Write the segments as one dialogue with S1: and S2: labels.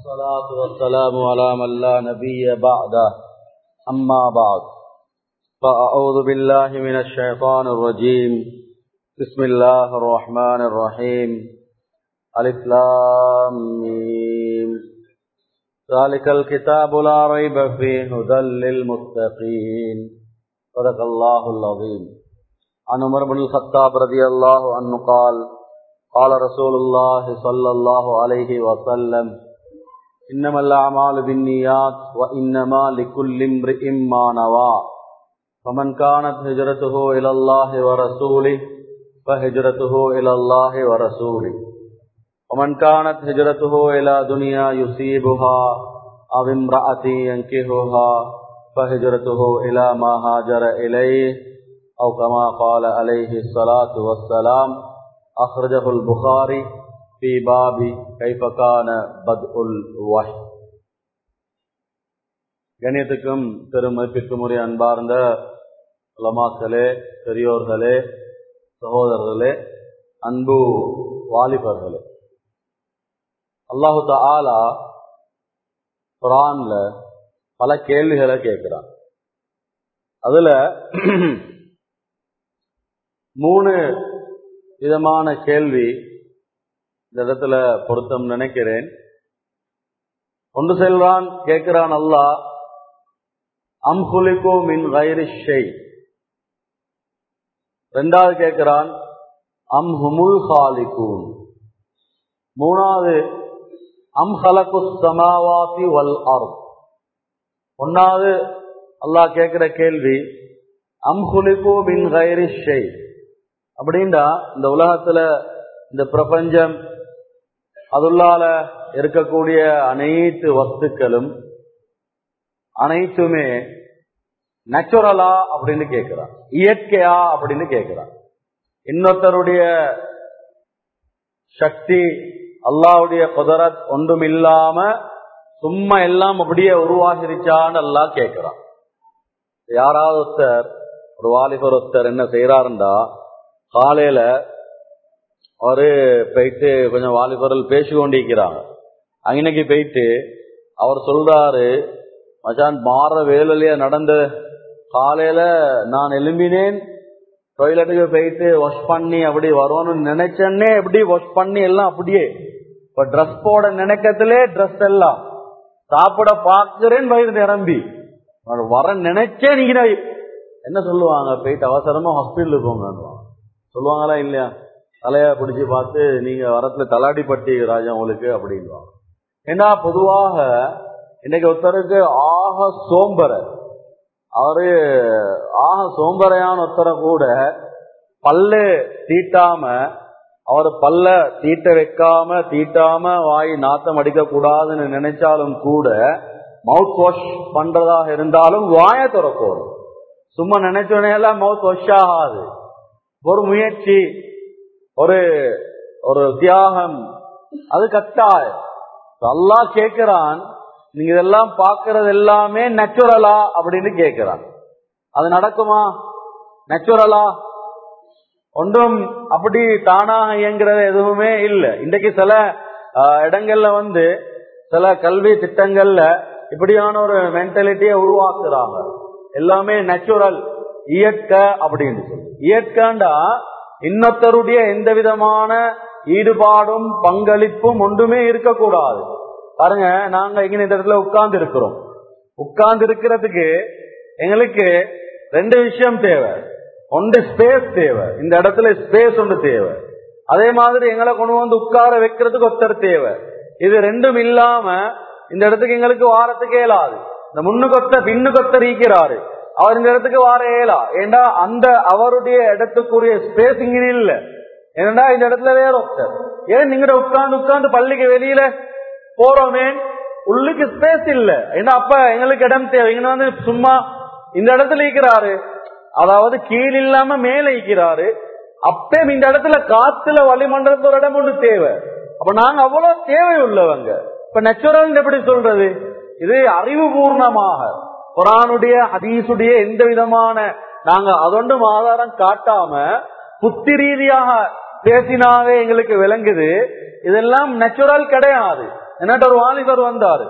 S1: والصلاة والسلام على من لا نبي بعده أما بعد فأعوذ بالله من الشيطان الرجيم بسم الله الرحمن الرحيم ألف لام ميم ذلك الكتاب لا ريب فيه هدى للمتقين صدق الله العظيم. عن عمر بن الخطاب رضي الله عنه قال قال رسول الله صلى الله عليه وسلم إنما الأعمال بالنيات وإنما لكل امرئ ما نوى فمن كانت هجرته إلى الله ورسوله فهجرته إلى الله ورسوله ومن كانت هجرته إلى دنيا يصيبها أو امرأة ينكحها فهجرته إلى ما هاجر إليه أو كما قال عليه الصلاة والسلام. أخرجه البخاري في باب كيف كان بدء الوحي. கண்ணியத்துக்கும் பெருமதிப்பிற்கும் உரிய அன்பார்ந்த உலமாக்களே, பெரியோர்களே, சகோதரர்களே, அன்பு வாலிபர்களே, அல்லாஹு தஆலா குர்ஆன்ல பல கேள்விகளை கேட்கிறான். அதுல 3 விதமான கேள்வி இந்த இடத்துல பொருத்தம் நினைக்கிறேன். ஒன்று செல்வான் கேட்கிறான் அல்லாஹ், அம் குலிகு மின் கைரி ஷை. ரெண்டாவது கேட்கிறான் அம் ஹுமுல் காலிகூன். மூணாவது அம் ஹலகுஸ் ஸமாவாதி வல் அர்த். ஒன்னாவது அல்லாஹ் கேட்கிற கேள்வி அம் குலிகு மின் கைரி ஷை. அப்படின்னா இந்த உலகத்துல இந்த பிரபஞ்சம் அதுள்ளால இருக்கக்கூடிய அனைத்து வஸ்துக்களும் அனைத்துமே நேச்சுரலா அப்படின்னு கேட்கிறான், இயற்கையா அப்படின்னு கேட்கிறான். இன்னொருத்தருடைய சக்தி, அல்லாஹ்வுடைய குதரத் ஒன்றும் இல்லாம சும்மா எல்லாம் அப்படியே உருவாகிருச்சான்னு அல்லாஹ் கேட்கிறான். யாராவது ஒருத்தர், ஒரு வாலிபர் ஒருத்தர் என்ன செய்யறாருண்டா, காலையில அவரு போயிட்டு கொஞ்சம் வாலிபர்கள் பேசி கொண்டிருக்கிறாங்க. அன்னைக்கு போயிட்டு அவர் சொல்றாரு, மச்சான் மாற வேலையிலேயே நடந்த காலையில நான் எழும்பினேன், டாய்லெட்டுக்கு போயிட்டு வாஷ் பண்ணி அப்படி வருவோம்னு நினைச்சேன்னே, எப்படி வாஷ் பண்ணி எல்லாம் அப்படியே இப்ப ட்ரெஸ் போட நினைக்கிறதுலே ட்ரெஸ் எல்லாம் சாப்பிட பாக்குறேன் வயிறு நிரம்பி வர நினைச்சேன். நீங்க என்ன சொல்லுவாங்க, போயிட்டு அவசரமா ஹாஸ்பிட்டலுக்கு போங்க சொல்லுவாங்களா இல்லையா? தலைய பிடிச்சி பார்த்து நீங்க வரத்துல தலாடி பட்டி ராஜா உங்களுக்கு அப்படின்வாங்க. ஏன்னா பொதுவாக இன்னைக்கு ஒருத்தருக்கு ஆக சோம்பர, அவரு ஆக சோம்பரையான ஒருத்தரை கூட பல்லு தீட்டாம, அவர் பல்ல தீட்டாம வாய் நாத்தம் அடிக்க கூடாதுன்னு நினைச்சாலும் கூட மவுத் வாஷ் பண்றதாக இருந்தாலும் வாய திறக்கணும். சும்மா நினைச்சோடனே எல்லாம் மவுத் வாஷ் ஆகாது. ஒரு முயற்சி, ஒரு தியாகம், அது கட்டாயம். அல்லாஹ் கேட்கிறான், நீங்க இதெல்லாம் பாக்குறது எல்லாமே நேச்சுரலா அப்படின்னு கேட்கிறான். அது நடக்குமா? நேச்சுரலா ஒன்றும் அப்படி தானாக இயங்குறது எதுவுமே இல்லை. இன்றைக்கு சில இடங்கள்ல சில கல்வி திட்டங்கள்ல இப்படியான ஒரு மென்டாலிட்டியை உருவாக்குறாங்க. எல்லாமே நேச்சுரல், இயற்கை அப்படின்னு சொல்லி. இயற்கைண்டா இன்னொருத்தருடைய எந்த விதமான ஈடுபாடும் பங்களிப்பும் ஒன்றுமே இருக்கக்கூடாது. பாருங்க, நாங்க இங்க இந்த இடத்துல உட்கார்ந்து இருக்கிறோம். உட்கார்ந்து இருக்கிறதுக்கு எங்களுக்கு 2 விஷயம் தேவை. ஒன்று ஸ்பேஸ் தேவை, இந்த இடத்துல ஸ்பேஸ் ஒன்று தேவை. அதே மாதிரி எங்களை கொண்டு உட்கார வைக்கிறதுக்கு ஒருத்தர் தேவை. இது ரெண்டும் இல்லாம இந்த இடத்துக்கு எங்களுக்கு வாரத்துக்கு இயலாது. இந்த பின்னுக்கொத்தர் ஈக்கிறாரு, அவர் இந்த இடத்துக்கு வார இயலா. ஏண்டா அந்த அவருடைய இடத்துக்குரிய ஸ்பேஸ் இங்க இல்ல. ஏன்னா இந்த இடத்துல வேற ஒருத்தர். ஏன் நீங்க உட்கார்ந்து பள்ளிக்கு வெளியில போறோமே, உள்ளுக்கு ஸ்பேஸ் இல்ல. ஏன்னா அப்ப எங்களுக்கு இடம் தேவை. இங்க சும்மா இந்த இடத்துல ஈக்கிறாரு, அதாவது கீழ் இல்லாம மேல ஈக்கிறாரு. அப்பே இந்த இடத்துல காத்துல வளிமண்டலத்தோட இடம் ஒன்று தேவை. அப்ப நாங்க அவ்வளவு தேவை உள்ளவங்க. இப்ப நேச்சுரல் எப்படி சொல்றது? இது அறிவுபூர்ணமாக குர்ஆனுடைய ஹதீஸுடைய எந்த விதமான நாங்க அதொன்றும் ஆதாரம் காட்டாம புத்தி ரீதியாக பேசினாவே எங்களுக்கு விளங்குது. இதெல்லாம் நேச்சுரல் கிடையாது. என்னட்ட ஒரு வாலிபர் வந்தாரு.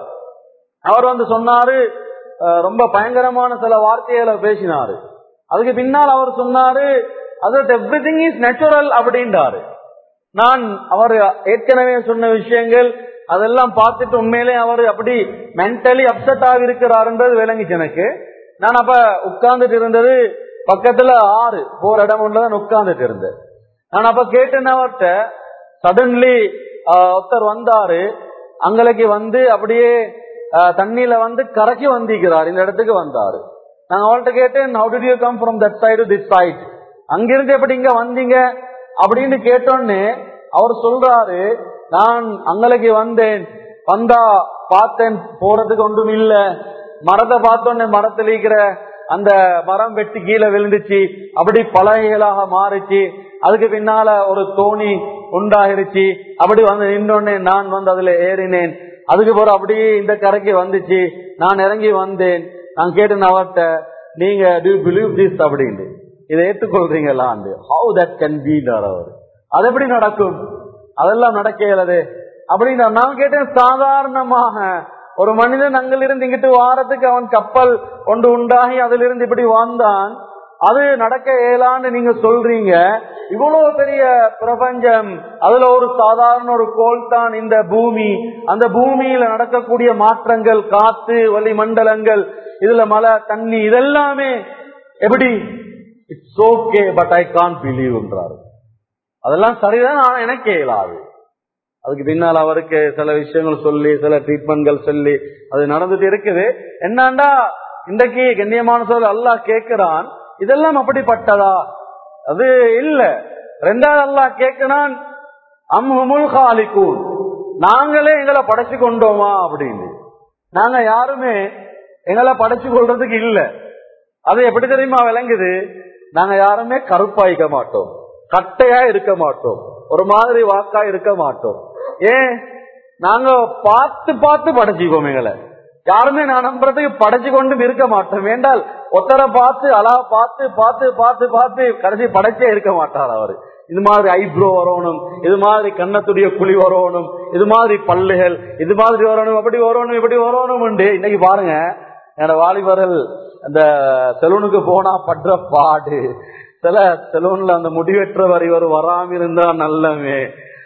S1: அவர் வந்து சொன்னாரு, ரொம்ப பயங்கரமான சில வார்த்தைகளை பேசினாரு. அதுக்கு பின்னால் அவர் சொன்னாரு, அது எவ்ரிதிங் இஸ் நேச்சுரல் அப்படின்றாரு. நான் அவர் ஏற்கனவே சொன்ன விஷயங்கள் அதெல்லாம் பார்த்துட்டு உண்மையிலே அவர் அப்படி மென்டலி அப்செட் ஆகி இருக்கிறாருன்றது விளங்கிச்சு எனக்கு. நான் அப்ப உட்கார்ந்துட்டு இருந்தது பக்கத்துல ஆறு போற இடம் ஒன்றுதான் உட்கார்ந்துட்டு இருந்தேன். நான் அப்ப கேட்டேன் அவர்கிட்ட. சடன்லி ஒருத்தர் வந்தாரு, அங்களுக்கு வந்து அப்படியே தண்ணியில வந்து கரைக்கு வந்திருக்கிறார், இந்த இடத்துக்கு வந்தாரு. நான் அவள்கிட்ட கேட்டேன், how did you come from that side to this side? அங்கிருந்து எப்படி இங்க வந்தீங்க அப்படின்னு கேட்டோன்னு அவர் சொல்றாரு, நான் அங்களுக்கு வந்தேன், வந்தா பார்த்தேன் போறதுக்கு ஒன்றும் இல்ல, மரத்தை பார்த்தோன்னே மரத்தில் இருக்கிற அந்த மரம் வெட்டி கீழே விழுந்துச்சு, அப்படி பலகைகளாக மாறிச்சு. அதுக்கு பின்னால ஒரு தோணி உண்டாயிருச்சு, அப்படி வந்து நின்றோன்னே நான் வந்து அதுல ஏறினேன். அதுக்கு பிறகு அப்படியே இந்த கரைக்கு வந்துச்சு, நான் இறங்கி வந்தேன். நான் கேட்டேன் அவர்கிட்ட, நீங்க do you believe this அப்படின்னு, இதை ஏற்றுக்கொள்றீங்களான்னு. how that can be அவர், அது எப்படி நடக்கும், அதெல்லாம் நடக்கிறது அப்படின்னு நான் கேட்டேன். சாதாரணமாக ஒரு மனிதன் அங்கிலிருந்து இங்கிட்டு வாரத்துக்கு அவன் கப்பல் ஒன்று உண்டாகி அதிலிருந்து இப்படி வாழ்ந்தான், அது நடக்க இயலான்னு நீங்க சொல்றீங்க. இவ்வளவு பெரிய பிரபஞ்சம், அதுல ஒரு சாதாரண ஒரு கோள் தான் இந்த பூமி. அந்த பூமியில நடக்கக்கூடிய மாற்றங்கள், காத்து, வளிமண்டலங்கள், இதுல மழை, தண்ணி, இதெல்லாமே எப்படி, it's okay but I can't believe என்றாரு. அதெல்லாம் சரிதான், ஆனா எனக்கு இயலாது. அதுக்கு பின்னால் அவருக்கு சில விஷயங்கள் சொல்லி, சில ட்ரீட்மெண்ட்கள் சொல்லி அது நடந்துட்டு இருக்குது. என்னண்டா இன்றைக்கு கண்ணியமான சொல்ல அல்லாஹ் கேட்கிறான், இதெல்லாம் அப்படிப்பட்டதா? அது இல்ல. ரெண்டாவது அல்லாஹ் கேட்கிறான், அம்ஹுமுல் காலிகூன், நாங்களே எங்களை படைச்சு கொண்டோமா அப்படின்னு. நாங்க யாருமே எங்களை படைச்சு கொள்றதுக்கு இல்ல. அது எப்படி தெரியுமா விளங்குது? நாங்க யாருமே கருப்பாய்க்க மாட்டோம், கட்டையா இருக்க மாட்டோம், ஒரு மாதிரி வாக்கா இருக்க மாட்டோம். ஏன்? நாங்க பார்த்து பார்த்து படைச்சிக்கோம். எங்களை யாருமே நான் நம்புறதுக்கு படைச்சு கொண்டு இருக்க மாட்டோம். வேண்டால் ஒத்தரை பார்த்து அழகா பார்த்து பார்த்து பார்த்து பார்த்து கடைசி படைச்சே இருக்க மாட்டார் அவரு. இது மாதிரி ஐப்ரோ வரணும், இது மாதிரி கண்ணத்துடைய குழி வரணும், இது மாதிரி பல்லுகள் இது மாதிரி வரணும், அப்படி வரணும், இப்படி வரணும். இன்னைக்கு பாருங்க, என்னோட வாலிபர்கள் அந்த செலூனுக்கு போனா படுற பாடு. சில செலூன்ல அந்த முடிவெற்றவர் இவர் வராம இருந்தா நல்லவே,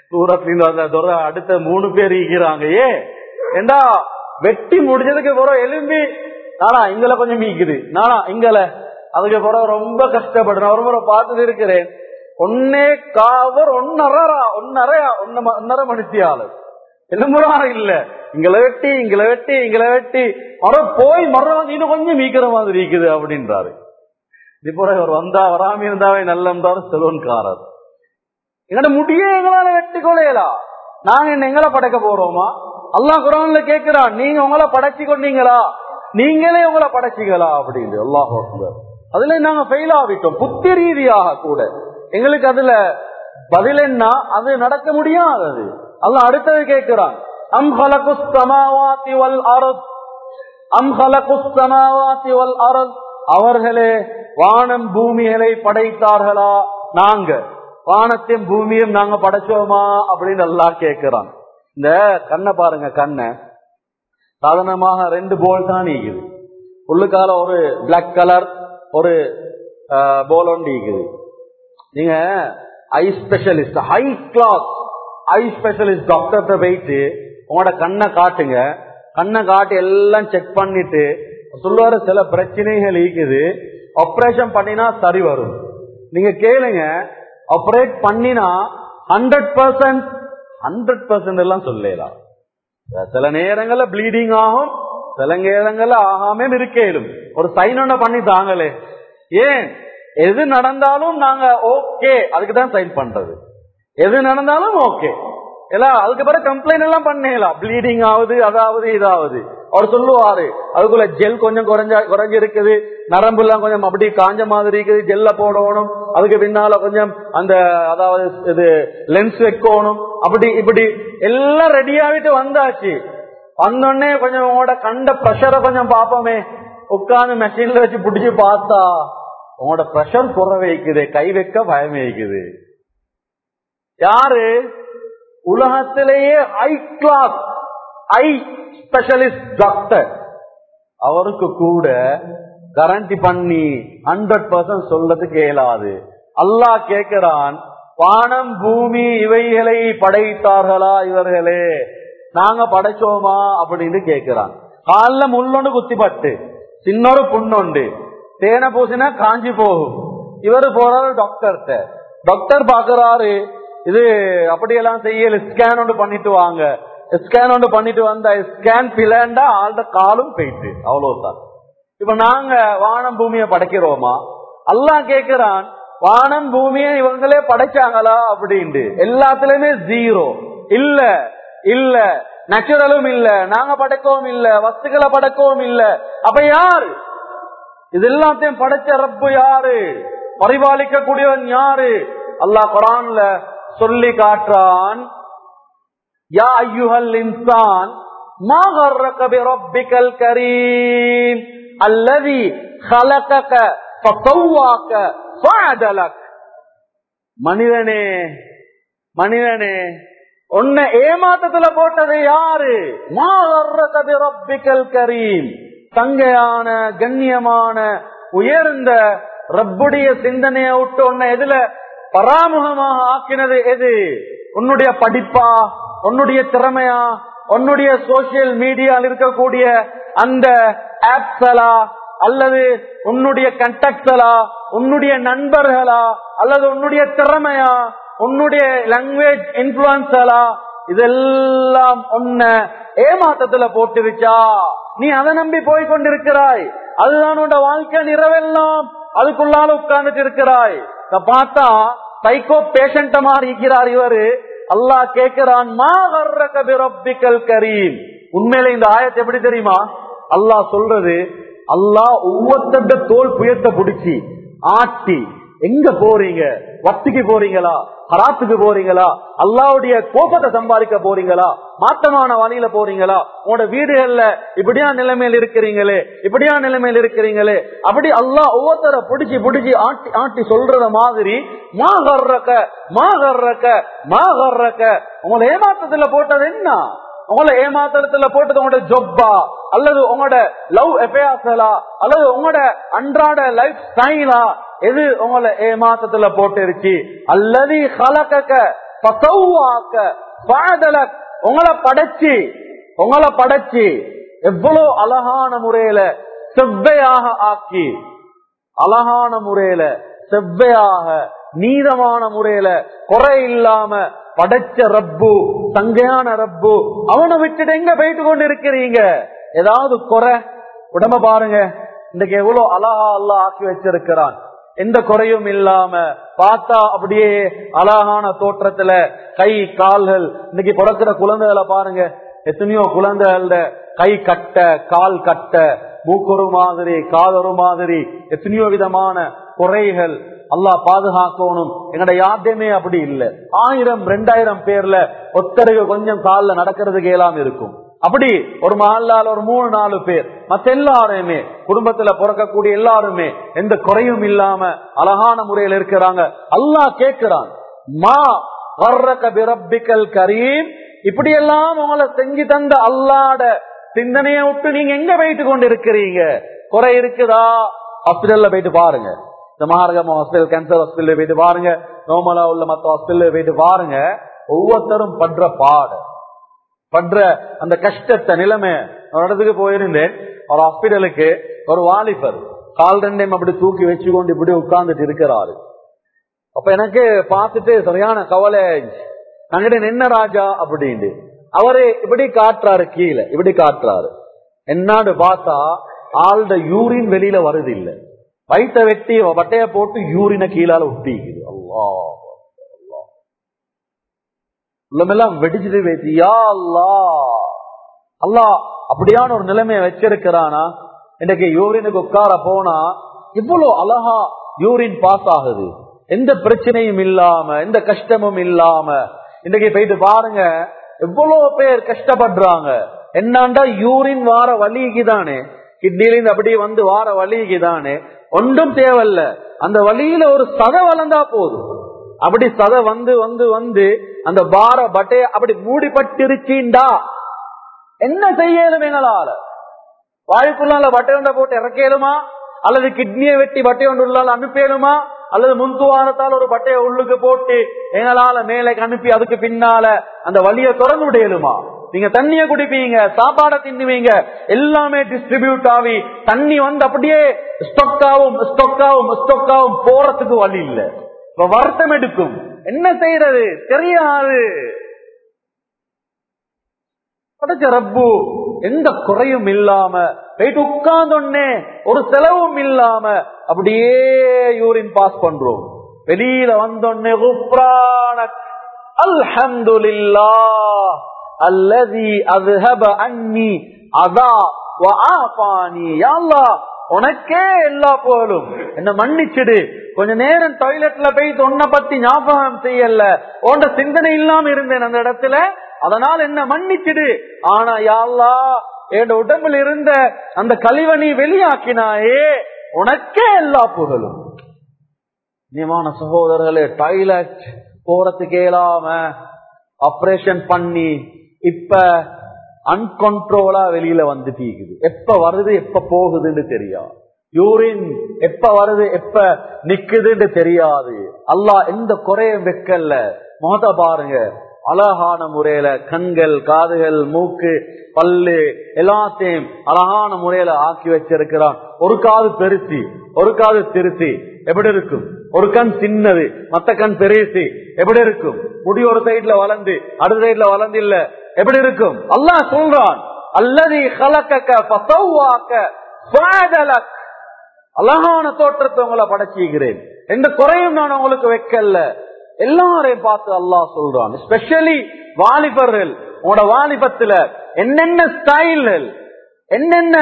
S1: தூரத்துல அடுத்த 3 பேர் இருக்கிறாங்க. ஏண்டா வெட்டி முடிஞ்சதுக்கு பிறகு எலும்பி நானா இங்கல கொஞ்சம் மீக்குது, நானா இங்கல, அதுக்கு பிறகு ரொம்ப கஷ்டப்படுறேன். ஒரு முறை பார்த்துட்டு இருக்கிறேன், ஒன்னே காவர் ஒன்னரை மணித்தியாளு எலும்புறா இல்ல, இங்களை வெட்டி இங்களை வெட்டி இங்களை வெட்டி போய் மரம் இன்னும் கொஞ்சம் மீக்கிற மாதிரி இருக்குது அப்படின்றாரு. இப்போ இவர் வந்தா வராம இருந்தாவே நல்ல செலோன்காரர். எங்கட முடிய எங்களால வெட்டி கொலையலா, நாங்க என்ன எங்களை படைக்க போறோமா? அல்லாஹ் குர்ஆன்ல கேட்கிறான், நீங்க உங்களை படைச்சு கொண்டீங்களா, நீங்களே உங்களை படைச்சிங்களா அப்படின்னு. அல்லாஹ் அக்பர். அதுல நாங்க ஃபெயில் ஆகிட்டோம் புத்தி ரீதியாக கூட. எங்களுக்கு அதுல பதில் என்ன? அது நடக்க முடியாதது. அல்லாஹ் அடுத்தது கேட்கிறான், அம் ஹலகுஸ் ஸமாவாதி வல் அர்த், அம் ஹலகுஸ் ஸமாவாதி வல் அர்த், அவர்களே வானம் பூமிகளை படைத்தார்களா? நாங்க வானத்தையும் பூமியும் நாங்க படைச்சோமா அப்படின்னு அல்லாஹ் கேட்கிறான். இந்த கண்ணை பாருங்க, கண்ணை சாதாரணமாக 2 போல் தான் இருக்குது. உள்ளுக்கால ஒரு பிளாக் கலர் ஒரு போல் ஒன்று இருக்குது. நீங்க eye specialist, high class eye specialist டாக்டர்கிட்ட போயிட்டு உங்களோட கண்ணை காட்டுங்க, கண்ணை காட்டி எல்லாம் செக் பண்ணிட்டு சொல்லுவாரு சில பிரச்சனைகள் இருக்குது, ஆபரேஷன் பண்ணினா சரி வரும். நீங்க கேளுங்க, ஆபரேட் பண்ணினா 100% எல்லாம் சொல்லலாம். சில நேரங்கள்ல ப்ளீடிங் ஆகும், சில நேரங்கள்ல ஆகாம இருக்கேலும் ஒரு சைன் ஒண்ண பண்ணி தாங்களே. ஏன்? எது நடந்தாலும் நாங்க ஓகே அதுக்குதான் சைன் பண்றது. எது நடந்தாலும் ஓகே எல்லாம், அதுக்கு பிறகு கம்ப்ளைண்ட் எல்லாம் பண்ணலாம். ப்ளீடிங் ஆகுது, அதாவது இதாவது அவர் சொல்லுவாரு, அதுக்குள்ள ஜெல் கொஞ்சம் குறைஞ்சு இருக்குது, நரம்பு எல்லாம் கொஞ்சம் அப்படி காஞ்ச மாதிரி இருக்குது, ஜெல்ல போடணும், அதுக்கு பின்னால கொஞ்சம் அந்த அதாவது இது லென்ஸ் வைக்கணும், அப்படி இப்படி எல்லாம் ரெடி ஆகிட்டு வந்தாச்சு. வந்தோடனே கொஞ்சம் உங்களோட கண்ட பிரஷரை கொஞ்சம் பார்ப்போமே, உட்காந்து மெஷின்ல வச்சு பிடிச்சு பார்த்தா உங்களோட பிரஷர் குறை வைக்குது, கை வைக்க பயம் வைக்குது. யாரு? உலகத்திலேயே high class eye specialist doctor, அவருக்கு கூட கரண்டி பண்ணி 100% சொல்றதுக்கு இயலாது. அல்லாஹ் கேட்கிறான், வானம் பூமி இவைகளை படைத்தார்களா இவர்களே, நாங்க படைச்சோமா அப்படின்னு கேட்கிறான். கால்ல முள்ளொண்டு குத்திப்பட்டு சின்னொரு புண்ணொண்டு தேனை பூசினா காஞ்சி போகும். இவரு போறாரு டாக்டர்கிட்ட. டாக்டர் பாக்குறாரு, இது அப்படியெல்லாம் செய்யல, ஸ்கேன் ஒன்று பண்ணிட்டு வாங்க. ஸ்கேன் ஒன்று பண்ணிட்டு வந்த ஸ்கேன் பிளண்டா ஆள்ட காலும் போயிட்டு, அவ்வளவுதான். இப்ப நாங்க வானம் பூமியை படைக்கிறோமா? அல்லாஹ் கேட்கிறான், வானம் பூமியை இவங்களே படைச்சாங்களா அப்படின்ட்டு. எல்லாத்துலயுமே ஜீரோ. இல்ல இல்ல, நேச்சுரலும் இல்ல, நாங்க படைக்கவும் இல்ல, வஸ்துக்களை படைக்கவும் இல்ல. அப்ப யாரு இது எல்லாத்தையும் படைச்ச ரப்பு யாரு? பரிபாலிக்க கூடியவன் யாரு? அல்லாஹ் குர்ஆன்ல சொல்லி காட்டுறான், யா அய்யுஹல் இன்சான் மா கர்ரக பிரப்பிக்கல் கரீம் அல்லதி خلقك فسواك فعدلك. மனிதனே மனிதனே, உன்னை ஏமாத்தத்துல போட்டது யாரு? மா கர்ரக பிரப்பிக்கல் கரீம், தங்கையான கண்ணியமான உயர்ந்த ரப்புடைய சிந்தனையை விட்டு உன்னை எதுல பராமுகமாக ஆக்கினது எது? உன்னுடைய படிப்பா, உன்னுடைய திறமையா, உன்னுடைய சோசியல் மீடியாவில் இருக்கக்கூடிய அந்த ஆப்ஸலா, அல்லது உன்னுடைய கண்டாக்ட்ஸலா, உன்னுடைய நண்பர்களா, அல்லது உன்னுடைய திறமையா, உன்னுடைய லாங்குவேஜ் இன்ஃபுளுன்ஸலா, இதெல்லாம் உன்னை ஏமாத்தத்துல போட்டுருச்சா? நீ அதை நம்பி போய் கொண்டிருக்கிறாய். அதுதான் உன்னோட வாழ்க்கை நிறைவெல்லாம் அதுக்குள்ளால உட்கார்ந்துட்டு இருக்கிறாய். பார்த்தா சைக்கோ பேஷண்ட மாதிரி இருக்கிறார் இவரு. அல்லாஹ் கேட்கிறான், மா கர்ரக பிரப்பிக்கல் கரீம். உண்மையில இந்த ஆயத்தை எப்படி தெரியுமா? அல்லாஹ் சொல்றது, அல்லாஹ் ஒவ்வொருத்த தோல் புயத்தை பிடிச்சி ஆட்டி, எங்க போறீங்க? வட்டிக்கு போறீங்களா? ஹராத்துக்கு போறீங்களா? அல்லாஹ்வுடைய கோபத்தை சம்பாதிக்க போறீங்களா? மாற்றமான வழியில போறீங்களா? உங்களோட வீடுகள்ல இப்படியா நிலைமையில் இருக்கிறீங்களே, இப்படியா நிலைமையில் இருக்கிறீங்களே, அப்படி அல்லாஹ் ஒவ்வொருத்தர பிடிச்சி பிடிச்சி ஆட்டி ஆட்டி சொல்றத மாதிரி, மா கர்ரக மா கர்ரக மா கர்ரக, உங்களை ஏமாற்றத்துல போட்டது என்ன? உங்களை ஏமாத்தத்துல போட்டது உங்களோட ஜொப்பா, அல்லது உங்களோட லவ் அஃபேர்ஸா, அல்லது உங்களோட அன்றாட லைஃப் ஸ்டைலா? எது உங்களை ஏமாத்தத்துல போட்டுருச்சு? அல்லது ஹலகக ஃபஸவ்வாக ஃபஅதலக், உங்களை படைச்சு எவ்வளவு அழகான முறையில செவ்வையாக ஆக்கி, அழகான முறையில செவ்வையாக நீதமான முறையில குறை இல்லாம படைச்ச ரப்பு, தங்கையான ரப்பு, அவனை விட்டுட்டு எங்க போயிட்டு கொண்டு இருக்கிறீங்க? ஏதாவது குறை? உடம்ப பாருங்க, இன்னைக்கு எவ்வளவு அழகா அல்லாஹ் ஆக்கி வச்சிருக்கிறான். எந்த குறையும் இல்லாம பார்த்தா அப்படியே அழகான தோற்றத்துல கை கால்கள். இன்னைக்கு பிறக்கிற குழந்தைகளை பாருங்க, எத்தனையோ குழந்தைகள கை கட்ட, கால் கட்ட, மூக்கொரு மாதிரி, காதொரு மாதிரி, எத்தனையோ விதமான குறைகள். அல்லாஹ் பாதுகாக்கணும். எங்கட யாருமே அப்படி இல்லை. 1000 2000 பேர்ல ஒத்தருக்கு கொஞ்சம் காலில் நடக்கிறதுக்கு எல்லாம் இருக்கும். அப்படி ஒரு மஹல்லால ஒரு 3-4 பேர், மற்ற எல்லாருமே குடும்பத்துல பிறக்கக்கூடிய எல்லாருமே எந்த குறையும் இல்லாம அழகான முறையில் இருக்கிறாங்க. அல்லாஹ் கேட்கிறான், மா கர்ரக பிரப்பிக்கல் கரீம், இப்படி எல்லாம் உங்களை செஞ்சு தந்த அல்லாஹ்ட சிந்தனையை விட்டு நீங்க எங்க போயிட்டு கொண்டு இருக்கிறீங்க? குறை இருக்குதா? ஹாஸ்பிட்டல்ல போயிட்டு பாருங்க. இந்த மகாரகமா ஹாஸ்பிட்டல், கேன்சர் ஹாஸ்பிட்டல் போயிட்டு பாருங்க, நோமலா உள்ள மற்ற ஹாஸ்பிட்டல் போயிட்டு பாருங்க. ஒவ்வொருத்தரும் படுற அந்த கஷ்டத்தை நிலைமை. ஒரு இடத்துக்கு போயிருந்தேன், ஒரு ஹாஸ்பிட்டலுக்கு ஒரு வாலிபர் கால் 2 அப்படி தூக்கி வச்சுக்கொண்டு இப்படி உட்கார்ந்துட்டு இருக்கிறாரு. அப்ப எனக்கு பார்த்துட்டு சரியான கவலை. நாங்கிட்ட என்ன ராஜா அப்படின்னு அவரு இப்படி காட்டுறாரு, கீழே இப்படி காட்டுறாரு. என்னான்னு பார்த்தா ஆள்ட யூரின் வெளியில வருது இல்ல, வயிற்ற வெட்டி வட்டைய போட்டு யூரினை கீழால ஒட்டிக்குது. அல்லாஹ் உள்ளமெல்லாம் வெடிச்சுட்டு வைத்தியா அல்லாஹ் அப்படியான ஒரு நிலைமையை வச்சிருக்கிறானா? இன்னைக்கு யூரினுக்கு உட்கார போனா இவ்வளவு அழகா யூரின் பாஸ் ஆகுது, எந்த பிரச்சனையும் இல்லாம, எந்த கஷ்டமும் இல்லாம. இன்னைக்கு போயிட்டு பாருங்க, எவ்வளவு பேர் கஷ்டப்படுறாங்க. என்னண்டா யூரின் வார வலிக்கு தானே, கிட்னிலிருந்து அப்படியே வந்து வார வலிக்கு தானே, ஒன்றும் தேவையில்ல. அந்த வலியில ஒரு சதை வளர்ந்தா போதும். அப்படி சதை வந்து வந்து வந்து அந்த பார பட்டைய அப்படி மூடிப்பட்டிருச்சீண்டா என்ன செய்யலும் எங்களால? வாய்க்குள்ளால பட்டை ஒன்றை போட்டு இறக்கலுமா, அல்லது கிட்னியை வெட்டி பட்டை ஒன்று உள்ளால அனுப்பலுமா, அல்லது முன்துவாரத்தால் ஒரு பட்டையை உள்ளுக்கு போட்டு எங்களால மேலே அனுப்பி அதுக்கு பின்னால அந்த வழியை திறந்து விடையலுமா? நீங்க தண்ணிய குடிப்பீங்க, சாப்பாடை தின்னுவீங்க, எல்லாமே டிஸ்ட்ரிபியூட் ஆகி தண்ணி வந்து அப்படியே ஸ்டொக்காவும் போறதுக்கு வழி இல்லை. இப்ப வருத்தம் எடுக்கும். என்ன செய்யறது தெரியாது. படைச்ச ரப்பு எந்த குறையும் இல்லாம போயிட்டு உட்கார்ந்தோன்னே ஒரு செலவும் இல்லாம அப்படியே யூரின் பாஸ் பண்றோம். வெளியில வந்தோன்னே அல்ஹம்துலில்லாஹ் அல்லதி அஸ்ஹப அன்னி அதா வ ஆஃபானி. யா அல்லாஹ், உனக்கே எல்லா புகழும், என்ன மன்னிச்சிடு. கொஞ்ச நேரம் டாய்லெட்ல போய் உன்னை பத்தி ஞாபகம் செய்யல, உன்ட சிந்தனை இல்லாம இருந்தேன் அந்த இடத்துல, அதனால் என்ன மன்னிச்சிடு. ஆனா யா அல்லாஹ், என் உடம்புல இருந்த அந்த கழிவை நீ வெளியாக்கினாயே, உனக்கே எல்லா புகழும். நியமான சகோதரர்களே, டாய்லெட் போறதுக்கு இயலாம ஆபரேஷன் பண்ணி இப்ப அன்கண்ட்ரோலா வெளியில வந்துட்டு இருக்குது. எப்ப வருது எப்ப போகுதுன்னு தெரியாது. யூரின் எப்ப வருது எப்ப நிக்குதுன்னு தெரியாது. அல்லாஹ் எந்த குறையும் வைக்கல. முகத்தை பாருங்க, அழகான முறையில கண்கள், காதுகள், மூக்கு, பல்லு எல்லாத்தையும் அழகான முறையில ஆக்கி வச்சிருக்கிறான். ஒரு காது பெருசி, ஒரு காது திருசி எப்படி இருக்கும்? ஒரு கண் சின்னது, மத்த கண் பெருசி எப்படி இருக்கும்? முடி ஒரு சைட்ல வளர்ந்து அடுத்த சைட்ல வளர்ந்து இல்ல எப்படி இருக்கும்? அல்லாஹ் சொல்றான், அல்லதி கலக்க ஃபஸவ்வாக ஃபஅதலக். அழகான தோற்றத்தை உங்களை படைச்சிக்கிறேன், எந்த குறையும் நான் உங்களுக்கு வைக்கல. எல்லாரையும் பார்த்து அல்லாஹ் சொல்றான், ஸ்பெஷலி வாலிபர்கள், உங்களோட வாலிபத்துல என்னென்ன ஸ்டைல்கள், என்னென்ன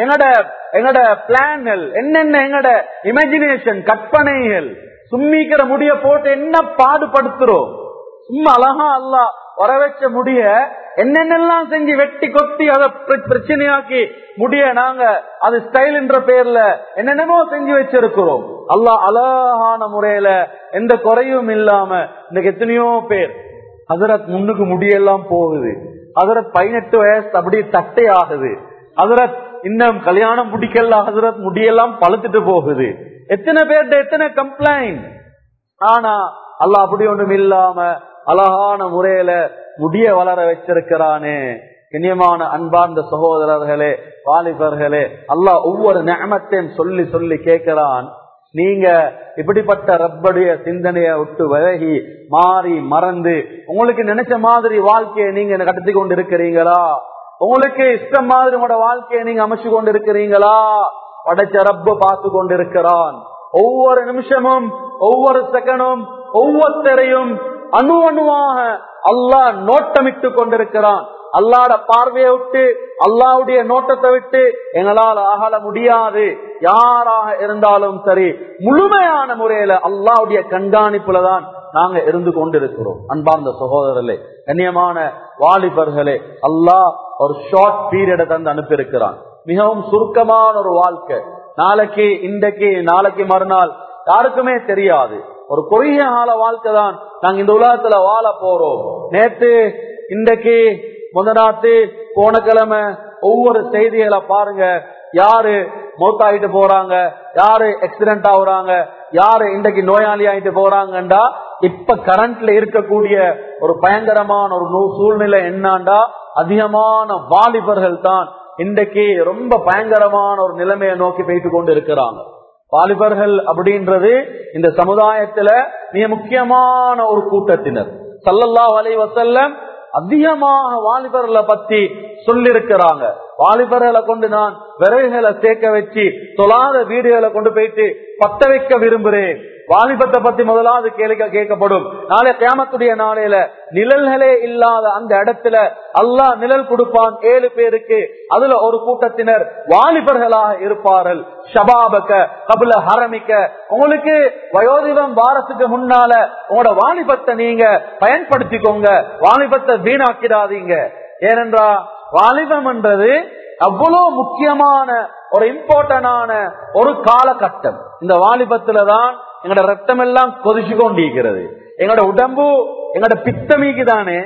S1: எங்கட பிளான்கள், என்னென்ன எங்கட இமேஜினேஷன் கற்பனைகள், சும்மிக்கிற முடிய போட்டு என்ன பாடுபடுத்துறோம். சும்மா அழகா அல்லாஹ் வர வச்ச முடிய என்னென்னலாம் செஞ்சு வெட்டி கொத்தி அதை பிரச்சனையாக்கி முடிய நாங்க அது ஸ்டைல் என்ற பேர்ல என்னென்னமோ செஞ்சு வச்சிருக்கிறோம். அல்லாஹ் அழகான முறையில எந்த குறையும் இல்லாம இன்னைக்கு எத்தனையோ பேர் ஹஜரத் முன்னுக்கு முடியெல்லாம் போகுது, ஹஜரத் 18 வயசு அப்படி தட்டை ஆகுது, ஹஜரத் இன்னும் கல்யாணம் முடிக்கல, ஹஜரத் முடியெல்லாம் பழுத்துட்டு போகுது. எத்தனை பேர்ட எத்தனை கம்ப்ளைண்ட். ஆனா அல்லாஹ் அப்படி ஒன்றும் இல்லாம அழகான முறையில முடிய வளர வச்சிருக்கிறானே. இனியமான அன்பார்ந்த சகோதரர்களே, வாலிபர்களே, அல்லாஹ் ஒவ்வொரு நிஅமத்தையும் சொல்லி சொல்லி கேட்கிறான். நீங்க இப்படிப்பட்ட ரப்படைய சிந்தனையை விட்டு விலகி மாறி மறந்து உங்களுக்கு நினைச்ச மாதிரி வாழ்க்கையை நீங்க கடத்தி கொண்டு இருக்கிறீங்களா? உங்களுக்கு இஷ்டம் மாதிரி உங்களோட வாழ்க்கையை நீங்க அமைச்சு கொண்டு இருக்கிறீங்களா? படைச்ச ரப்பு பார்த்து கொண்டிருக்கிறான். ஒவ்வொரு நிமிஷமும், ஒவ்வொரு செகண்டும், ஒவ்வொருத்தரையும் அணு அணுவாக அல்லாஹ் நோட்டமிட்டு கொண்டிருக்கிறான். அல்லாஹ்வுடைய பார்வையை விட்டு, அல்லாஹ்வுடைய நோட்டத்தை விட்டு எங்களால் அகல முடியாது. யாராக இருந்தாலும் சரி, முழுமையான முறையில அல்லாஹ்வுடைய கண்காணிப்புல தான் நாங்க இருந்து கொண்டிருக்கிறோம். அன்பார்ந்த சகோதரர்களே, கண்ணியமான வாலிபர்களே, அல்லாஹ் ஒரு ஷார்ட் பீரியட தந்து அனுப்பியிருக்கிறான். மிகவும் சுருக்கமான ஒரு வாழ்க்கை. நாளைக்கு, இன்றைக்கு, நாளைக்கு மறுநாள் யாருக்குமே தெரியாது. ஒரு குறுகிய கால வாழ்க்கை தான் நாங்க இந்த உலகத்துல வாழ போறோம். நேத்து, இன்றைக்கு, முதநாத்து, போன கிழமை ஒவ்வொரு செய்திகளை பாருங்க. யாரு மௌத்தாயிட்டு போறாங்க, யாரு ஆக்சிடென்ட் ஆகுறாங்க, யாரு இன்றைக்கு நோயாளி ஆயிட்டு போறாங்கண்டா, இப்ப கரண்ட்ல இருக்கக்கூடிய ஒரு பயங்கரமான ஒரு சூழ்நிலை என்னண்டா, அதிகமான வாலிபர்கள் தான் இன்றைக்கு ரொம்ப பயங்கரமான ஒரு நிலைமையை நோக்கி போயிட்டு கொண்டு இருக்கிறாங்க. வாலிபர்கள் அப்படின்றது இந்த சமுதாயத்துல மிக முக்கியமான ஒரு கூட்டத்தினர். ஸல்லல்லாஹு அலைஹி வஸல்லம் அதிகமாக வாலிபர்களை பத்தி சொல்லிருக்கிறாங்க. வாலிபர்களை கொண்டு நான் விறகுகளை சேர்க்க வச்சு தொழாத வீடுகளை கொண்டு போயிட்டு பத்த வைக்க விரும்புறேன். வாலிபத்தை பத்தி முதலாவது கேட்கப்படும். நாளை கியாமத்துடைய நாளையில நிழல்களே இல்லாத அந்த இடத்துல அல்லாஹ் நிழல் கொடுப்பான் 7 பேருக்கு. அதுல ஒரு கூட்டத்தினர் வாலிபர்களாக இருப்பார்கள். ஷபாபக கபுல ஹரமிக்க, உங்களுக்கு வயோதிபம் வாரத்துக்கு முன்னால உங்களோட வாலிபத்தை நீங்க பயன்படுத்திக்கோங்க, வாலிபத்தை வீணாக்கிடாதீங்க. ஏனென்றா வாலிபம் என்றது அவ்வளவு முக்கியமான ஒரு இம்பார்ட்டன்டான ஒரு காலகட்டம். இந்த வாலிபத்துலதான் எங்களோட ரத்தம் எல்லாம் கொதிச்சு கொண்டிருக்கிறது. எங்களோட உடம்பு, எங்களோட பித்தமிக்கு தானே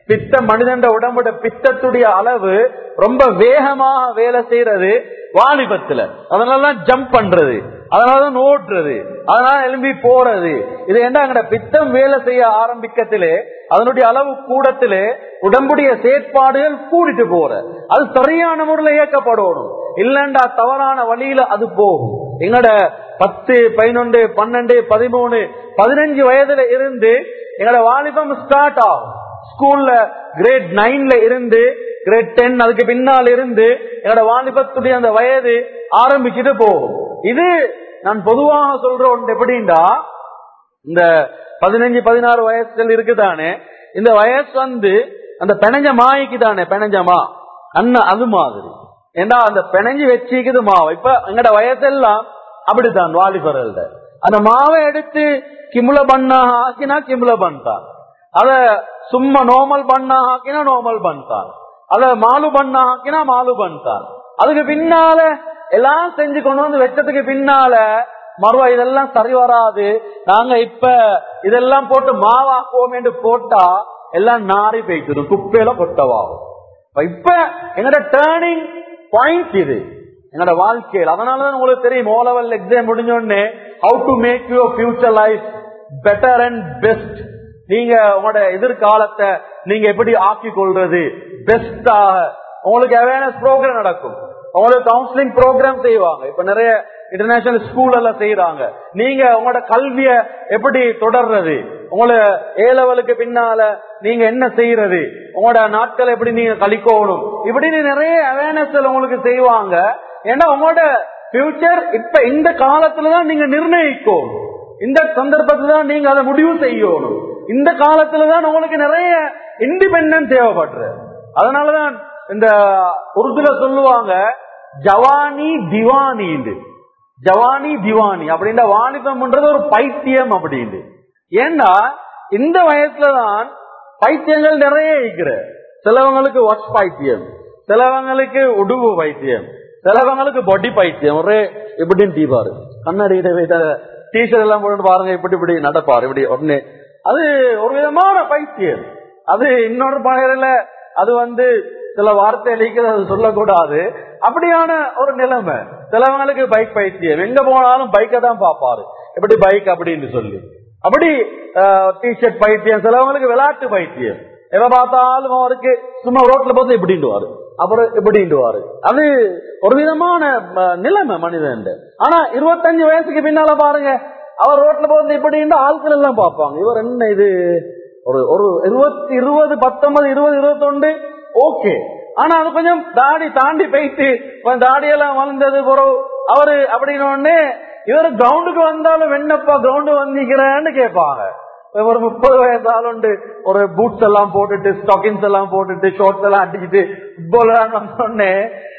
S1: மனிதன் உடம்போட பித்தத்துடைய அளவு ரொம்ப வேகமாக வேலை செய்யறது வாலிபத்துல. அதனாலதான் ஜம்ப் பண்றது, அதனாலதான் ஓடுறது, அதனால எழும்பி போறது. இது என்ன, அங்க பித்தம் வேலை செய்ய ஆரம்பிக்கத்திலே அதனுடைய அளவு கூடத்திலே உடம்புடைய செயற்பாடுகள் கூடிட்டு போற. அது சரியான முறையில் இயக்கப்படணும். இல்லண்டா தவறான வழியில அது போகும். எங்கட 10, 11, 12, 13, 15 வயதுல இருந்து எங்கட வாலிபம் ஸ்டார்ட் ஆகும். ஸ்கூல்ல கிரேட் 9ல இருந்து கிரேட் 10 அதுக்கு பின்னால் இருந்து என்னோட வாலிபத்துடைய அந்த வயது ஆரம்பிச்சுட்டு போகும். இது நான் பொதுவாக சொல்ற ஒன்று. எப்படின்னா, இந்த 15, 16 வயசுல இருக்குதானே, இந்த வயசு அந்த பெனஞ்ச மாய்க்கு தானே, பெனஞ்சமா அண்ணன் அது மாதிரி. ஏன்னா அந்த பெனஞ்சு வச்சுக்குது மாவை. இப்ப எங்கட வயசெல்லாம் அப்படித்தான் வாலிபர்கள். அந்த மாவை எடுத்து கிமுல பண்ணா ஆக்கினா கிமுல பண்ணிட்டான், அத சும்மா நார்மல் பண்ணா ஆக்கினா நார்மல் பண்ணிட்டான், அத மாலு பண்ணா ஆக்கினா மாலு பண்ணிட்டான். அதுக்கு பின்னால எல்லாம் செஞ்சு கொண்டு வந்து வச்சதுக்கு பின்னால மறுவா இதெல்லாம் சரி வராது, நாங்க இப்ப இதெல்லாம் போட்டு மாவாக்குவோம் என்று போட்டா எல்லாம் நாரி போய்க்குது, குப்பையில கொட்டவாகும். இப்ப எங்கட டேர்னிங் பாயிண்ட் இது எங்கட வாழ்க்கையில். அதனாலதான் உங்களுக்கு தெரியும், ஓ லெவல் எக்ஸாம் முடிஞ்சோடனே how to make your future life better and best. நீங்க உங்களோட எதிர்காலத்தை நீங்க எப்படி ஆக்கி கொள்றது பெஸ்டாக. உங்களுக்கு அவேர்னஸ் ப்ரோக்ராம் நடக்கும், உங்களுக்கு கவுன்சிலிங் ப்ரோக்ராம் செய்வாங்க. இப்ப நிறைய இன்டர்நேஷனல் ஸ்கூல் எல்லாம் செய்யறாங்க. நீங்க உங்களோட கல்விய எப்படி தொடர்றது, உங்களோட ஏ லெவலுக்கு பின்னால நீங்க என்ன செய்யறது, உங்களோட நாட்களை எப்படி நீங்க கழிக்கணும், இப்படி நிறைய அவேர்னஸ் உங்களுக்கு செய்வாங்க. ஏன்னா உங்களோட ஃபியூச்சர் இப்ப இந்த காலத்துலதான் நீங்க நிர்ணயிக்கும், இந்த சந்தர்ப்பத்துல தான் நீங்க அதை முடிவு செய்யணும். இந்த காலத்துலதான் உங்களுக்கு நிறைய இண்டிபெண்டன்ஸ் தேவைப்படுற. அதனாலதான் இந்த உருதுல சொல்லுவாங்க ஜவானி திவானி, ஜவானி திவானி அப்படின்ற வாலிபம்ன்றது ஒரு பைத்தியம் அப்படின்னு. ஏன்னா இந்த வயசுலதான் பைத்தியங்கள் நிறைய இருக்கிற. சிலவங்களுக்கு வாட்ச் பைத்தியம், சிலவங்களுக்கு உடுவு பைத்தியம், சிலவங்களுக்கு பொடி பைத்தியம். ஒரே எப்படின்னு தீபாரு கண்ணாடி டீஷர்ட் எல்லாம் போட்டு பாருங்க, இப்படி இப்படி நடப்பாரு இப்படி உடனே. அது ஒரு விதமான பைத்தியம். அது இன்னொரு பகையில அது சில வார்த்தை அளிக்கிறது, அது சொல்லக்கூடாது. அப்படியான ஒரு நிலைமை. சிலவங்களுக்கு பைக் பைத்தியம், எங்க போனாலும் பைக்கை தான் பாப்பாரு, எப்படி பைக் அப்படின்னு சொல்லி. அப்படி டிஷர்ட் பைத்தியம். சிலவங்களுக்கு விளையாட்டு பைத்தியம், எதை பார்த்தாலும் அவருக்கு சும்மா ரோட்ல பார்த்து எப்படின்டுவாரு, அப்புறம் எப்படின்டுவாரு. அது ஒரு விதமான நிலைமை மனிதன். ஆனா 25 வயசுக்கு பின்னால பாருங்க, அவர் ரோட்ல போறது இப்படின்னு ஆட்கள் எல்லாம் பார்ப்பாங்க, இவர் என்ன இது ஒரு 20, 19, 20, 21 ஓகே. ஆனா அது கொஞ்சம் தாடி தாண்டி போயிட்டு தாடியெல்லாம் வளர்ந்தது பிறகு அவரு அப்படின்னு இவர் கிரவுண்டுக்கு வந்தாலும் என்னப்பா கிரவுண்டு வந்திக்கிறேன்னு கேட்பாங்க. ஒரு 30 வயசால ஒரு பூட்ஸ் எல்லாம் போட்டுட்டு ஸ்டாக்கின்ஸ் எல்லாம் போட்டுட்டு ஷார்ட்ஸ் எல்லாம் அடிச்சுட்டு ஃபுட்பால் சொன்னே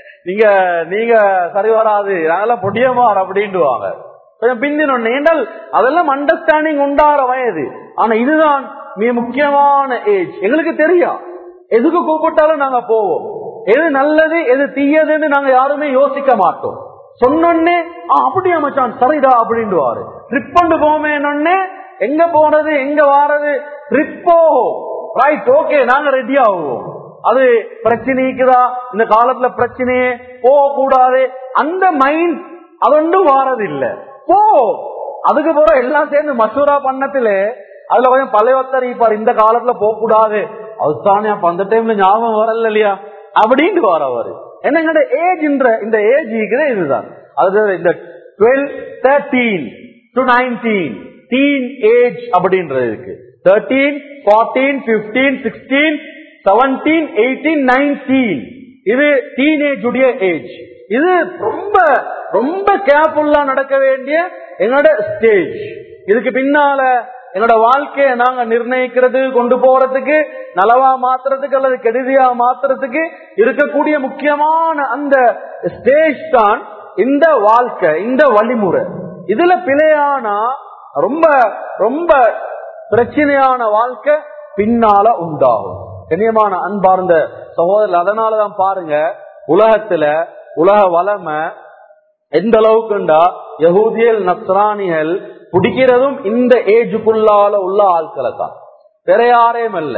S1: நீங்க சரி வராது, நாங்கெல்லாம் பொடியமார் அப்படின்ட்டுவாங்க. கொஞ்சம் பிந்தினொன்னு. ஏண்டால் அதெல்லாம் அண்டர்ஸ்டாண்டிங் உண்டாற வயது. ஆனா இதுதான் மிக முக்கியமான ஏஜ். எங்களுக்கு தெரியும் எதுக்கு கூப்பிட்டாலும் நாங்க போவோம், எது நல்லது எது தீயதுன்னு நாங்க யாருமே யோசிக்க மாட்டோம். சொன்னே அப்படி அமைச்சான் சரிடா அப்படின்ட்டுவாரு. ட்ரிப் கொண்டு போமே எங்க போனது எங்க வாரது ட்ரிப்போ ரைட் ஓகே நாங்க ரெடி ஆகுவோம். அது பிரச்சனைக்குதா இந்த காலத்துல பிரச்சனையே போக கூடாது அந்த மைண்ட் அது வாரது இல்ல. போ அதுக்கு போற எல்லாம் சேர்ந்து மசூரா பண்ணத்துல அதுல கொஞ்சம் பழையத்தர் இருப்பார், இந்த காலத்துல போக கூடாது அதுதானே அப்ப அந்த டைம்ல ஞாபகம் வரல இல்லையா அப்படின்னு வரவாரு. என்னங்க ஏஜ் இந்த ஏஜ் இதுதான். அது இந்த 12, 13 to 19 டீன் ஏஜ் அப்படின்றது இருக்கு. 13, 14, 15, 16, 17, 18, 19 இது டீனேஜ் உடைய ஏஜ். இது ரொம்ப ரொம்ப கேர்ஃபுல்லா நடக்க வேண்டிய என்னோட ஸ்டேஜ். இதுக்கு பின்னால என்னோட வாழ்க்கையை நாங்க நிர்ணயிக்கிறது, கொண்டு போறதுக்கு, நலவா மாத்துறதுக்கு அல்லது கெடுதியா மாத்துறதுக்கு இருக்கக்கூடிய முக்கியமான அந்த ஸ்டேஜ் தான் இந்த வாழ்க்கை, இந்த வழிமுறை. இதுல பிழையானா ரொம்ப ரொம்ப பிரச்சனையான வாழ்க்கை பின்னால உண்டாகும். கண்ணியமான அன்பார்ந்த சகோதரர், அதனாலதான் பாருங்க உலகத்துல உலக வளமை எந்த அளவுக்குண்டா யஹூதியல் நஸ்ரானிகள் பிடிக்கிறதும் இந்த ஏஜுக்குள்ளால உள்ள ஆட்களை தான், வேற யாரையும் அல்ல.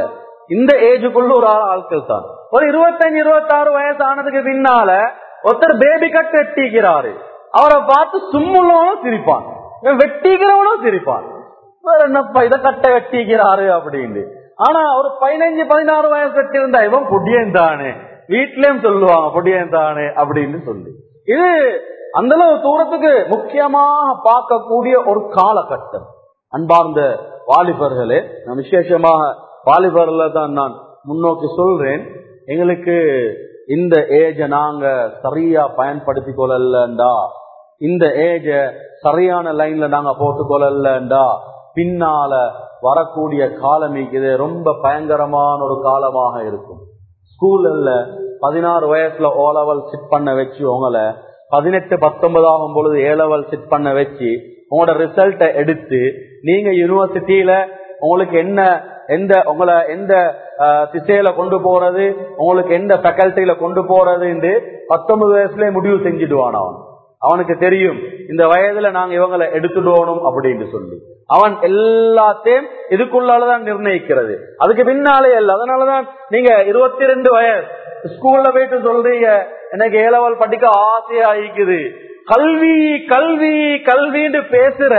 S1: இந்த ஏஜுக்குள்ள ஒரு ஆட்கள் தான். ஒரு 25, 26 வயசு ஆனதுக்கு பின்னால ஒருத்தர் பேபி கட் வெட்டிக்கிறாரு. அவரை பார்த்து சும்முள்ளவனும் சிரிப்பான், வெட்டிக்கிறவனும் சிரிப்பான். வேற என்னப்பா இதை கட்ட வெட்டிக்கிறாரு அப்படின்னு. ஆனா ஒரு 15, 16 வயசு வெட்டியிருந்தா இவன் பொடியன் தானே, வீட்லயும் சொல்லுவாங்க பொடியன் தானே அப்படின்னு சொல்லி. இது அந்த அளவு தூரத்துக்கு முக்கியமாக பார்க்கக்கூடிய ஒரு காலகட்டம். அன்பார்ந்த வாலிபர்களே, நான் விசேஷமாக வாலிபர்ல தான் நான் முன்னோக்கி சொல்றேன். எங்களுக்கு இந்த ஏஜ நாங்க சரியா பயன்படுத்தி கொள்ளலண்டா, இந்த ஏஜ சரியான லைன்ல நாங்க போட்டுக் கொள்ளலண்டா, பின்னால வரக்கூடிய காலம் இது ரொம்ப பயங்கரமான ஒரு காலமாக இருக்கும். ஸ்கூல்ல 16 வயசுல ஓ லெவல் சிட் பண்ண வச்சு உங்களை 18, 19 ஆகும் பொழுது ஏ லெவல் சிட் பண்ண வச்சு உங்களோட ரிசல்ட்டை எடுத்து நீங்க யூனிவர்சிட்டியில உங்களுக்கு உங்களை எந்த திசையில கொண்டு போறது, உங்களுக்கு எந்த ஃபேக்கல்ட்டியில கொண்டு போறதுன்னு 19 வயசுலயே முடிவு செஞ்சுடுவான். அவனுக்கு தெரியும் இந்த வயதுல நாங்க இவங்களை எடுத்துடுவோம் அப்படின்னு சொல்லி. அவன் எல்லாத்தையும் இதுக்குள்ளாலதான் நிர்ணயிக்கிறது, அதுக்கு பின்னாலே அல்ல. அதனாலதான் நீங்க 22 வயசு ஸ்கூல்ல போயிட்டு சொல்றீங்க எனக்கு ஏ லெவல் படிக்க ஆசையா இருக்குது, கல்வி கல்வி கல்வின்னு பேசுற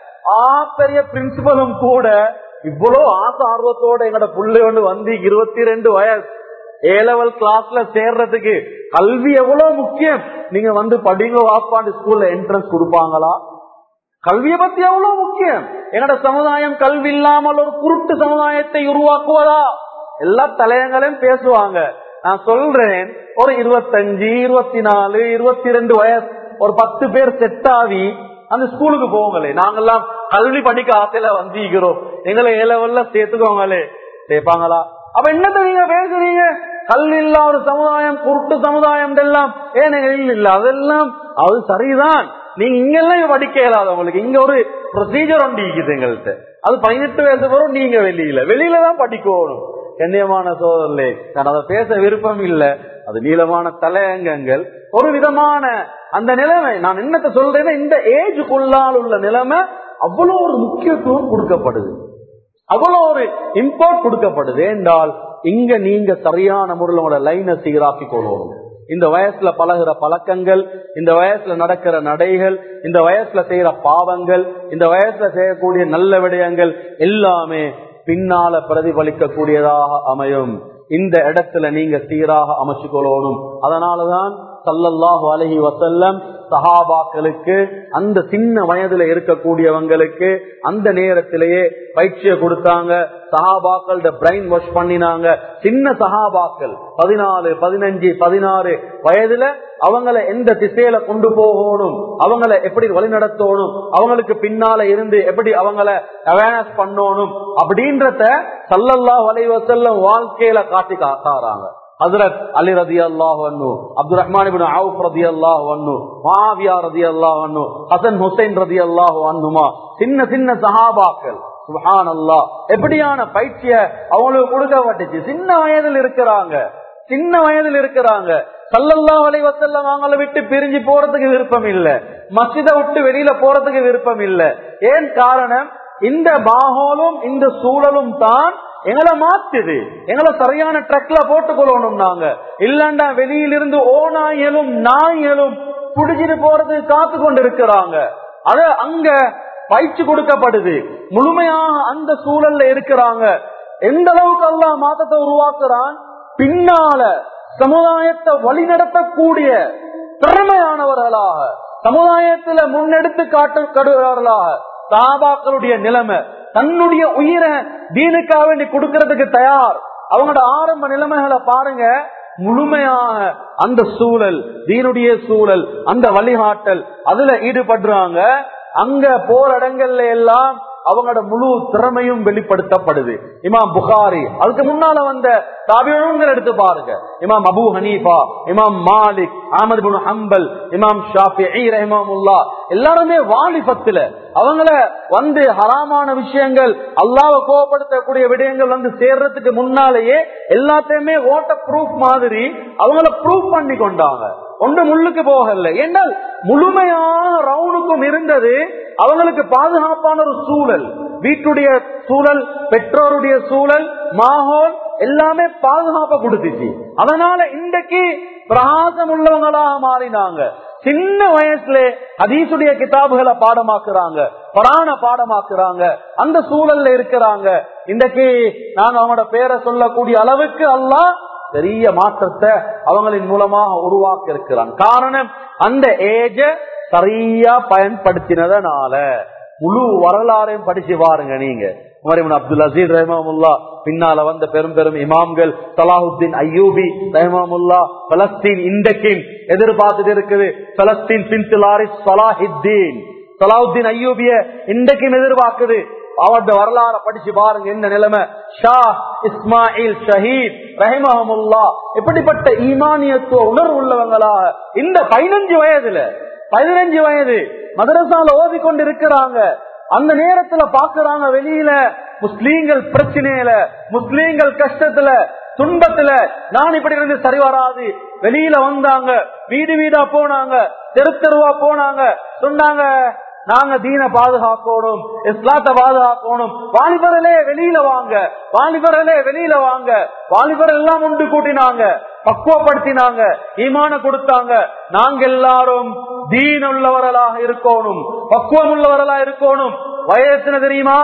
S1: பெரிய பிரின்சிபலும் கூட இவ்வளவு ஆசை ஆர்வத்தோட எங்கட புள்ளை வந்து 22 வயசு ஏ லெவல் கிளாஸ்ல சேர்றதுக்கு கல்வி எவ்வளவு முக்கியம், நீங்க வந்து படிங்க வாப்பாண்டு ஸ்கூல்ல என்ட்ரன்ஸ் கொடுப்பாங்களா? கல்வியை பத்தி எவ்வளவு முக்கியம். என்னோட சமுதாயம் கல்வி இல்லாமல் ஒரு குருட்டு சமுதாயத்தை உருவாக்குவதா? எல்லா தலையங்களையும் பேசுவாங்க. நான் சொல்றேன், ஒரு 25, 24, 22 வயசு ஒரு 10 பேர் செட் ஆகி அந்த ஸ்கூலுக்கு போங்களே, நாங்கெல்லாம் கல்வி படிக்க ஆசையில வந்திருக்கிறோம், எங்களை ஏ லெவல்ல சேர்த்துக்கோங்களே, சேர்ப்பாங்களா? அப்ப என்னத்த நீங்க பேசுறீங்க? கல்வி இல்ல ஒரு சமுதாயம், குருட்டு சமுதாயம் எல்லாம் ஏன் இல்ல, அதெல்லாம் அது சரிதான். நீங்க இங்கெல்லாம் படிக்க இயலாதவங்களுக்கு இங்க ஒரு ப்ரொசீஜர் ஒன்று இருக்குது எங்கள்கிட்ட. அது 18 வயசு வரும், நீங்க வெளியில தான் படிக்கணும். கண்ணியமான சோதரே, நான் அதை பேச விருப்பம் இல்லை, அது நீளமான தலையங்கங்கள், ஒரு விதமான அந்த நிலைமை. நான் என்னத்த சொல்றேன்னா, இந்த ஏஜுக்குள்ளால் உள்ள நிலைமை அவ்வளவு ஒரு முக்கியத்துவம் கொடுக்கப்படுது, அவ்வளவு ஒரு இம்பார்ட் கொடுக்கப்படுது என்றால், இங்க நீங்க சரியான முறையில் உங்களோட லைனை சீராக்கி கொள்ளணும். இந்த வயசுல பழகிற பழக்கங்கள், இந்த வயசுல நடக்கிற நடைகள், இந்த வயசுல செய்யற பாவங்கள், இந்த வயசுல செய்யக்கூடிய நல்ல விடயங்கள் எல்லாமே பின்னால பிரதிபலிக்க கூடியதாக அமையும். இந்த இடத்துல நீங்க சீராக அமைச்சு கொள்ளணும். அதனாலதான் ஸல்லல்லாஹு அலைஹி வஸல்லம் சஹாபாக்களுக்கு, அந்த சின்ன வயதுல இருக்கக்கூடியவங்களுக்கு அந்த நேரத்திலேயே பயிற்சியை கொடுத்தாங்க. சஹாபாக்களோட பிரைன் வாஷ் பண்ணினாங்க. சின்ன சஹாபாக்கள் 14, 15, 16 வயதுல அவங்களை எந்த திசையில கொண்டு போகணும், அவங்களை எப்படி வழி நடத்தணும், அவங்களுக்கு பின்னால இருந்து எப்படி அவங்களை அவேர்னஸ் பண்ணணும் அப்படின்றத ஸல்லல்லாஹு அலைஹி வஸல்லம் வாழ்க்கையில காட்டி காட்டாராங்க. ஹஜ்ரத் அலி ரலியல்லாஹு அன்ஹு, அப்துல் ரஹ்மான் இப்னு அவுஃப் ரலியல்லாஹு அன்ஹு, முஆவியா ரலியல்லாஹு அன்ஹு, ஹசன் ஹுசைன் ரலியல்லாஹு அன்ஹுமா, சின்ன சின்ன சஹாபாக்கள். சுப்ஹானல்லாஹ், எப்படியான பயிற்சிய அவங்களுக்கு கொடுக்கப்பட்டுச்சு. சின்ன வயதில் இருக்கிறாங்க. ஸல்லல்லாஹு அலைஹி வஸல்லம் அவங்களை விட்டு பிரிஞ்சு போறதுக்கு விருப்பம் இல்ல, மஸ்ஜிதை விட்டு வெளியில போறதுக்கு விருப்பம் இல்ல. ஏன் காரணம்? இந்த மாஹோலும் இந்த சூழலும் தான் எங்களை மாத்துது. எங்களை சரியான ட்ரக்ல போட்டுக்கொள்ளணும். நாங்க இல்லண்டா வெளியிலிருந்து ஓநாயலும் நாயலும் புடிச்சிட்டு போறதுக்கு காத்து கொண்டு இருக்கிறாங்க. அது அங்க பயிற்சி கொடுக்கப்படுது. முழுமையாக அந்த சூழல்ல இருக்கிறாங்க. எந்த அளவுக்கு அல்லாஹ் மாற்றத்தை உருவாக்குறான், பின்னால சமுதாயத்தை வழிநடத்தக்கூடிய திறமையானவர்களாக, சமுதாயத்துல முன்னெடுத்து காட்டுகிறவர்களாக சஹாபாக்களுடைய நிலைமை. தன்னுடைய உயிரை தீனுக்காக வேண்டி கொடுக்கறதுக்கு தயார். அவங்களோட ஆரம்ப நிலைமைகளை பாருங்க. முழுமையாக அந்த சூழல், தீனுடைய சூழல், அந்த வழிகாட்டல், அதுல ஈடுபடுறாங்க. அங்க போற இடங்கள்ல எல்லாம் அவங்களோட முழு திறமையும் வெளிப்படுத்தப்படுது. இமாம் புகாரி, அதுக்கு முன்னால வந்த தாபிஈன்கள் எடுத்து பாருங்க. இமாம் அபூ ஹனீஃபா, இமாம் மாலிக், அஹ்மத் இப்னு ஹம்பல், இமாம் ஷாஃபிஈ ரஹிமஹுல்லாஹ், எல்லாருமே வாலிபத்துல அவங்கள வந்து ஹராமான விஷயங்கள், அல்லாஹ்வை கோபப்படுத்தக்கூடிய விடயங்கள் வந்து சேர்றதுக்கு முன்னாலேயே எல்லாத்தையுமே வாட்டர் ப்ரூஃப் மாதிரி அவங்கள ப்ரூஃப் பண்ணி கொண்டாங்க. ஒன்று முள்ளுக்கு போகல. ஏன்னால் முழுமையான ரவுனுக்கும் இருந்தது அவங்களுக்கு பாதுகாப்பான ஒரு சூழல், வீட்டுடைய சூழல், பெற்றோருடைய சூழல், மாஹோல், எல்லாமே பாதுகாப்பை கொடுத்துச்சு. அதனால இன்றைக்கு பிரகாசம் உள்ளவங்களாக மாறினாங்க. சின்ன வயசுல ஹதீசுடைய கிதாபுகளை பாடமாக்குறாங்க, குர்ஆனை பாடமாக்குறாங்க, அந்த சூழல்ல இருக்கிறாங்க. இன்றைக்கு நான் அவங்களோட பேரை சொல்லக்கூடிய அளவுக்கு அல்லாஹ் பெரிய மாற்றத்தை அவங்களின் மூலமாக உருவாக்கி இருக்கிறான். காரணம் அந்த ஏஜ சரியா பயன்படுத்தினதனால. முழு வரலாறையும் படிச்சு பாருங்க நீங்க. உமர் இப்னு அப்துல் அசீஸ் ரஹ்மஹுல்லாஹ், பின்னால வந்த பெரும் பெரும் இமாம்கள், சலாஹுத்தீன் அய்யூபி ரஹ்மஹுல்லாஹ், பலஸ்தீன் இன்றைக்கும் எதிர்பார்த்துட்டு இருக்குது. பலஸ்தீன் பின்துலாரிஸ் சலாஹுத்தீன், சலாஹுத்தீன் அய்யூபிய இன்றைக்கும் எதிர்பார்க்குது. அவருடைய வரலாறு படிச்சு பாருங்க என்ன நிலைமை. ஷா இஸ்மாயில் ஷஹீத் ரஹிமஹுல்லாஹ் எப்படிப்பட்ட ஈமானியத்துவ உணர்வு உள்ளவங்களா இந்த 15 வயது மதரசால ஓதி கொண்டு இருக்கிறாங்க. அந்த நேரத்துல பாக்குறாங்க வெளியில முஸ்லீம்கள் பிரச்சனையில, முஸ்லீம்கள் கஷ்டத்துல, துன்பத்துல, நான் இப்படி இருந்து சரி வராது. வெளியில வந்தாங்க, வீடு வீடா போனாங்க, தெரு தெருவா போனாங்க, சொன்னாங்க நாங்க தீனை பாதுகாக்கணும், இஸ்லாத்தை பாதுகாக்கணும். வாலிபர்களே வெளியில வாங்க, வாலிபர்களே வெளியில வாங்க. வாலிபர்கள் எல்லாம் ஒன்று கூட்டினாங்க, பக்குவப்படுத்தினாங்க, ஈமான கொடுத்தாங்க. நாங்க எல்லாரும் தீன் உள்ளவர்களாக இருக்கணும், பக்குவம் உள்ளவர்களாக இருக்கணும். வயசு தெரியுமா?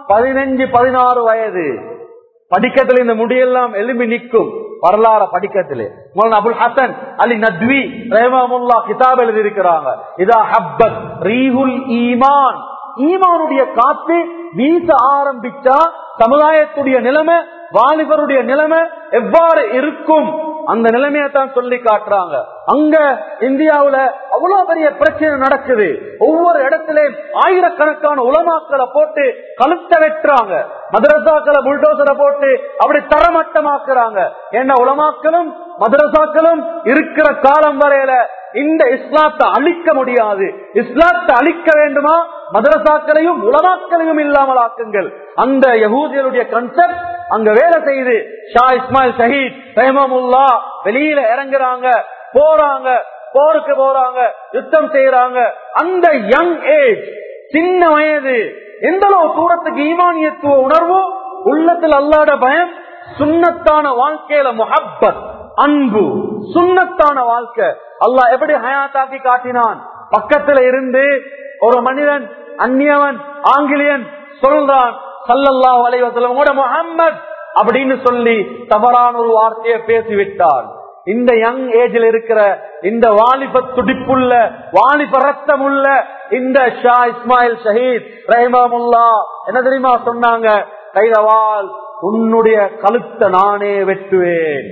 S1: 15-16 வயது. படிக்கத்துல இந்த முடியெல்லாம் எலும்பி நிற்கும். வரலாறு படிக்கத்திலே அபுல் ஹசன் அலி நத்வி ரஹ்மஹுல்லாஹ் கிதாப் எழுதி இருக்கிறாங்க. இதா ஹப்பத் ரீஹுல் ஈமான், ஈமானுடைய காத்து வீச ஆரம்பிச்சா சமுதாயத்துடைய நிலைமை, வாலிபருடைய நிலைமை எவ்வாறு இருக்கும், அந்த நிலைமையத்தான் சொல்லி காட்டுறாங்க. அங்க இந்தியாவுல அவ்வளவு பெரிய பிரச்சனை நடக்குது. ஒவ்வொரு இடத்திலேயும் ஆயிரக்கணக்கான உலமாக்களை போட்டு கழுத்தை வெட்டுறாங்க, மதரசாக்களை புல்டோசரை போட்டு அப்படி தரமட்டமாக்குறாங்க. ஏன்னா உலமாக்களும் மதரசாக்களும் இருக்கிற காலம் வரையில இந்த இஸ்லாத்தை அழிக்க முடியாது. இஸ்லாத்தை அழிக்க வேண்டுமா, மதரசாக்களையும் உலமாக்களையும் இல்லாமல் ஆக்குங்கள். அந்த யஹூதியருடைய கான்செப்ட் அங்க வேலை செய்து. ஷா இஸ்மாயில் ஷஹீத் ரஹ்மஹுல்லாஹ் வெளியில இறங்குறாங்க, போறாங்க, போருக்கு போறாங்க, யுத்தம் செய்யறாங்க. அந்த யங் ஏஜ், சின்ன வயது, எந்த அளவு தூரத்துக்கு ஈமானியத்துவ உணர்வு உள்ளத்தில், அல்லாஹ்வுடைய பயம், சுன்னத்தான வாழ்க்கையில முஹப்பத், அன்பு, சுன்னத்தான வாழ்க்கை அல்லாஹ் எப்படி ஹயாத்தாக்கி காட்டினான். பக்கத்துல இருந்து ஒரு மனிதன், அந்நியவன், ஆங்கிலேயன் சொல்றான் ஸல்லல்லாஹு அலைஹி வஸல்லம் முஹம்மத் அப்படின்னு சொல்லி தவறான ஒரு வார்த்தையை பேசிவிட்டான். இந்த யங் ஏஜில் இருக்கிற இந்த வாலிப துடிப்புள்ள, வாலிப ரத்தம் உள்ள இந்த ஷா இஸ்மாயில் ஷஹீத் ரஹ்மஹுல்லாஹ் என்ன தெரியுமா சொன்னாங்க? கைதவால் உன்னுடைய கழுத்தை நானே வெட்டுவேன்,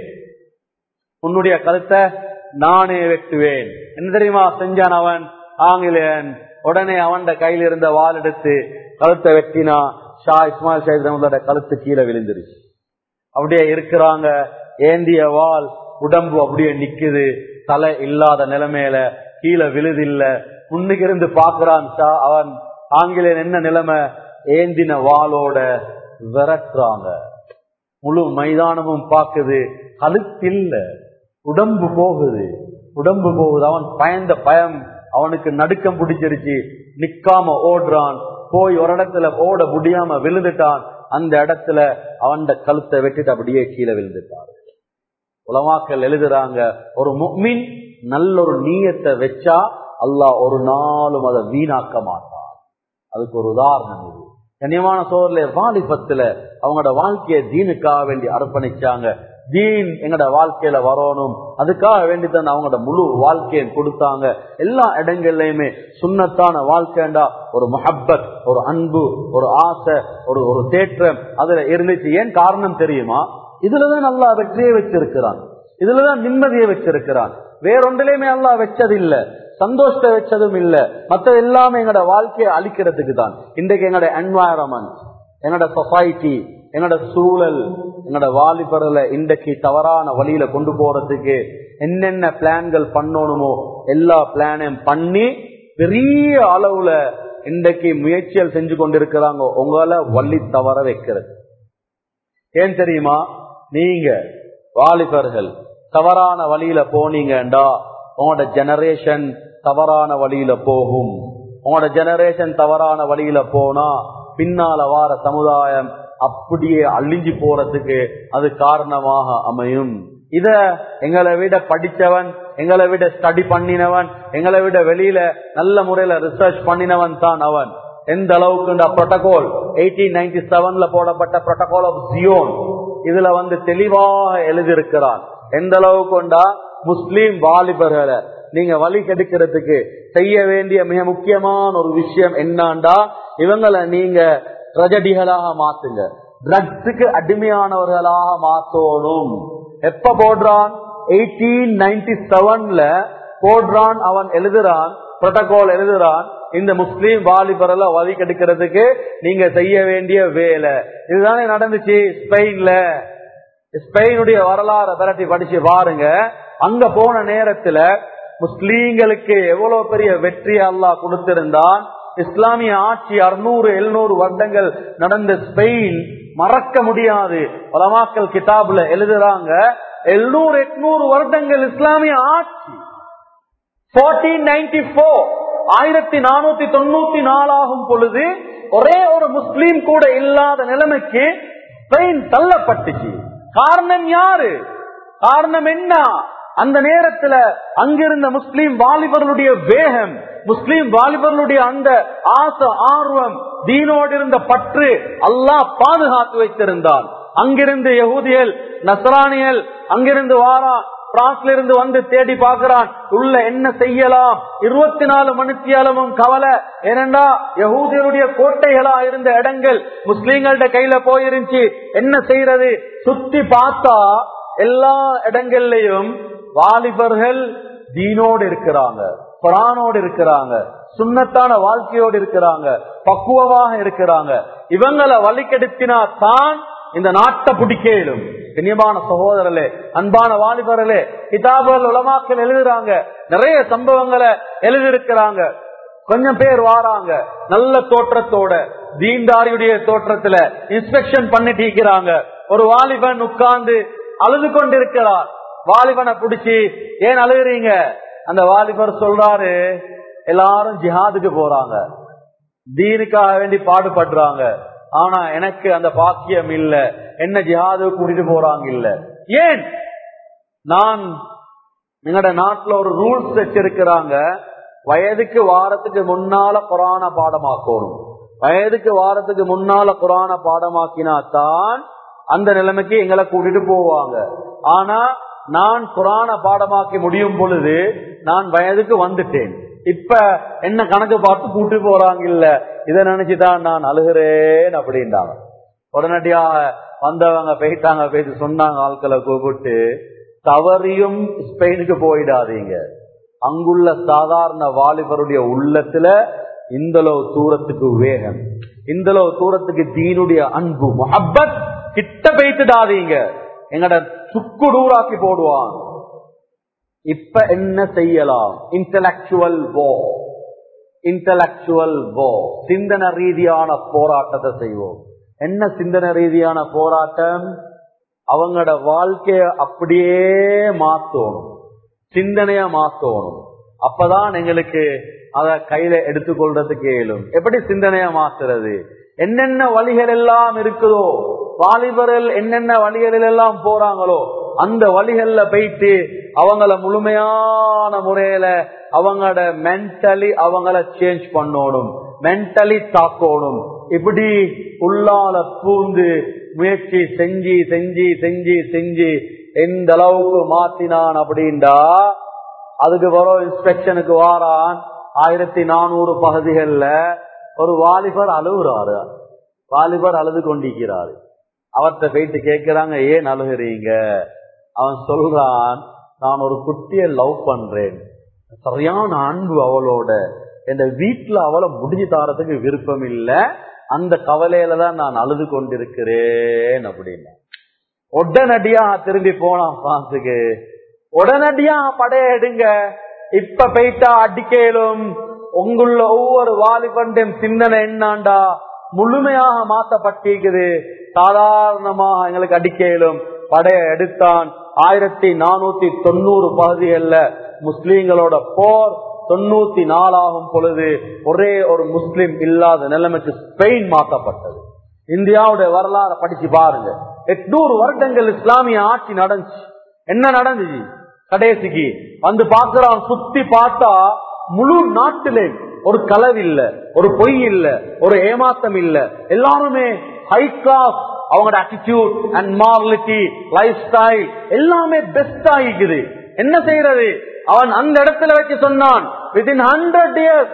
S1: உன்னுடைய கழுத்தை நானே வெட்டுவேன். என்ன தெரியுமா செஞ்சான் அவன்? ஆங்கிலேயன் உடனே அவன் கையில் இருந்த வாள் எடுத்து கழுத்தை வெட்டினா. ஷா இஸ்மாயில் ஷஹீத் ரஹ்மத்துல்லாஹி கழுத்து கீழே விழுந்துருச்சு. அப்படியே இருக்கிறாங்க, ஏந்திய வாள் உடம்பு அப்படியே நிக்குது, தலை இல்லாத நிலைமையில, கீழே விழுதில்ல. முன்னுக்கு இருந்து பாக்குறான் அவன் ஆங்கிலேயன், என்ன நிலைமை? ஏந்தின வாளோட விரட்டுறாங்க. முழு மைதானமும் பாக்குது, கழுத்தில்ல, உடம்பு போகுது, உடம்பு போகுது. அவன் பயந்த பயம் அவனுக்கு நடுக்கம் பிடிச்சிருச்சு, நிக்காம ஓடுறான். போய் ஒரு இடத்துல ஓட முடியாம விழுந்துட்டான். அந்த இடத்துல அவன் கழுத்தை வெட்டிட்டு அப்படியே கீழே விழுந்துட்டான். உலமாக்கள் எழுதுறாங்க, ஒரு முஃமின் நல்ல ஒரு நீயத்தை வச்சா அல்லாஹ் ஒரு நாளும் அதை வீணாக்க மாட்டான். அதுக்கு ஒரு உதாரணம் இது. கண்ணியமான சோதரிலே, வாலிபத்துல அவங்களோட வாழ்க்கையை தீனுக்காக வேண்டி அர்ப்பணிச்சாங்க. தீன் எங்கட வாழ்க்கையில வரணும், அதுக்காக வேண்டித்தான் அவங்களோட முழு வாழ்க்கையை கொடுத்தாங்க. எல்லா இடங்கள்லயுமே சுன்னத்தான வாழ்க்கைண்டா ஒரு முஹப்பத், ஒரு அன்பு, ஒரு ஆசை, ஒரு தேற்றம் அதுல இருந்துச்சு. ஏன் காரணம் தெரியுமா? இதுலதான் அல்லாஹ் வெற்றியை வச்சிருக்கிறான், இதுலதான் நிம்மதியை வச்சிருக்கிறான். வேறொன்றிலையுமே அல்லாஹ் வச்சதில்லை, சந்தோஷத்தை வச்சதும் இல்ல. மற்ற எல்லாமே எங்களோட வாழ்க்கையை அழிக்கிறதுக்கு தான். இன்றைக்கு எங்களோட என்வாயரன்மெண்ட், எங்களோட சொசைட்டி, எங்களோட சூழல், எங்களோட வாலிபர்களை இன்றைக்கு தவறான வழியில கொண்டு போறதுக்கு என்னென்ன பிளான்கள் பண்ணணுமோ எல்லா பிளானையும் பண்ணி பெரிய அளவுல இன்றைக்கு முயற்சிகள் செஞ்சு கொண்டிருக்கிறாங்க உங்களை வழி தவற வைக்கிறது. ஏன் தெரியுமா? நீங்க வாலிபர்கள் தவறான வழியில போனீங்கண்டா உங்களோட ஜெனரேஷன் தவறான வழியில போகும். உங்களோட ஜெனரேஷன் தவறான வழியில போனா பின்னால வார சமுதாயம் அப்படியே அழிஞ்சு போறதுக்கு அது காரணமாக அமையும். இத எங்களை விட படிச்சவன், எங்களை விட ஸ்டடி பண்ணினவன், எங்களை விட வெளியில நல்ல முறையில ரிசர்ச் பண்ணினவன் தான் அவன். எந்த அளவுக்கு புரோட்டோகால் 1897 போடப்பட்ட புரோட்டோகால் ஆஃப் ஜியோன் இதுல தெளிவாக எழுதியிருக்கிறான். எந்த அளவுக்கு முஸ்லீம் வாலிபர்களை நீங்க வழி கெடுக்கிறதுக்கு செய்ய வேண்டிய மிக முக்கியமான ஒரு விஷயம் என்னண்டா, இவங்களை நீங்க ட்ரெஜடிகளாக மாத்துங்க, ட்ரக்ஸுக்கு அடிமையானவர்களாக மாத்தணும். எப்ப போடுறான்? 1897 போடுறான். அவன் எழுதுறான், புரோட்டோகால் எழுதுறான், இந்த முஸ்லீம் வாலிபர்களை வழி கெடுக்கிறதுக்கு நீங்க செய்ய வேண்டிய வேலை இதுதானே நடந்துச்சு ஸ்பெயின்ல. ஸ்பெயினுடைய வரலாறு விரட்டி படிச்சு பாருங்க. அங்க போன நேரத்துல முஸ்லீம்களுக்கு எவ்வளவு பெரிய வெற்றி அல்லாஹ் கொடுத்திருந்தான். இஸ்லாமிய ஆட்சி 600-700 வருடங்கள் நடந்த ஸ்பெயின் மறக்க முடியாது. உலமாக்கள் கிதாபுல எழுதுறாங்க, 700-800 வருடங்கள் இஸ்லாமிய ஆட்சி. 1494 ஆகும் பொழுது ஒரே ஒரு முஸ்லீம் கூட இல்லாத நிலைமைக்கு ஸ்பெயின் தள்ளப்பட்டுச்சு. காரணம் யாரு? காரணம் என்ன? அந்த நேரத்துல அங்கிருந்த முஸ்லீம் வாலிபர்களுடைய வேகம், முஸ்லீம் வாலிபர்களுடைய அந்த ஆசை, ஆர்வம், தீனோடு இருந்த பற்று அல்லாஹ் பாதுகாத்து வைத்திருந்தான். அங்கிருந்து யஹூதிகள், நஸ்ரானிகள் அங்கிருந்து வாரா, பிரான்ஸ்ல இருந்து தேடி பார்க்கிறான், உள்ள என்ன செய்யலாம். 24 மணித்தியாலமும் கவலை. ஏனென்றா யஹூதியருடைய கோட்டைகளா இருந்த இடங்கள் முஸ்லீம்களோட கையில போயிருந்துச்சு. என்ன செய்யறது? சுத்தி பார்த்தா எல்லா இடங்கள்லயும் வாலிபர்கள் தீனோடு இருக்கிறாங்க, குர்ஆனோடு இருக்கிறாங்க, சுன்னத்தான வாழ்க்கையோடு இருக்கிறாங்க, பக்குவமாக இருக்கிறாங்க. இவங்களை வழிகெடுத்தினா தான் இந்த நாட்டை பிடிக்கலும். கண்ணியமான சகோதரர்களே, அன்பான வாலிபர்களே, கிதாபுகள் உலமாக்கள் எழுதுறாங்க, நிறைய சம்பவங்களை எழுதியிருக்கிறாங்க. கொஞ்சம் பேர் வாராங்க நல்ல தோற்றத்தோட, தீன்தாரியுடைய தோற்றத்துல இன்ஸ்பெக்ஷன் பண்ணிட்டு இருக்கிறாங்க. ஒரு வாலிபன் உட்கார்ந்து அழுது கொண்டிருக்கிறார். வாலிபனை பிடிச்சி, ஏன் அழுகுறீங்க? அந்த வாலிபர் சொல்றாரு, எல்லாரும் ஜிஹாதுக்கு போறாங்க, தீனுக்காக வேண்டி பாடுபடுறாங்க, ஆனா எனக்கு அந்த பாக்கியம் இல்ல, என்ன ஜிஹாது கூட்டிட்டு போறாங்க இல்ல. ஏன்? நான் எங்கட நாட்டுல ஒரு ரூல்ஸ் வச்சிருக்கிறாங்க, வயதுக்கு வாரத்துக்கு முன்னால குர்ஆன பாடமாக்கணும். வயதுக்கு வாரத்துக்கு முன்னால குர்ஆன பாடமாக்கினா தான் அந்த நிலைமைக்கு எங்களை கூட்டிட்டு போவாங்க. ஆனா நான் குர்ஆன பாடமாக்கி முடியும் பொழுது நான் வயதுக்கு வந்துட்டேன். இப்ப என்ன கணக்கு பார்த்து கூட்டு போறாங்க இல்ல, இதை நினைச்சுதான் நான் அழுகிறேன் அப்படின்றாங்க. உடனடியாக வந்தவங்க போயிட்டாங்க, போயிட்டு சொன்னாங்க, ஆட்களை கூப்பிட்டு, தவறியும் ஸ்பெயினுக்கு போயிடாதீங்க. அங்குள்ள சாதாரண வாலிபருடைய உள்ளத்துல இந்தளவு தூரத்துக்கு வேகம், இந்தளவு தூரத்துக்கு தீனுடைய அன்பு, முஹப்பத் கிட்ட போயிட்டுடாதீங்க, எங்கட சுக்குடூராக்கி போடுவான். இப்ப என்ன செய்யலாம்? இன்டலெக்சுவல் வோ, சிந்தனை ரீதியான போராட்டத்தை செய்வோம். என்ன சிந்தனை ரீதியான போராட்டம்? அவங்களோட வாழ்க்கைய அப்படியே மாத்தணும், சிந்தனைய மாத்தணும். அப்பதான் எங்களுக்கு அத கையில எடுத்துக்கொள்றதுக்கு இயலும். எப்படி சிந்தனைய மாத்துறது? என்னென்ன வழிகள் எல்லாம் இருக்குதோ, வாலிபர்கள் என்னென்ன வழிகளில் எல்லாம் போறாங்களோ அந்த வழிகள்ல போயிட்டு அவங்கள முழுமையான முறையில அவங்களோட மென்டலி அவங்கள சேஞ்ச் பண்ணணும், மென்டலி தாக்கணும். இப்படி உள்ளால பூந்து முயற்சி செஞ்சு செஞ்சு செஞ்சு செஞ்சு எந்த அளவுக்கு மாத்தினான் அப்படின்டா, அதுக்கு வரும் இன்ஸ்பெக்ஷனுக்கு வாரான். 1400 பகுதிகள்ல ஒரு வாலிபர் அழுகுறாரு, வாலிபர் அழுது கொண்டிருக்கிறாரு. அவர்கிட்ட போயிட்டு கேட்கிறாங்க, ஏன் அழுகிறீங்க? அவன் சொல்றான், நான் ஒரு குட்டியை லவ் பண்றேன், சரியான அன்பு அவளோட, என் வீட்டுல அவளை முடிஞ்சு தாரத்துக்கு விருப்பம் இல்ல, அந்த கவலையில தான் நான் அழுது கொண்டிருக்கிறேன் அப்படின்னா. உடனடியா திரும்பி போனான் பிரான்சுக்கு. உடனடியா படையெடுங்க, இப்ப போயிட்டா அடிக்கலும். உங்களுள்ள ஒவ்வொரு வாலிபண்டையும் சிந்தனை என்னாண்டா முழுமையாக மாற்றப்பட்டிருக்குது. சாதாரணமாக எங்களுக்கு அடிக்கலும். படைய எடுத்தான். 1490 பகுதிகள்ல முஸ்லீம்களோட போர் 94 ஆகும் பொழுது ஒரே ஒரு முஸ்லிம் இல்லாத நிலைமைக்கு ஸ்பெயின் மாற்றப்பட்டது. இந்தியாவுடைய வரலாறு படிச்சு பாருங்க. 800 வருடங்கள் இஸ்லாமிய ஆட்சி நடந்துச்சு. என்ன நடந்துச்சு? கடைசிக்கு வந்து பாக்குறான், சுத்தி பார்த்தா முழு நாட்டிலே ஒரு களவு இல்ல, ஒரு பொய் இல்ல, ஒரு ஏமாத்தம் இல்ல. எல்லாருமே ஹை கிளாஸ். அவங்களோட attitude and morality, life style எல்லாமே பெஸ்ட் ஆகிக்குது. என்ன செய்யறது? அவன் அந்த இடத்துல வச்சு சொன்னான், within 100 years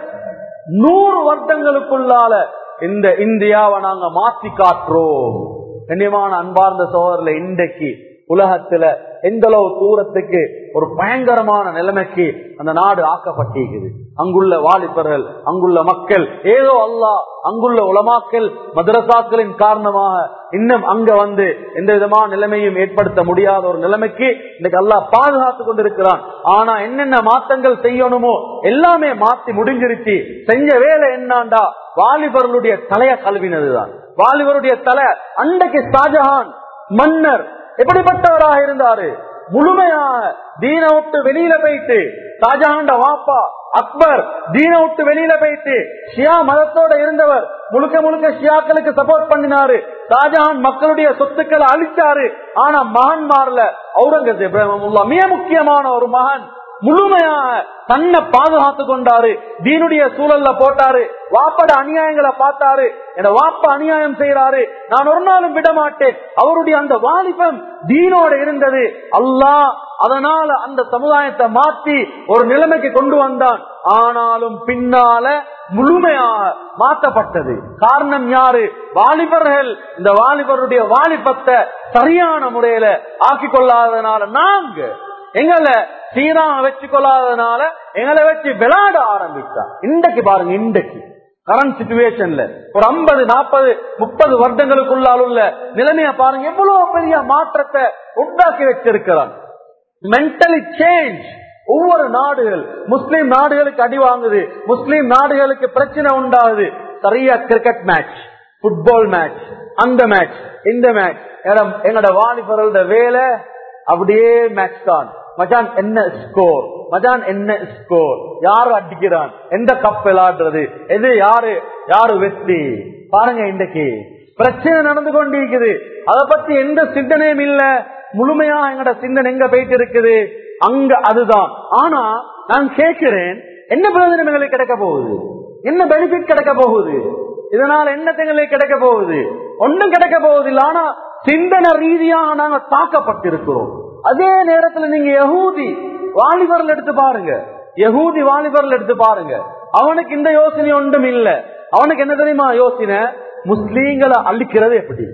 S1: 100 வருடங்களுக்குள்ளால இந்த இந்தியாவை நாங்க மாற்றி காட்டுறோம். கண்ணியமான அன்பார்ந்த சகோதரர்களே, இன்றைக்கு உலகத்துல எந்த அளவு தூரத்துக்கு ஒரு பயங்கரமான நிலைமைக்கு அந்த நாடு ஆக்கப்பட்டிருக்குது. அங்குள்ள வாலிபர்கள், அங்குள்ள மக்கள், ஏதோ அல்லாஹ் அங்குள்ள உலமாக்கள் மதரசாக்களின் காரணமாக இன்னும் அங்க வந்து எந்த விதமான நிலைமையும் ஏற்படுத்த முடியாத ஒரு நிலைமைக்கு இன்னைக்கு அல்லாஹ் பாதுகாத்து கொண்டிருக்கிறான். ஆனா என்னென்ன மாற்றங்கள் செய்யணுமோ எல்லாமே மாத்தி முடிஞ்சிருச்சு. செஞ்ச வேலை என்னாண்டா, வாலிபர்களுடைய தலைய கழுவினதுதான். வாலிபருடைய தலை. அன்றைக்கு ஷாஜஹான் மன்னர் எப்படிப்பட்டவராக இருந்தாரு? முழுமையாக தீன விட்டு வெளியில போயிட்டு, ஷாஜஹான் வாப்பா அக்பர் தீன விட்டு வெளியில போயிட்டு ஷியா மதத்தோட இருந்தவர், முழுக்க முழுக்க ஷியாக்களுக்கு சப்போர்ட் பண்ணினாரு. ஷாஜஹான் மக்களுடைய சொத்துக்களை அழிச்சாரு. ஆனா மகன்மார்ல அவுரங்கசீப் மிக முக்கியமான ஒரு மகன் முழுமையாக தன்னை பாதுகாத்து கொண்டாரு. தீனுடைய சூழல்ல போட்டாரு. வாப்பட அநியாயங்களை பார்த்தாரு. என வாப்ப அநியாயம் செய்யறாரு, நான் ஒரு நாளும் விட மாட்டேன். அவருடைய அந்த வாலிபம் தீனோட இருந்தது. அல்லாஹ் அதனால அந்த சமுதாயத்தை மாற்றி ஒரு நிலைமைக்கு கொண்டு வந்தான். ஆனாலும் பின்னால முழுமையாக மாற்றப்பட்டது. காரணம் யாரு? வாலிபர்கள். இந்த வாலிபருடைய வாலிபத்தை சரியான முறையில ஆக்கிக் கொள்ளாததுனால, நாங்க எங்களை சீரா வச்சு கொள்ளாததுனால எங்களை வச்சு விளையாட ஆரம்பிச்சான். இன்றைக்கு பாருங்க, இன்றைக்கு கரண்ட் சிச்சுவேஷன்ல ஒரு 50, 40, 30 வருடங்களுக்குள்ளால் உள்ள நிலைமைய பாருங்க, எவ்வளவு பெரிய மாற்றத்தை உண்டாக்கி வச்சிருக்கிறான். Mentally change. ஒவ்வொரு நாடுகள், முஸ்லீம் நாடுகளுக்கு அடி வாங்குது, முஸ்லீம் நாடுகளுக்கு பிரச்சனை உண்டாகுது. சரியா கிரிக்கெட் மேட்ச், புட்பால் மேட்ச், அந்த மேட்ச், இந்த மேட்ச். எங்களோட வாலிபர்களோட வேலை அப்படியே மேட்ச் தான். மச்சான் என்ன ஸ்கோர், மச்சான் என்ன ஸ்கோர், யாரு அடிக்கிறான், எந்த கப் விளையாடுறது, எது யாரு யாரு வெற்றி. பாருங்க, இன்றைக்கு பிரச்சனை நடந்து கொண்டிருக்குது. அதை பத்தி எந்த சிந்தனையும் இல்ல. முழுமையா எங்கட சிந்தனை எங்க போயிட்டு இருக்குது? அங்க அதுதான். ஆனா நான் கேட்கிறேன், என்ன பிரயோஜனம் எங்களுக்கு கிடைக்க போகுது? என்ன பெனிஃபிட் கிடைக்க போகுது? இதனால என்ன எங்களுக்கு கிடைக்க போகுது? ஒன்னும் கிடைக்க போகுது இல்லை. ஆனா சிந்தனை ரீதியாக நாங்க தாக்கப்பட்டிருக்கிறோம். அதே நேரத்துல நீங்க யஹூதி வாலிபர்கள் எடுத்து பாருங்க, யஹூதி வாலிபர்கள் எடுத்து பாருங்க. அவனுக்கு இந்த யோசனை ஒன்றும் இல்ல. அவனுக்கு என்ன தெரியுமா யோசனை? முஸ்லீம்களை அழிக்கிறது எப்படி?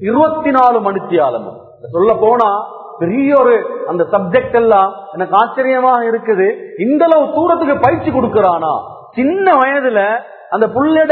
S1: 24 மணித்தியாலமும். சொல்ல போனா பெரிய ஒரு அந்த சப்ஜெக்ட் எல்லாம் எனக்கு ஆச்சரியமாக இருக்குது. இந்த அளவு தூரத்துக்கு பயிற்சி கொடுக்கிறானா? சின்ன வயதுல அந்த புள்ளையோட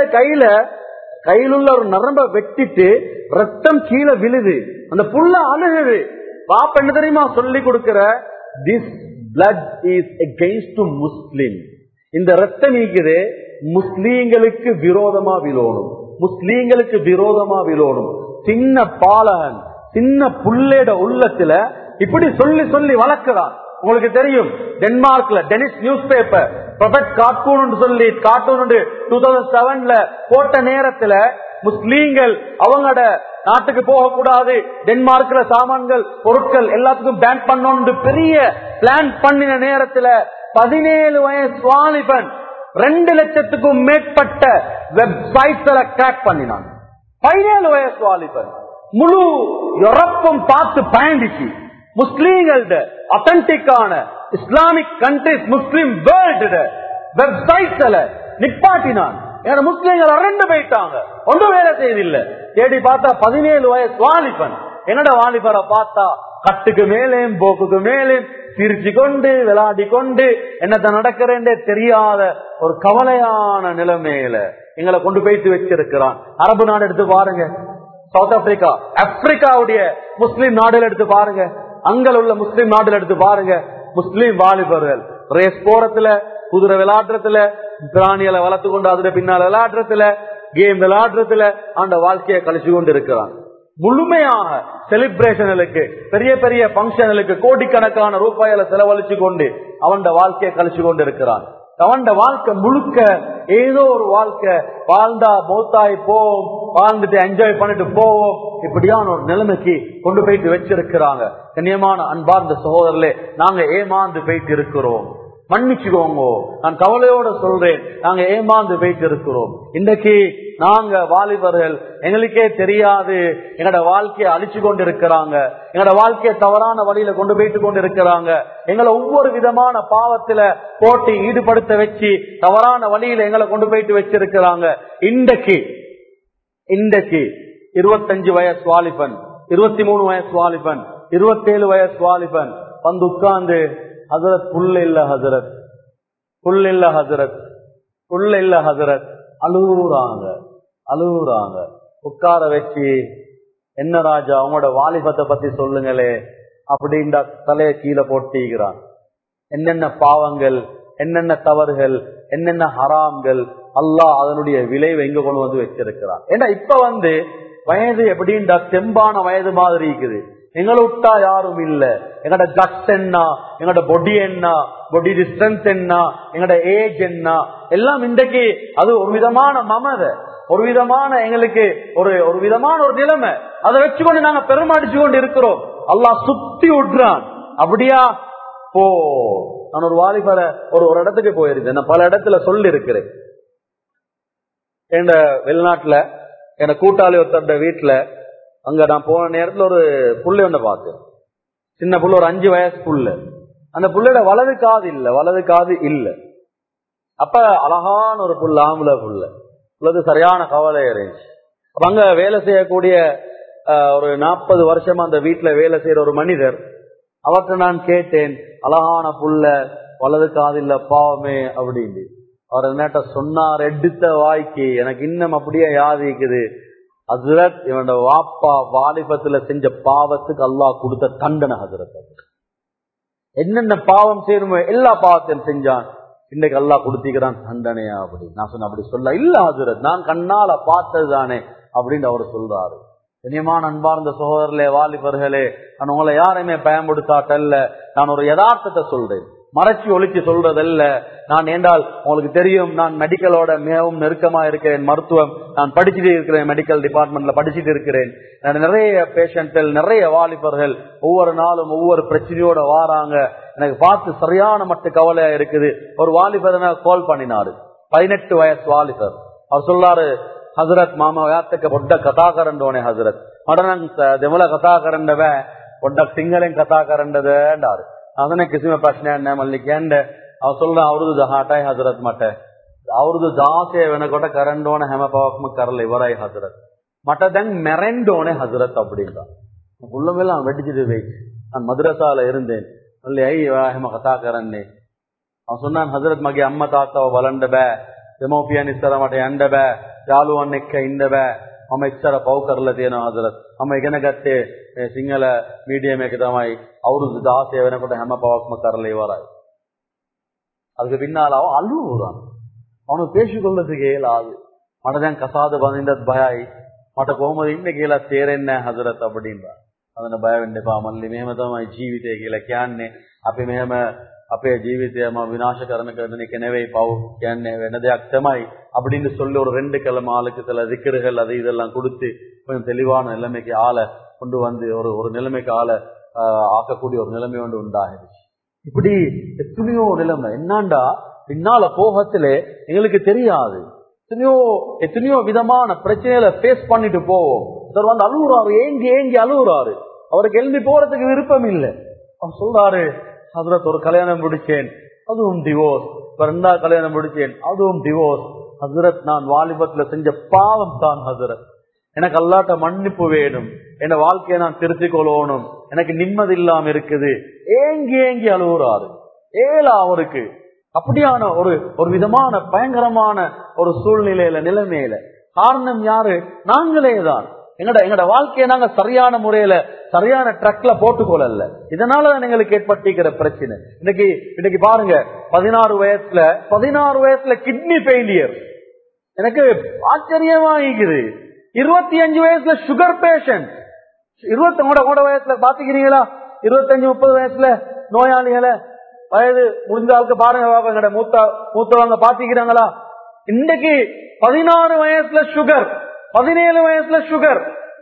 S1: கையில உள்ள ஒரு நரம்ப வெட்டிட்டு ரத்தம் கீழே விழுது. அந்த புள்ள அழுகுது. பாப்ப என்ன தெரியுமா சொல்லி கொடுக்கிற? This blood is against to Muslim. இந்த ரத்தம் நீக்குது முஸ்லீம்களுக்கு விரோதமா விழணும், முஸ்லீம்களுக்கு விரோதமா விழணும். சின்ன பாலகன், சின்ன புள்ளையோட உள்ளத்துல இப்படி சொல்லி சொல்லி வளர்க்கிறான். உங்களுக்கு தெரியும், டென்மார்க்ல Danish news paper prophet cartoon சொல்லி கார்ட்டூன் 2007 போட்ட நேரத்துல முஸ்லீம்கள் அவங்களோட நாட்டுக்கு போக கூடாது, டென்மார்க்ல சாமான்கள் பொருட்கள் எல்லாத்துக்கும் பேன் பண்ணணும் பெரிய பிளான் பண்ணின நேரத்துல 17 வயசு வாலிபன் 2 லட்சத்துக்கும் மேற்பட்ட வெப்சைட்ஸ்ல கிராக் பண்ணினான். 17 வயசு வாலிபன் முழு யூரோப்பும் பார்த்து பயந்துச்சு. முஸ்லீம்களோட அத்தன்டிக்கான இஸ்லாமிக் கண்ட்ரிஸ், முஸ்லீம் வேர்ல்டு வெப்சைட்ஸ்ல நிப்பாட்டினான். ஏன்னா முஸ்லீம்கள் அரண்டு போயிட்டாங்க, ஒன்றும் வேலை செய்தில்லை. தேடி பார்த்தா 17 வயசு வாலிபன். என்னோட வாலிபரை பார்த்தா கட்டுக்கு மேலேயும் போக்குக்கு மேலேயும் சிரிச்சு கொண்டு விளையாடி கொண்டு என்னத்த நடக்கிறேன்னே தெரியாத ஒரு கவலையான நிலைமையில எங்களை கொண்டு போயிட்டு வச்சிருக்கிறான். அரபு நாடு எடுத்து பாருங்க, சவுத் ஆப்பிரிக்கா, ஆப்பிரிக்காவுடைய முஸ்லீம் நாடுகள் எடுத்து பாருங்க, அங்க உள்ள முஸ்லீம் நாடுகள் எடுத்து பாருங்க. முஸ்லீம் வாலிபர்கள் ரேஸ் போறதுல, குதிரை விளையாடுறதுல, பிராணிகளை வளர்த்து கொண்டு அதுல பின்னால விளையாடுறதுல, கேம் விளையாடுறதுல அந்த வாழ்க்கையை கழிச்சு கொண்டு இருக்கிறான். முழுமையாக செலிப்ரேஷனுக்கு, பெரிய பெரிய பங்கனுக்கு கோடிக்கணக்கான ரூபாயில செலவழிச்சு கொண்டு அவன் வாழ்க்கையை கழிச்சு கொண்டு இருக்கிறான். அவன் வாழ்க்கை முழுக்க ஏதோ ஒரு வாழ்க்கை வாழ்ந்தா மௌத்தாய் போவோம், வாழ்ந்துட்டு என்ஜாய் பண்ணிட்டு போவோம், இப்படியான ஒரு நிலைமைக்கு கொண்டு போயிட்டு வச்சிருக்கிறாங்க. கண்ணியமான அன்பார்ந்த சகோதரர்களே, நாங்க ஏமாந்து போயிட்டு இருக்கிறோம். மன்னிச்சுக்கோங்க, நான் கவலையோட சொல்றேன், நாங்க ஏமாந்து போயிட்டு இருக்கிறோம். இன்றைக்கு நாங்க வாலிபர்கள் எங்களுக்கே தெரியாது எங்களோட வாழ்க்கையை அழிச்சு கொண்டு இருக்கிறாங்க, எங்களோட வாழ்க்கையை தவறான வழியில கொண்டு போயிட்டு கொண்டு இருக்கிறாங்க. எங்களை ஒவ்வொரு விதமான பாவத்துல போட்டு ஈடுபடுத்த வச்சு தவறான வழியில எங்களை கொண்டு போயிட்டு வச்சிருக்கிறாங்க. இன்றைக்கு 25 வயசு வாலிபன், 23 வயசு வாலிபன், 27 வயசு வாலிபன் வந்து உட்கார்ந்து, ஹசரத் புல் இல்ல ஹசரத், புல் இல்ல ஹசரத், புல் இல்ல ஹசரத், அழுகுறாங்க. உட்கார வச்சு, என்ன ராஜா அவங்களோட வாலிபத்தை பத்தி சொல்லுங்களே அப்படின்ற தலையை கீழே போட்டிக்கிறான். என்னென்ன பாவங்கள், என்னென்ன தவறுகள், என்னென்ன ஹராம்கள், அல்லாஹ் அதனுடைய விளைவை எங்க கொண்டு வந்து வச்சிருக்கிறான். ஏன்னா இப்ப வயது எப்படின்ற தெம்பான வயது மாதிரி இருக்குது. எங்களை விட்டா யாரும் இல்ல. எங்கட கட்ஸ் என்ன, எங்கட பொடி என்ன, பொடி ஸ்ட்ரென்த் என்ன, எங்கட ஏஜ் என்ன, எல்லாம் இன்றைக்கு அது ஒரு விதமான மமதை, ஒரு விதமான எங்களுக்கு ஒரு விதமான ஒரு நிலைமை. அதை வச்சுக்கொண்டு நாங்க பெருமாடிச்சு கொண்டு இருக்கிறோம். அல்லாஹ் சுத்தி விட்டுறான். அப்படியா போ. நான் ஒரு வாலிபரை ஒரு இடத்துக்கு போயிருக்கேன், நான் பல இடத்துல சொல்லி இருக்கிறேன். என் வெளிநாட்டுல என் கூட்டாளி ஒருத்தர் வீட்டுல அங்க நான் போன நேரத்துல ஒரு புள்ளை ஒண்ணு பார்த்தேன். சின்ன புள்ள, ஒரு 5 வயசு புள்ள. அந்த புள்ளையோட வலது காது இல்ல. அப்ப அழகான ஒரு புள்ள, ஆம்பளை புள்ள. புள்ளது சரியான கவலை இருந்துச்சு. அப்ப அங்க வேலை செய்யக்கூடிய ஒரு 40 வருஷமா அந்த வீட்டுல வேலை செய்யற ஒரு மனிதர், அவர்கிட்ட நான் கேட்டேன், அழகான புள்ள, வலது காது இல்ல, பாவமே அப்படின்னு. அவர் என்னட்ட சொன்னார், எடுத்த வாய்க்கு எனக்கு இன்னும் அப்படியே யாதிக்குது, ஹசரத் இவனோட வாப்பா வாலிபத்துல செஞ்ச பாவத்துக்கு அல்லாஹ் கொடுத்த தண்டனை ஹசரத். என்னென்ன பாவம் செய்யணுமோ எல்லா பாவத்தையும் செஞ்சான், இன்னைக்கு அல்லாஹ் கொடுத்திக்கிறான் தண்டனையா அப்படின்னு. நான் சொன்ன, அப்படி சொல்ல இல்ல ஹசரத், நான் கண்ணால பார்த்தது தானே அப்படின்னு அவர் சொல்றாரு. கண்ணியமான அன்பார்ந்த சகோதரர்களே, வாலிபர்களே, நான் உங்களை யாரையுமே பயன்படுத்தாட்டல்ல, நான் ஒரு யதார்த்தத்தை சொல்றேன், மறைச்சி ஒழிச்சு சொல்றதல்ல. நான் என்றால் உங்களுக்கு தெரியும், நான் மெடிக்கலோட மிகவும் நெருக்கமா இருக்கிறேன். மருத்துவம் நான் படிச்சுட்டு இருக்கிறேன், மெடிக்கல் டிபார்ட்மெண்ட்ல படிச்சுட்டு இருக்கிறேன். நிறைய பேஷண்ட்கள், நிறைய வாலிபர்கள் ஒவ்வொரு நாளும் ஒவ்வொரு பிரச்சனையோட வாராங்க. எனக்கு பார்த்து சரியான மட்டும் கவலையா இருக்குது. ஒரு வாலிபர் கால் பண்ணினாரு, 18 வயசு வாலிபர். அவர் சொல்றாரு, ஹசரத் மாமா யாத்தக்க பொட்ட கதா கரண்டோனே ஹசரத், மடனங் දෙමළ කතා කරන්නව පොඩ්ඩක් සිංහලෙන් කතා කරන්නදண்டாரு. அதனை කිසිම ප්‍රශ්නයක් නැහැ මල්ලි කියන්නේ. அவர் சொல்ற, අවුරුදු 18යි හදරත්, මට අවුරුදු 16 වෙනකොට කරන්න ඕන හැම පවක්ම කරලා ඉවරයි හදරත්, මට දැන් මැරෙන්න ඕනේ හදරත් அப்படின்றான். உள்ளமெல்லாம் வெடிச்சிட்டு போயிடுச்சு. நான் மதரசால இருந்தேன். மල්ලி ඇයි ඔයා එහෙම කතා කරන්නේ? அவன் சொன்னான், ஹசரத் මගේ අම්මා තාත්තව බලන්න බෑ, දෙමෝපියන් ඉස්සර මට යන්න බෑ, යාළුවන් එක්ක ඉන්න බෑ, මම ඉස්සර පව් කරලා තියෙනවා හදරත්, මම ඉගෙන ගත්තේ මේ සිංහල මීඩියම් එකේ තමයි, අවුරුදු 16 වෙනකොට හැම පවක්ම කරලා ඉවරයි. அதுக்கு பின்னால அவன் அழுவுறான். அவனுக்கு பேசிக்கொள்றதுக்கு இயலாது. මට දැන් කසාද බඳින්නත් බයයි, මට කොහොමද ඉන්නේ කියලා තේරෙන්නේ නැහැ හදරත් அப்படின்றான். அதன බය වෙන්න එපා මල්ලි, මෙහෙම තමයි ජීවිතය කියලා කියන්නේ. අපි මෙහෙම අපේ ජීවිතයම විනාශ කරන එක නෙවෙයි පව් කියන්නේ, වෙන දෙයක් තමයි அப்படின்னு சொல்லி ஒரு 2 கிழமை ஆளுக்கு சில திக்ருகள் அது இதெல்லாம் கொடுத்து கொஞ்சம் தெளிவான நிலைமைக்கு ஆளை கொண்டு வந்து ஒரு நிலைமைக்கு ஆளை ஆக்கக்கூடிய ஒரு நிலைமை ஒன்று உண்டாகிடுச்சு. இப்படி எத்தனையோ நிலைமை என்னாண்டா பின்னால போகத்திலே எங்களுக்கு தெரியாது. எத்தனையோ விதமான பிரச்சனைகளை பேஸ் பண்ணிட்டு போவோம். இவர் வந்து அழுகுறாரு, ஏங்கி அழுகுறாரு. அவருக்கு எழுந்து போறதுக்கு விருப்பம் இல்லை. அவர் சொல்றாரு, ஹசரத் ஒரு கல்யாணம் முடிச்சேன், அதுவும் டிவோர்ஸ். 2வது கல்யாணம் முடிச்சேன், அதுவும் டிவோர்ஸ். ஹசரத் நான் வாலிபத்துல செஞ்ச பாவம் தான் ஹசரத், எனக்கு அல்லாட்ட மன்னிப்பு வேணும், என் வாழ்க்கையை நான் திருத்திக் கொள்ளணும், எனக்கு நிம்மதி இல்லாம இருக்குது. ஏங்கி அழுகுறாரு. அவருக்கு அப்படியான ஒரு விதமான பயங்கரமான ஒரு சூழ்நிலையில நிலைமையில காரணம் யாரு? நாங்களே தான். எங்கட வாழ்க்கையை நாங்க சரியான முறையில சரியான ட்ரக்ல போட்டுக்கொள்ளல. இதனாலதான் எங்களுக்கு ஏற்பட்டிருக்கிற பிரச்சனை. இன்னைக்கு பாருங்க, 16 வயசுல கிட்னி ஃபெயிலியர். எனக்கு ஆச்சரியமா இருக்குது. 25 வயசுல சுகர் பேஷண்ட். 20 வயசுல பாத்துக்கிறீங்களா? 25-30 வயசுல நோயாளிகளை வயது முடிஞ்ச ஆளுக்கு பாருங்க, மூத்தவங்க பாத்திக்கிறாங்களா? இன்னைக்கு 16 வயசுல சுகர், 17 வயசுல சுகர்,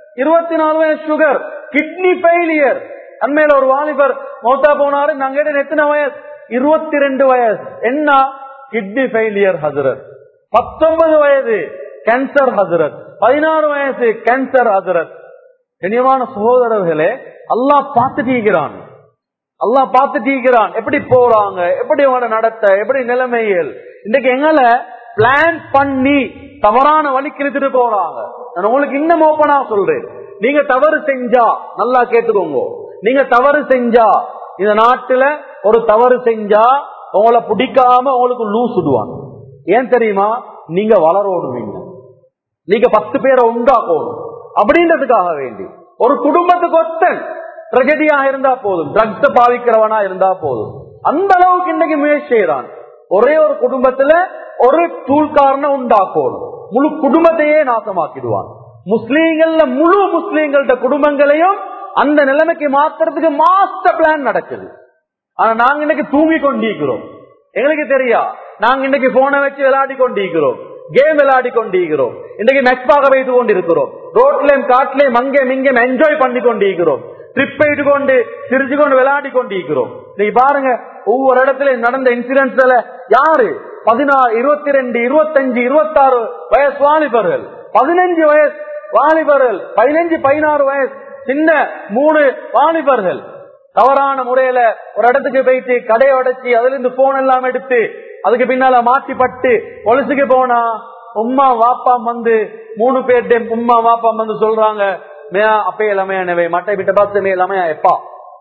S1: 24 வயசு சுகர், கிட்னி ஃபெயிலியர். அண்மையில ஒரு வாலிபர் மௌத்தா போனாரு. நாங்க எத்தனை வயசு? 22 வயசு. என்ன? கிட்னி ஃபெயிலியர் ஹசரத். 19 வயது கேன்சர் ஹசரத். 16 வயசு கேன்சர் ஹசரத். கண்ணியமான சகோதரர்களே, அல்லாஹ் பார்த்துட்டீங்கிறான், அல்லாஹ் பார்த்துட்டீங்கிறான். எப்படி போறாங்க, எப்படி அவங்களோட நடத்த, எப்படி நிலைமைகள். இன்னைக்கு எங்களை பிளான் பண்ணி தவறான வழிக்கு இழுத்துட்டு போறாங்க. நான் உங்களுக்கு இன்னும் ஓப்பனா சொல்றேன், நீங்க தவறு செஞ்சா நல்லா கேட்டுக்கோங்க. நீங்க தவறு செஞ்சா, இந்த நாட்டுல ஒரு தவறு செஞ்சா உங்களை பிடிக்காம உங்களுக்கு லூஸ் விடுவாங்க. ஏன் தெரியுமா? நீங்க வளரணுவீங்க, நீங்க 10 பேரை உண்டாக்கணும் அப்படின்றதுக்காக வேண்டி. ஒரு குடும்பத்துக்கு ஒத்தன் ட்ரெஜடியாக இருந்தா போதும், ட்ரக்ஸ் பாவிக்கிறவனா இருந்தா போதும். அந்த அளவுக்கு இன்னைக்கு முயற்சி செய்யறான். ஒரே ஒரு குடும்பத்துல ஒரு தூள்காரனை உண்டாக்கணும், முழு குடும்பத்தையே நாசமாக்கிடுவான். முஸ்லீம்கள்ல முழு முஸ்லீம்கள குடும்பங்களையும் அந்த நிலைமைக்கு மாத்துறதுக்கு மாஸ்டர் பிளான் நடக்குது. ஆனா நாங்க இன்னைக்கு தூங்கி கொண்டிருக்கிறோம். எங்களுக்கு தெரியா, நாங்க இன்னைக்கு போனை வச்சு விளையாடி கொண்டிருக்கிறோம், கேம் விளையாடி கொண்டிருக்கிறோம், இன்னைக்கு மெக்பாக வைத்து கொண்டிருக்கிறோம், ரோட்லயும் காட்டிலையும் அங்கேயும் இங்கேயும் என்ஜாய் பண்ணி கொண்டிருக்கிறோம், ட்ரிப் போயிட்டு கொண்டு சிரிச்சு கொண்டு விளையாடி கொண்டிருக்கிறோம். இன்னைக்கு பாருங்க, ஒவ்வொரு இடத்துல நடந்த இன்சிடென்ட்ஸ்ல யாரு 16, 22, 25, 26 வயசு வாலிபர்கள், 15 வயசு வாலிபர்கள், 15, 16 வயசு சின்ன 3 வாலிபர்கள் தவறான முறையில ஒரு இடத்துக்கு போயிட்டு கடையை உடைச்சி அதுல இருந்து போன் எல்லாம் எடுத்து அதுக்கு பின்னால மாட்டிப்பட்டு பொலிசுக்கு போனா உம்மா வாப்பா வந்து 3 பேர்ட்ட உம்மா வாப்பா வந்து சொல்றாங்க, மேயா அப்பே எல்லாமே எனவே மட்டை விட்ட பார்த்து மே எல்லாமே எப்பா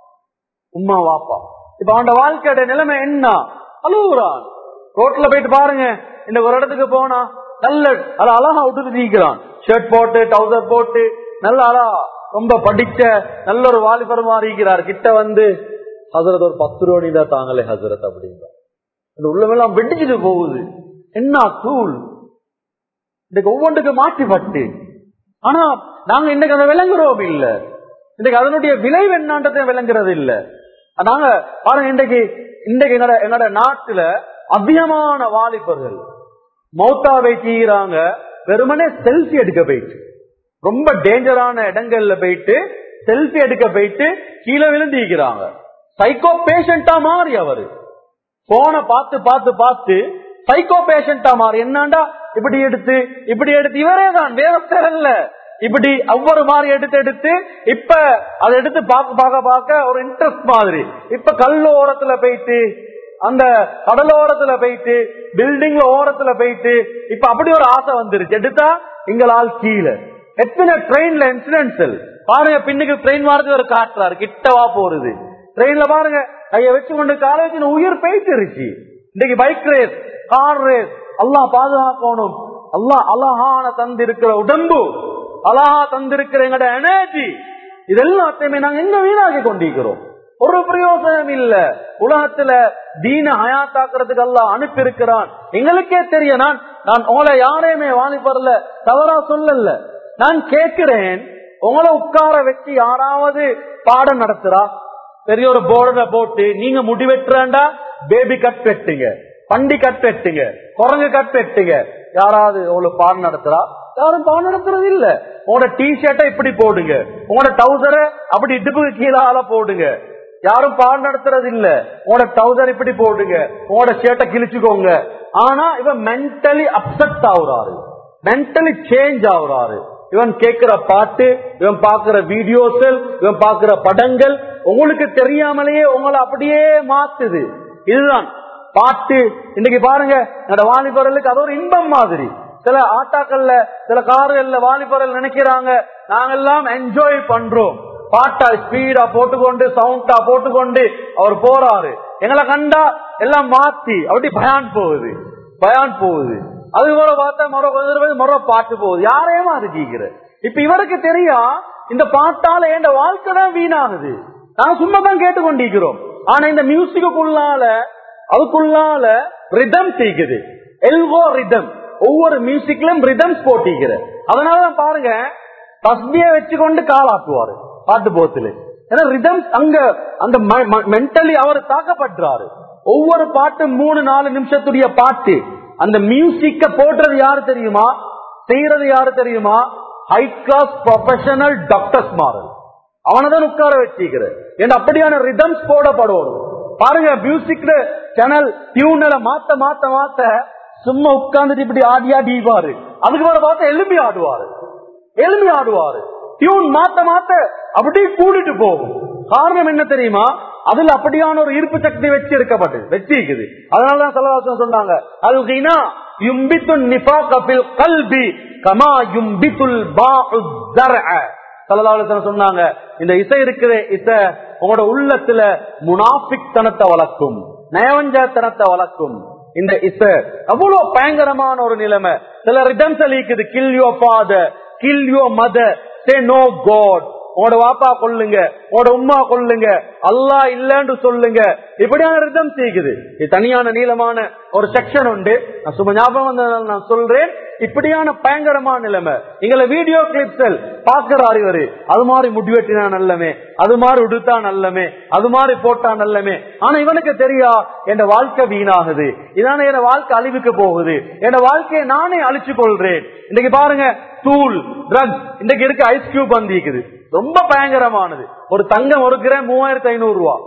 S1: உம்மா வாப்பா. இப்ப அவனோட வாழ்க்கையோட நிலைமை என்ன? அழுகுறான். ரோட்ல போயிட்டு பாருங்க, இந்த ஒரு இடத்துக்கு போனா நல்ல அழகா விட்டுட்டு நீக்கிறான், ஷர்ட் போட்டு டவுசர் போட்டு நல்ல அழகா ரொம்ப படிச்ச நல்ல ஒரு வாலிபர் மாறிக்கிறார். கிட்ட வந்து ஹசரத் ஒரு 10 ரூபாய் தான் தாங்களே ஹசரத் அப்படிங்கிறார். அந்த உள்ளமெல்லாம் வெடிச்சுட்டு போகுது. என்ன தூள் இன்னைக்கு ஒவ்வொன்றுக்கு மாற்றிப்பட்டு. ஆனா நாங்க இன்னைக்கு அதை விளங்குறோம் இல்ல, இன்னைக்கு அதனுடைய விளைவு என்னன்றதை விளங்குறது இல்ல. நாங்க பாருங்க, இன்றைக்கு எங்களோட நாட்டுல அதிகமான வாலிபர்கள் மௌத்தாவை செய்யறாங்க வெறுமனே செல்ஃபி எடுக்க போயிட்டு, ரொம்ப டேஞ்சரான இடங்கள்ல போயிட்டு செல்ஃபி எடுக்க போயிட்டு கீழே விழுந்திருக்கிறாங்க. சைக்கோ பேஷண்டா மாறி அவரு போனை பார்த்து பார்த்து பார்த்து சைக்கோ பேஷண்டா மாறி என்னண்டா இப்படி எடுத்து இவரே தான் வேற இப்படி ஒவ்வொரு மாதிரி எடுத்து இப்ப அதை எடுத்து பார்க்க ஒரு இன்ட்ரெஸ்ட் மாதிரி இப்ப கல்லு ஓரத்துல போயிட்டு அந்த கடலோரத்துல போயிட்டு பில்டிங் ஓரத்துல போயிட்டு இப்ப அப்படி ஒரு ஆசை வந்துருச்சு. எடுத்தா எங்களால் கீழே எத்தனை ட்ரெயின்ல இன்சிடென்ட்ஸ் பாருங்க. பின்னுக்கு ட்ரெயின் மாறது ஒரு காட்டுறாரு, கிட்டவா போறது ட்ரெயின்ல பாருங்க, கைய வச்சு கொண்டு காலேஜ் உயிர் போயிட்டு இருச்சு. இன்னைக்கு பைக் ரேஸ், கார் ரேஸ், அல்லாஹ் பாதுகாக்கணும். அல்லாஹ் அழகான தந்திருக்கிற உடம்பு, அழகா தந்திருக்கிற எங்கட எனர்ஜி, இதெல்லாத்தையுமே நாங்க எங்க வீணாக்கி கொண்டிருக்கிறோம். ஒரு பிரயோசனம் இல்ல. உலகத்துல தீன ஹயாத்தாக்குறதுக்கு அல்லாஹ் அனுப்பி இருக்கிறான். எங்களுக்கே தெரிய, நான் உங்களை யாரையுமே வாலிபர்ல தவறா சொல்லல. நான் கேட்கிறேன், உங்களை உட்கார வச்சு யாராவது பாடம் நடத்துறா? பெரிய ஒரு போர்ட போட்டு நீங்க முடி வெட்டுறாண்டா பேபி கட் வெட்டுங்க, பண்டி கட் வெட்டுங்க, குரங்கு கட் வெட்டுங்க, யாராவது உங்களுக்கு பாடம் நடத்துறா? யாரும் பாடம் நடத்துறது இல்ல. உங்களோட டிஷர்ட்டை இப்படி போடுங்க, உங்களோட டவுசரை அப்படி இடுப்புக்கு கீழால போடுங்க, யாரும் பாடம் நடத்துறது இல்ல. உங்களோட டவுசர் இப்படி போடுங்க, உங்களோட ஷர்ட்டை கிழிச்சுக்கோங்க. ஆனா இவன் மென்டலி அப்செட் ஆகுறாரு, மென்டலி சேஞ்ச் ஆகுறாரு. இவன் கேட்கிற பாட்டு, இவன் பாக்குற வீடியோக்கள், இவன் பாக்குற படங்கள் உங்களுக்கு தெரியாமலேயே உங்களை அப்படியே மாத்துது. இதுதான் பாட்டு. இன்னைக்கு பாருங்க, என்னோட வாலிபர்களுக்கு அது ஒரு இன்பம் மாதிரி. சில ஆட்டாக்கள்ல சில கார்கள்ல வாலிபர்கள் நினைக்கிறாங்க நாங்கெல்லாம் என்ஜாய் பண்றோம், பாட்டா ஸ்பீடா போட்டுக்கொண்டு சவுண்டா போட்டுக்கொண்டு அவர் போறாரு. எங்களை கண்டா எல்லாம் மாத்தி அப்படி பயான் போகுது. அது போல பார்த்தா மொர பாட்டு போகுது. யாரையுமா இருக்கீங்கிற இப்ப இவருக்கு தெரியா இந்த பாட்டால என் வாழ்க்கை தான் வீணாகுது. நாங்க சும்மா தான் கேட்டுக்கொண்டிருக்கிறோம். ஆனா இந்த மியூசிக்குள்ளால அதுக்குள்ளால ரிதம் தீக்குது, எல்கோ ரிதம். ஒவ்வொரு மியூசிக்லயும் ரிதம்ஸ் போட்டிக்கிற. அதனாலதான் பாருங்க, தஸ்பிய வச்சுக்கொண்டு காலாக்குவாரு பாட்டு போத்துல. ஏன்னா ரிதம்ஸ் அங்க அந்த மென்டலி அவர் தாக்கப்படுறாரு. ஒவ்வொரு பாட்டு 3-4 நிமிஷத்துடைய பாட்டு. அந்த மியூசிக்க போடுறது யாரு தெரியுமா, செய்யறது யாரு தெரியுமா? ஹை கிளாஸ் ப்ரொஃபஷனல் டாக்டர்ஸ் மாறு அவனதான் உட்கார வச்சிக்கிற. ஏன்னா அப்படியான ரிதம்ஸ் போடப்படும். பாருங்க, மியூசிக் சேனல் டியூன்ல மாத்த மாத்த மாத்த சும்மா உட்கார்ந்துட்டு இப்படி ஆடியா டீபாரு, அதுக்கு மேல பார்த்து எலும்பி ஆடுவாரு. டியூன் மாத்த மாத்த அப்படி கூடிட்டு போகும். காரணம் என்ன தெரியுமா? அதுல அப்படியான ஒரு ஈர்ப்பு சக்தி வச்சிருக்குது. அதனாலதான் ஸல்லல்லாஹு சொன்னாங்க, அல் கினா யும்பித்துன் நிஃபாக ஃபில் கல்பி கமா யும்பித்துல் பாஉ ஸர்அ. ஸல்லல்லாஹு அலைஹி வஸல்லம் சொன்னாங்க, இந்த இசை இருக்குதே, இசை உங்களோட உள்ளத்துல முனாஃபிக் தனத்தை வளர்க்கும், நயவஞ்சத்தனத்தை வளர்க்கும். இந்த இசை அவ்வளவு பயங்கரமான ஒரு நிலைமை. சில ரிதம்ஸ் இருக்குது, kill your father, kill your mother, say no God. உங்களோட வாப்பா கொல்லுங்க, உங்களோட உம்மா கொல்லுங்க, அல்லாஹ் இல்லன்னு சொல்லுங்க. இப்படியான ரிதம் செய்யுது. இது தனியான நீளமான ஒரு செக்ஷன் உண்டு. நான் சும்மா ஞாபகம் நான் சொல்றேன். இப்படியான பயங்கரமான நிலைமை. எங்களை வீடியோ கிளிப்ஸ் பாக்குறாரு இவரு, அது மாதிரி முடிவெட்டினா நல்லமே, அது மாதிரி உடுத்தா நல்லமே, அது மாதிரி போட்டா நல்லமே. ஆனா இவனுக்கு தெரியா, என் வாழ்க்கை வீணாகுது, இதான என் வாழ்க்கை அழிவுக்கு போகுது, என் வாழ்க்கையை நானே அழிச்சு கொள்றேன். இன்னைக்கு பாருங்க, டூல் ட்ரக்ஸ் இன்னைக்கு இருக்கு. ஐஸ் கியூப் வந்திருக்குது, ரொம்ப பயங்கரமானது. ஒரு தங்கம் ஒரு கிராம் 3500 ரூபாய்.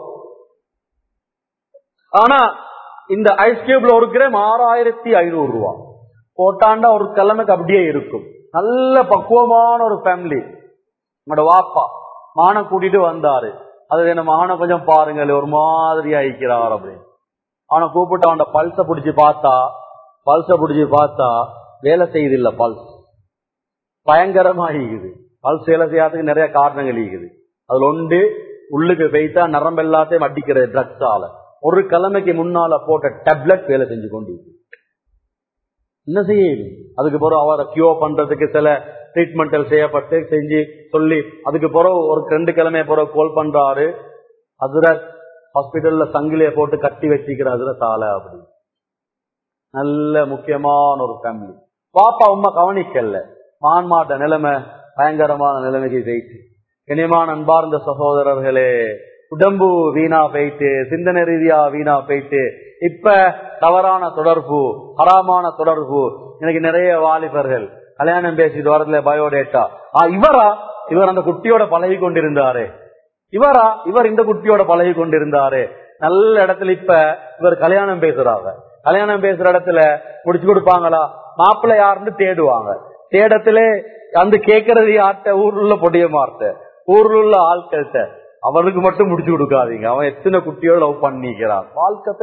S1: ஆனா இந்த ஐஸ் கியூப்ல ஒரு கிராம் 6500 ரூபாய். போட்டாண்டா ஒரு கிழமைக்கு அப்படியே இருக்கும். நல்ல பக்குவமான ஒரு ஃபேமிலி. என்னோட வாப்பா மான கூட்டிட்டு வந்தாரு. அது என்ன மான கொஞ்சம் பாருங்கள், ஒரு மாதிரி ஆயிக்கிறார் அப்படின்னு. அவனை கூப்பிட்டு அவன் பல்ச பிடிச்சு பார்த்தா வேலை செய்யுது இல்ல. பல்ஸ் பயங்கரமா இருக்குது. பல்ஸ் வேலை செய்யாததுக்கு நிறைய காரணங்கள் இருக்குது. அதுல ஒன்று, உள்ளுக்கு வைத்தா நரம்பு எல்லாத்தையும் அடிக்கிற ட்ரக்ஸால ஒரு கிழமைக்கு முன்னால போட்ட டேப்லெட் வேலை செஞ்சு கொண்டு என்ன செய்யுது. அதுக்கு பிறகு அவரை கியூர் பண்றதுக்கு சில ட்ரீட்மெண்ட் செய்யப்பட்டு செஞ்சு சொல்லி, அதுக்கு பிறகு ஒரு 2 கிழமை பிறகு கால் பண்றாரு, ஹஸ்ரத் ஹாஸ்பிட்டல்ல சங்கிலிய போட்டு கட்டி வச்சிக்கிற ஹஸ்ரத் ஆல அப்படி. நல்ல முக்கியமான ஒரு ஃபேமிலி. பாப்பா உம்மா கவனிக்கல. மான்மாட்ட நிலைமை பயங்கரமான நிலைமைக்கு போயிட்டு. இனிமான அன்பார்ந்த சகோதரர்களே, உடம்பு வீணா போயிட்டு, சிந்தனை ரீதியா வீணா போயிட்டு, இப்ப தவறான தொடர்பு, ஹராமான தொடர்பு. எனக்கு நிறைய வாலிபர்கள் கல்யாணம் பேசிட்டு வரதுல பயோடேட்டா, இவர் அந்த குட்டியோட பழகி கொண்டிருந்தாரு, இவர் இந்த குட்டியோட பழகி கொண்டிருந்தாரு. நல்ல இடத்துல இப்ப இவர் கல்யாணம் பேசுறாங்க. கல்யாணம் பேசுற இடத்துல முடிச்சு கொடுப்பாங்களா, மாப்பிள்ளை யாருன்னு தேடுவாங்க. தேடத்துல அந்த கேட்கறது யார்கிட்ட, ஊர்ல பொடிய மார்ட்ட, ஊர்ல உள்ள ஆட்கள்கிட்ட. அவனுக்கு மட்டும் முடிச்சு கொடுக்காதீங்க, அவன் எத்தனை குட்டியோட லவ் பண்ணிக்கிறான். வாழ்க்கை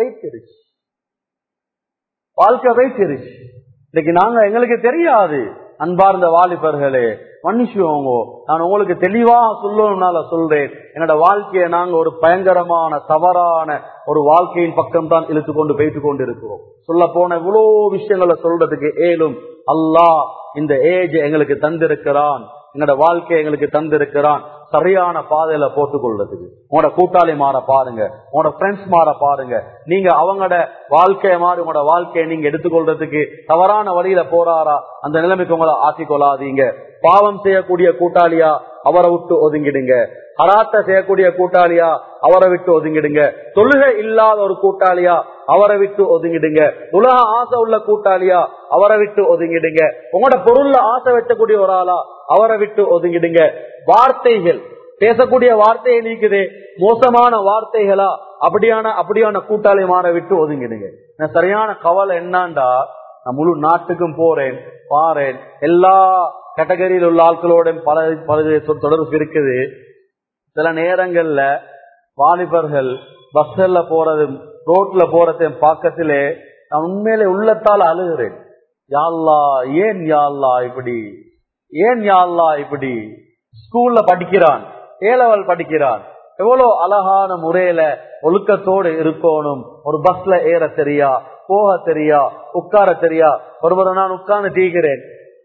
S1: போயிடுச்சு. இன்னைக்கு நாங்க எங்களுக்கு தெரியாது. அன்பார்ந்த வாலிபர்களே, மன்னிச்சுவோங்க, நான் உங்களுக்கு தெளிவா சொல்லணும்னால சொல்றேன். என்னோட வாழ்க்கையை நாங்க ஒரு பயங்கரமான தவறான ஒரு வாழ்க்கையின் பக்கம் தான் இழுத்து கொண்டு போயிட்டு கொண்டு இருக்கிறோம். சொல்ல போன இவ்வளவு விஷயங்களை சொல்றதுக்கு ஏலும். அல்லாஹ் இந்த ஏஜ் எங்களுக்கு தந்திருக்கிறான், எங்களோட வாழ்க்கை எங்களுக்கு தந்திருக்கிறான் சரியான பாதையில போட்டுக் கொள்றதுக்கு. உங்களோட கூட்டாளி மாற பாருங்க, உங்களோட ஃப்ரெண்ட்ஸ் மாற பாருங்க. நீங்க அவங்களோட வாழ்க்கைய மாறி உங்களோட வாழ்க்கையை நீங்க எடுத்துக்கொள்றதுக்கு தவறான வழியில போறாரா, அந்த நிலைமைக்கு உங்களை ஆக்கிக் கொள்ளாதீங்க. பாவம் செய்யக்கூடிய கூட்டாளியா, அவரை விட்டு ஒதுங்கிடுங்க. ஹராத்த செய்யக்கூடிய கூட்டாளியா, அவரை விட்டு ஒதுங்கிடுங்க. தொழுகை இல்லாத ஒரு கூட்டாளியா, அவரை விட்டு ஒதுங்கிடுங்க. உலக ஆசை உள்ள கூட்டாளியா, அவரை விட்டு ஒதுங்கிடுங்க. உங்களோட பொருள்ல ஆசை வைக்கக்கூடிய ஒரு ஆளா, அவரை விட்டு ஒதுங்கிடுங்க. வார்த்தைகள் பேசக்கூடிய வார்த்தையை நீக்குதே, மோசமான வார்த்தைகளா, அப்படியான கூட்டாளி மாற விட்டு ஒதுங்கிடுங்க. சரியான கவலை என்னண்டா, நான் முழு நாட்டுக்கும் போறேன் பாறேன், எல்லா கேட்டகரியில் உள்ள ஆட்களோட பல தொடர்பு இருக்குது. சில நேரங்கள்ல வாலிபர்கள் பஸ்ல போறது, ரோட்ல போறது பக்கத்திலே நான் உண்மையிலே உள்ளத்தால் அழுகிறேன். யா அல்லாஹ், ஏன் யா அல்லாஹ் இப்படி, ஏன் யா அல்லாஹ் இப்படி. ஸ்கூல்ல படிக்கிறான், A-level படிக்கிறான், எவ்வளவு அழகான முறையில ஒழுக்கத்தோடு இருக்கணும். ஒரு பஸ்ல ஏற தெரியா, போக தெரியா, உட்கார தெரியா. ஒருவரை நான் உட்கார்ந்து தீக்கிறேன்,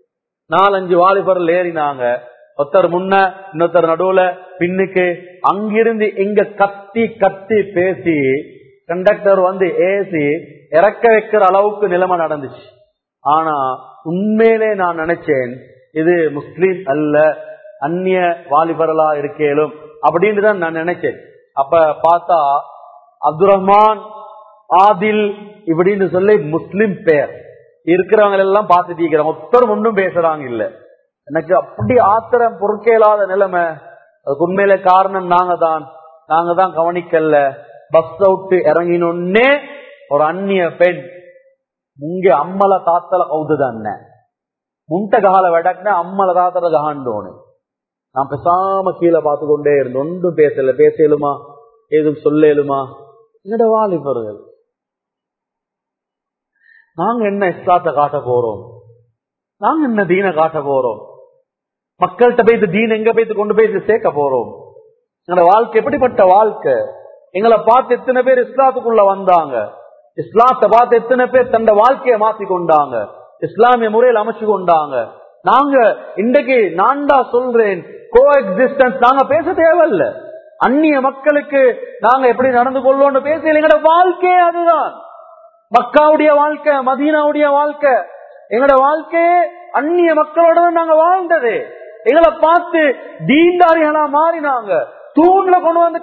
S1: 4-5 வாலிபர்கள் ஏறினாங்க. ஒருத்தர் முன்ன, இன்னொருத்தர் நடுவுல, பின்னுக்கு. அங்கிருந்து இங்க கத்தி கத்தி பேசி கண்டக்டர் வந்து ஏசி இறக்க வைக்கிற அளவுக்கு நிலைமை நடந்துச்சு. ஆனா உண்மையிலே நான் நினைச்சேன், இது முஸ்லீம் அல்ல, அந்நிய வாலிபர்களா இருக்கேலும் அப்படின்னு தான் நான் நினைச்சேன். அப்ப பார்த்தா அப்துல் ரஹ்மான் ஆதில் இப்படின்னு சொல்லி முஸ்லிம் பேர் இருக்கிறவங்க எல்லாம் பார்த்துட்டு இருக்கிறாங்க. ஒருத்தரும் ஒன்றும் பேசுறாங்க இல்ல. எனக்கு அப்படி ஆத்திரம் பொறுக்கேலாத நிலைமை. அதுக்கு உண்மையில காரணம் நாங்க தான் கவனிக்கல. பஸ் அவுட்டு இறங்கினோன்னே ஒரு அந்நிய பெண் முங்க அம்மல தாத்தல கவுதுதான் முண்ட கால வெடக்குன அம்மல தாத்தல ககாண்டோன்னு. நான் பேசாம கீழே பார்த்து கொண்டே இருந்தேன். ஒன்றும் பேசலுமா ஏதும் சொல்லலுமா? என்னோட வாலிபர்கள் நாங்க என்ன இஸ்லாத்தை காட்ட போறோம்? நாங்க என்ன தீனை காட்ட போறோம்? மக்கள்கிட்ட போய் தீன் எங்க போய் கொண்டு போய் சேர்க்க போறோம்? எங்களோட வாழ்க்கை எப்படிப்பட்ட வாழ்க்கை? எங்களை பார்த்து எத்தனை பேர் இஸ்லாத்துக்குள்ள வந்தாங்க? இஸ்லாத்தை பார்த்து எத்தனை பேர் தந்த வாழ்க்கையை மாத்தி கொண்டாங்க? இஸ்லாமிய முறையில் அமைச்சு கொண்டாங்க. நாங்க இன்றைக்கு நான்டா சொல்றேன், கோ எக்ஸிஸ்டன்ஸ் நாங்க பேச தேவையில்லை. அந்நிய மக்களுக்கு நாங்க எப்படி நடந்து கொள்ளோம்னு பேசல. எங்களோட வாழ்க்கையே அதுதான். மக்காவுடைய வாழ்க்கை, மதீனாவுடைய வாழ்க்கை, எங்களோட வாழ்க்கையே அந்நிய மக்களோட நாங்க வாழ்ந்தது. எங்களை பார்த்து தீன்தாரிகளா மாறினாங்க. தூண்ல கொண்டு வந்து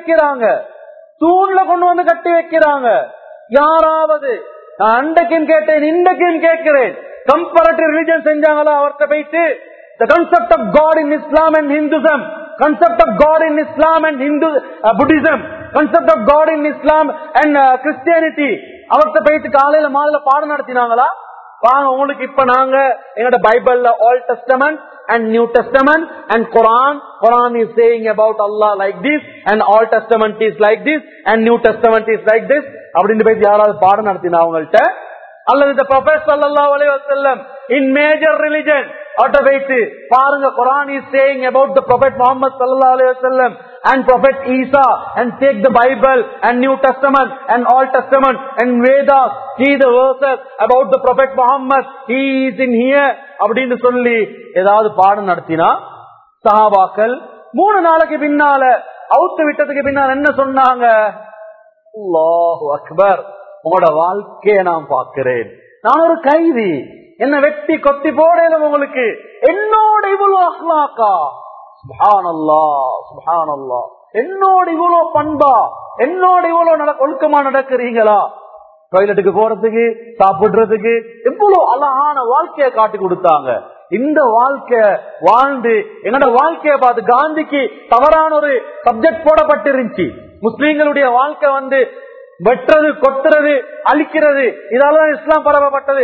S1: கட்டி வைக்கிறாங்க. யாராவது நான் அன்றைக்கும் கேட்டேன், இன்றைக்கும் கேட்கிறேன், கம்பேரிட்டிவ் ரிலிஜன் செஞ்சாங்களா? அவர்கிட்ட போயிட்டு the concept of God in Islam and Hinduism, concept of God in Islam and Buddhism, concept of God in Islam and Christianity, அவர்கிட்ட போயிட்டு காலையில மாலையில பாடம் நடத்தினாங்களா? வாங்க உங்களுக்கு இப்ப நாங்க எங்களோட பைபிள்ல Old Testament and New Testament and Quran is saying about Allah like this and Old Testament is like this and New Testament is like this அப்படின்னு போய் யாராவது பாடம் நடத்தினா அவங்கள்ட்ட? அல்லது the Prophet sallallahu alaihi wasallam in major religion autobate பாருங்க, Quran is saying about the Prophet Muhammad sallallahu alaihi wasallam and Prophet Isa, and take the Bible and New Testament and Old Testament and Vedas, see the verses about the Prophet Muhammad, he is in here அப்படின்னு சொல்லி ஏதாவது பாடம் நடத்தினா சஹாபாக்கள் 3 நாளைக்கு பின்னால அவுத்து விட்டதுக்கு பின்னால் என்ன சொன்னாங்க? அல்லாஹு அக்பர், உங்களோட வாழ்க்கையை நான் பார்க்கிறேன், நான் ஒரு கைதி, என்ன வெட்டி கொத்தி போடலும் உங்களுக்கு, என்னோட இவ்வளவு அஹ்லாக்கா, சுப்ஹானல்லாஹ் சுப்ஹானல்லாஹ், என்னோட இவ்வளவு பண்பா, என்னோட இவ்வளவு ஒழுக்கமா நடக்கிறீங்களா? டாய்லெட்டுக்கு போறதுக்கு, சாப்பிடுறதுக்கு எவ்வளவு அழகான வாழ்க்கையை காட்டி கொடுத்தாங்க. இந்த வாழ்க்கை வாழ்ந்து என்னோட வாழ்க்கையை பார்த்து காந்திக்கு தவறான ஒரு சப்ஜெக்ட் போடப்பட்டிருந்துச்சு. முஸ்லீம்களுடைய வாழ்க்கை வெட்டுறது, கொத்துறது, அழிக்கிறது, இதெல்லாம் இஸ்லாம் பரவப்பட்டது.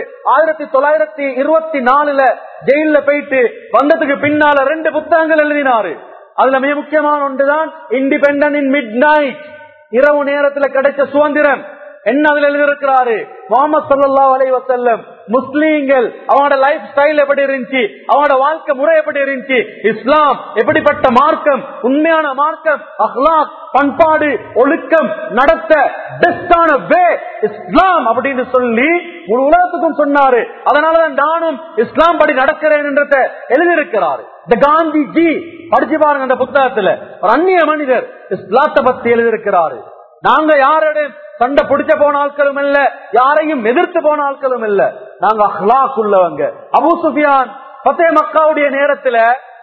S1: 1924 ஜெயில போயிட்டு வந்ததுக்கு பின்னால 2 புத்தகங்கள் எழுதினாரு. அதுல மிக முக்கியமான ஒன்றுதான் இண்டிபெண்டன்ட் இன் மிட் நைட், இரவு நேரத்துல கிடைச்ச சுதந்திரம். என்ன அதுல எழுதியிருக்கிறாரு? முஹம்மது ஸல்லல்லாஹு அலைஹி வஸல்லம் முஸ்லீம்கள் அவங்களோட லைஃப் ஸ்டைல் எப்படி இருந்துச்சு, அவங்களோட வாழ்க்கை முறை எப்படி இருந்துச்சு, இஸ்லாம் எப்படிப்பட்ட மார்க்கம், உண்மையான மார்க்கம், அஹ்லாக், பண்பாடு, ஒழுக்கம், நடத்த பெஸ்டான வே இஸ்லாம் அப்படின்னு சொல்லி முழு உலகத்துக்கும் சொன்னாரு. அதனாலதான் நானும் இஸ்லாம் படி நடக்கிறேன் என்றத எழுதியிருக்கிறாரு. இந்த காந்திஜி படிச்சு பாருங்க, அந்த புத்தகத்துல ஒரு அந்நிய மனிதர் இஸ்லாத்தை பத்தி எழுதியிருக்கிறாரு. நாங்க யாரோட சண்டை பிடிச்ச போன ஆட்களும் இல்ல, யாரையும் எதிர்த்து போன ஆட்களும் இல்ல, நாங்க அஹ்லாக் உள்ளவங்க. அபூ சுஃபியான் ஃபத்தே மக்காவுடைய நேரத்துல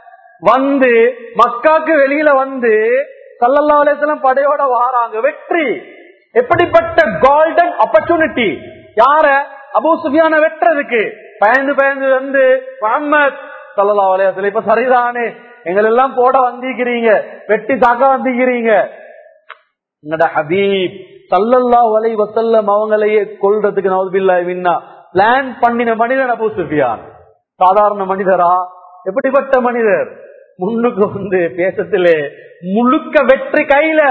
S1: மக்காக்கு வெளியில ஸல்லல்லாஹு அலைஹி வஸல்லம் படையோட வாராங்க. வெற்றி எப்படிப்பட்ட கோல்டன் ஆப்பர்ச்சுனிட்டி! யார? அபூ சுஃபியான வெட்டுறதுக்கு பயந்து முஹம்மத் ஸல்லல்லாஹு அலைஹி வஸல்லம், இப்ப சரிதானே, எங்களை எல்லாம் போட வந்திருக்கிறீங்க, வெட்டி தாக்க வந்திருக்கிறீங்க, எங்கட ஹபீப் ஸல்லல்லாஹு அலைஹி வஸல்லம் அவங்களையே கொல்றதுக்கு நவுதுபில்லாஹி மின்னா பிளான் பண்ணின மனிதன் அபூ சுஃபியான். சாதாரண மனிதரா? எப்படிப்பட்ட மனிதர்! முன்னுக்கு பேசத்திலே முழுக்க வெற்றி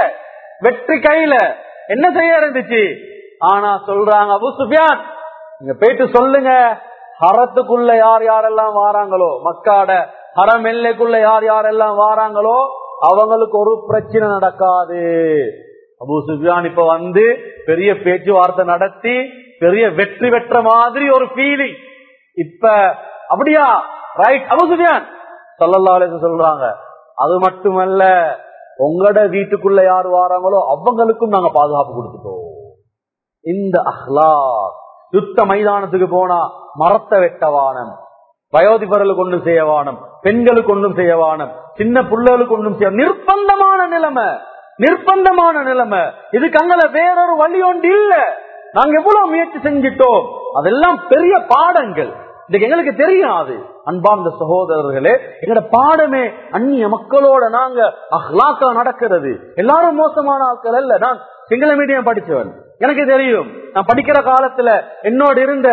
S1: கையில என்ன செய்ய இருந்துச்சு. ஆனா சொல்றாங்க, அபூ சுஃபியான் நீங்க போயிட்டு சொல்லுங்க, ஹரத்துக்குள்ள யார் யாரெல்லாம் வாராங்களோ, மக்காட ஹரம் எல்லைக்குள்ள யார் யாரெல்லாம் வாராங்களோ அவங்களுக்கு ஒரு பிரச்சனை நடக்காது. அபூ சுஃபியான் இப்ப பெரிய பேச்சுவார்த்தை நடத்தி பெரிய வெற்றி பெற்ற மாதிரி ஒரு ஃபீலிங். இப்ப அப்படியா? ரைட் அபூ சுஃபியான் ஸல்லல்லாஹு அலைஹி வஸல்லம் சொல்றாங்க, அது மட்டுமல்ல, உங்களோட வீட்டுக்குள்ள யார் வாராங்களோ அவங்களுக்கும் நாங்க பாதுகாப்பு கொடுத்துட்டோம். இந்த அஹ்லாக். யுத்த மைதானத்துக்கு போனா மரத்தை வெட்டவானம், வயோதிபர்களுக்கு ஒன்றும் செய்யவானம், பெண்களுக்கு ஒன்றும் செய்யவானம், சின்ன பிள்ளைகளுக்கு ஒன்றும் செய்ய, நிர்பந்தமான நிலைமை. இதுக்கு அங்கே வேறொரு வழி ஒன்று இல்ல. நாங்க எவ்வளவு முயற்சி செஞ்சிட்டோம். அதெல்லாம் பெரிய பாடங்கள். இன்னைக்கு எங்களுக்கு தெரியாது. அன்பார்ந்த சகோதரர்களே, எங்கட பாடமே அந்நிய மக்களோட நாங்க அஹ்லாக்கா நடக்கிறது. எல்லாரும் மோசமான ஆட்கள் அல்ல. நான் சிங்கள மீடியம் படிச்சவன், எனக்கு தெரியும். நான் படிக்கிற காலத்துல என்னோட இருந்த